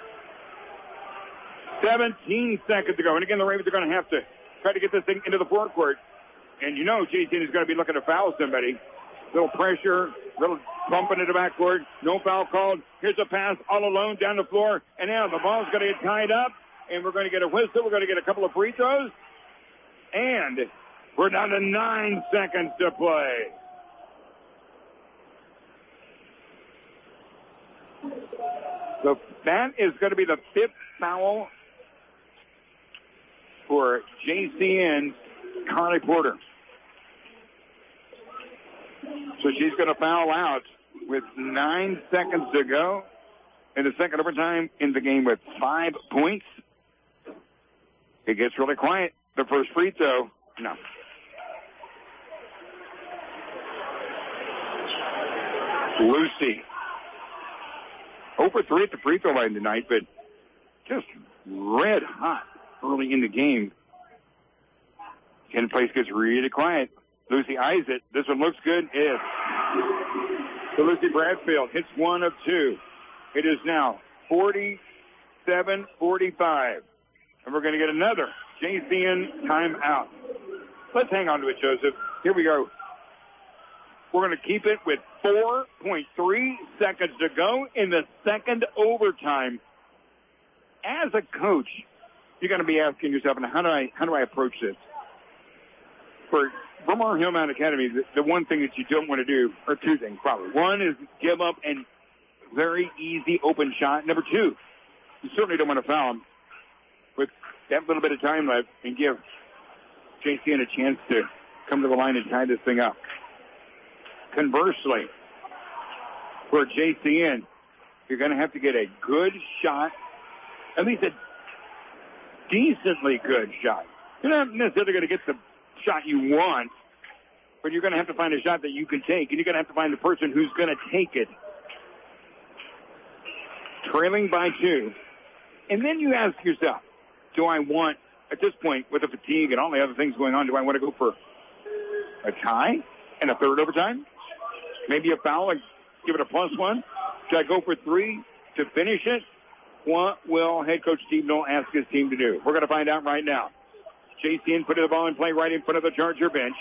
seventeen seconds to go. And again, the Ravens are going to have to try to get this thing into the forecourt. And you know J T is going to be looking to foul somebody. Little pressure, little bump into the backcourt. No foul called. Here's a pass all alone down the floor. And now the ball's going to get tied up. And we're going to get a whistle. We're going to get a couple of free throws. And we're down to nine seconds to play. So that is going to be the fifth foul for J C N Carly Porter. So she's going to foul out with nine seconds to go in the second overtime in the game with five points. It gets really quiet. The first free throw, no. Lucy. oh for three at the free throw line tonight, but just red hot early in the game. And the place gets really quiet. Lucy eyes it. This one looks good. Is. So Lucy Bradfield hits one of two. It is now forty-seven forty-five. And we're going to get another J C N timeout. Let's hang on to it, Joseph. Here we go. We're going to keep it with four point three seconds to go in the second overtime. As a coach, you're going to be asking yourself, how do I how do I approach this? For Bromar Hillmount Academy, the, the one thing that you don't want to do, or two things probably. One is give up a very easy open shot. Number two, you certainly don't want to foul them with that little bit of time left and give J C N a chance to come to the line and tie this thing up. Conversely, for J C N, you're going to have to get a good shot, at least a decently good shot. You're not necessarily going to get the shot you want, but you're going to have to find a shot that you can take, and you're going to have to find the person who's going to take it. Trailing by two. And then you ask yourself, do I want, at this point, with the fatigue and all the other things going on, do I want to go for a tie and a third overtime? Maybe a foul and give it a plus one? Should I go for three to finish it? What will head coach Steve Knoll ask his team to do? We're going to find out right now. J C N putting the ball in play right in front of the Charger bench.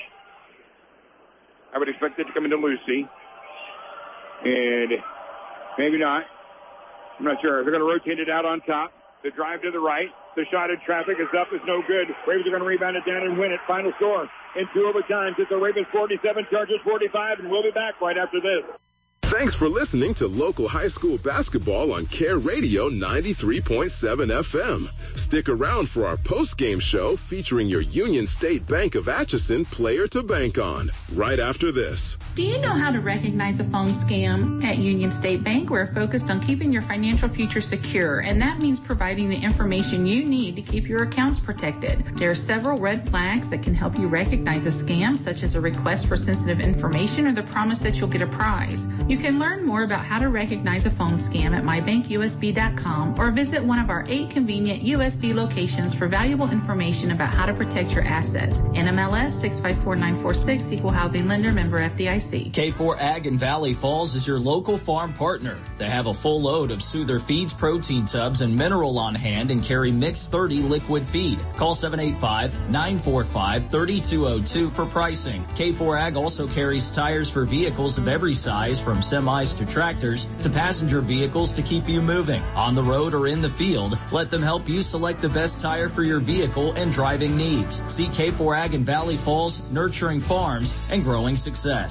I would expect it to come into Lucy. And maybe not. I'm not sure. They're going to rotate it out on top. The drive to the right. The shot in traffic is up. It's no good. Ravens are going to rebound it down and win it. Final score in two overtimes. It's the Ravens forty-seven, Chargers forty-five, and we'll be back right after this. Thanks for listening to local high school basketball on Care Radio ninety-three point seven F M. Stick around for our post-game show featuring your Union State Bank of Atchison player to bank on right after this. Do you know how to recognize a phone scam? At Union State Bank, we're focused on keeping your financial future secure, and that means providing the information you need to keep your accounts protected. There are several red flags that can help you recognize a scam, such as a request for sensitive information or the promise that you'll get a prize. You can learn more about how to recognize a phone scam at my bank U S B dot com or visit one of our eight convenient U S B locations for valuable information about how to protect your assets. N M L S six five four nine four six, Equal Housing Lender, member F D I C. K four Ag in Valley Falls is your local farm partner. They have a full load of Soother Feeds protein tubs and mineral on hand and carry Mix thirty liquid feed. Call seven eight five, nine four five, three two zero two for pricing. K four Ag also carries tires for vehicles of every size, from semis to tractors to passenger vehicles to keep you moving. On the road or in the field, let them help you select the best tire for your vehicle and driving needs. See K four Ag in Valley Falls, nurturing farms and growing success.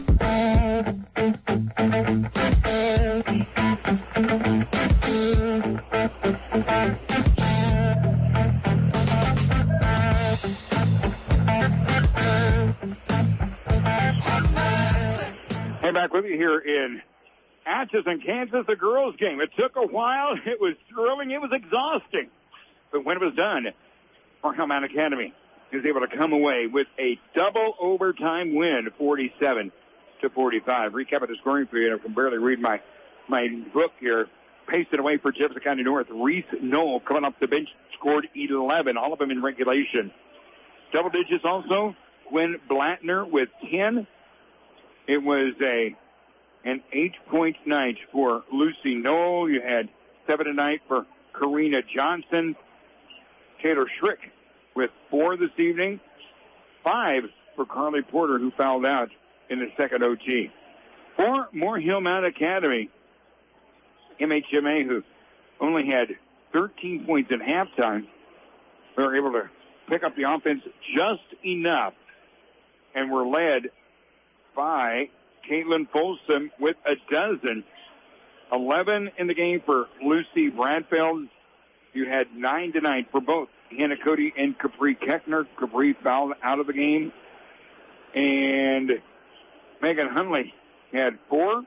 Hey, back with you here in Atchison, Kansas, the girls' game. It took a while. It was thrilling. It was exhausting. But when it was done, Hillmount Academy is able to come away with a double overtime win, forty-seven to forty-five. Recap of the scoring period. I can barely read my, my book here. Pasted away for Jefferson County North. Reese Knoll coming off the bench scored eleven, all of them in regulation. Double digits also. Gwen Blattner with ten. It was a an eight-point night for Lucy Knoll. You had seven tonight for Karina Johnson. Taylor Schrick with four this evening. Five for Carly Porter, who fouled out in the second O T. For Moore Hillmount Academy, M H M A, who only had thirteen points at halftime, they were able to pick up the offense just enough and were led by Caitlin Folsom with a dozen eleven in the game for Lucy Bradfeld. You had nine to nine for both Hannah Cody and Capri Keckner. Capri fouled out of the game. And Megan Hunley had four.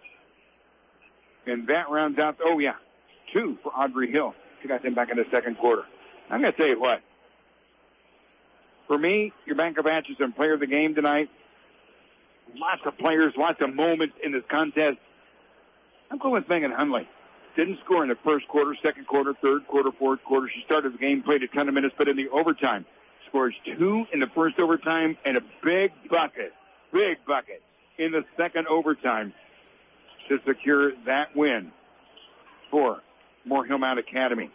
And that rounds out, oh, yeah, two for Audrey Hill. She got them back in the second quarter. I'm going to tell you what. For me, your Bank of Atchison player of the game tonight, lots of players, lots of moments in this contest. I'm going with Megan Hunley. Didn't score in the first quarter, second quarter, third quarter, fourth quarter. She started the game, played a ton of minutes, but in the overtime, scores two in the first overtime and a big bucket, big bucket in the second overtime to secure that win for Moore Hill Mount Academy.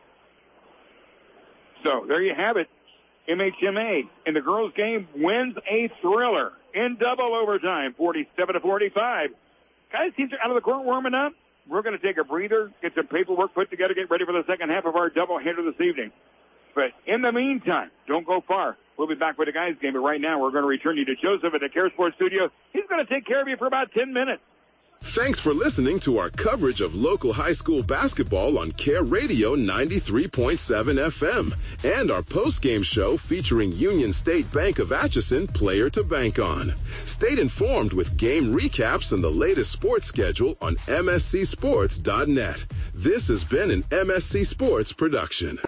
So there you have it. M H M A in the girls' game wins a thriller in double overtime, forty-seven to forty-five. Guys, teams are out of the court warming up. We're going to take a breather, get some paperwork put together, get ready for the second half of our doubleheader this evening. But in the meantime, don't go far. We'll be back with the guys' game. But right now, we're going to return you to Joseph at the Care Sports Studio. He's going to take care of you for about ten minutes. Thanks for listening to our coverage of local high school basketball on Care Radio ninety-three point seven F M and our post-game show featuring Union State Bank of Atchison Player to Bank On. Stay informed with game recaps and the latest sports schedule on M S C sports dot net. This has been an M S C Sports production.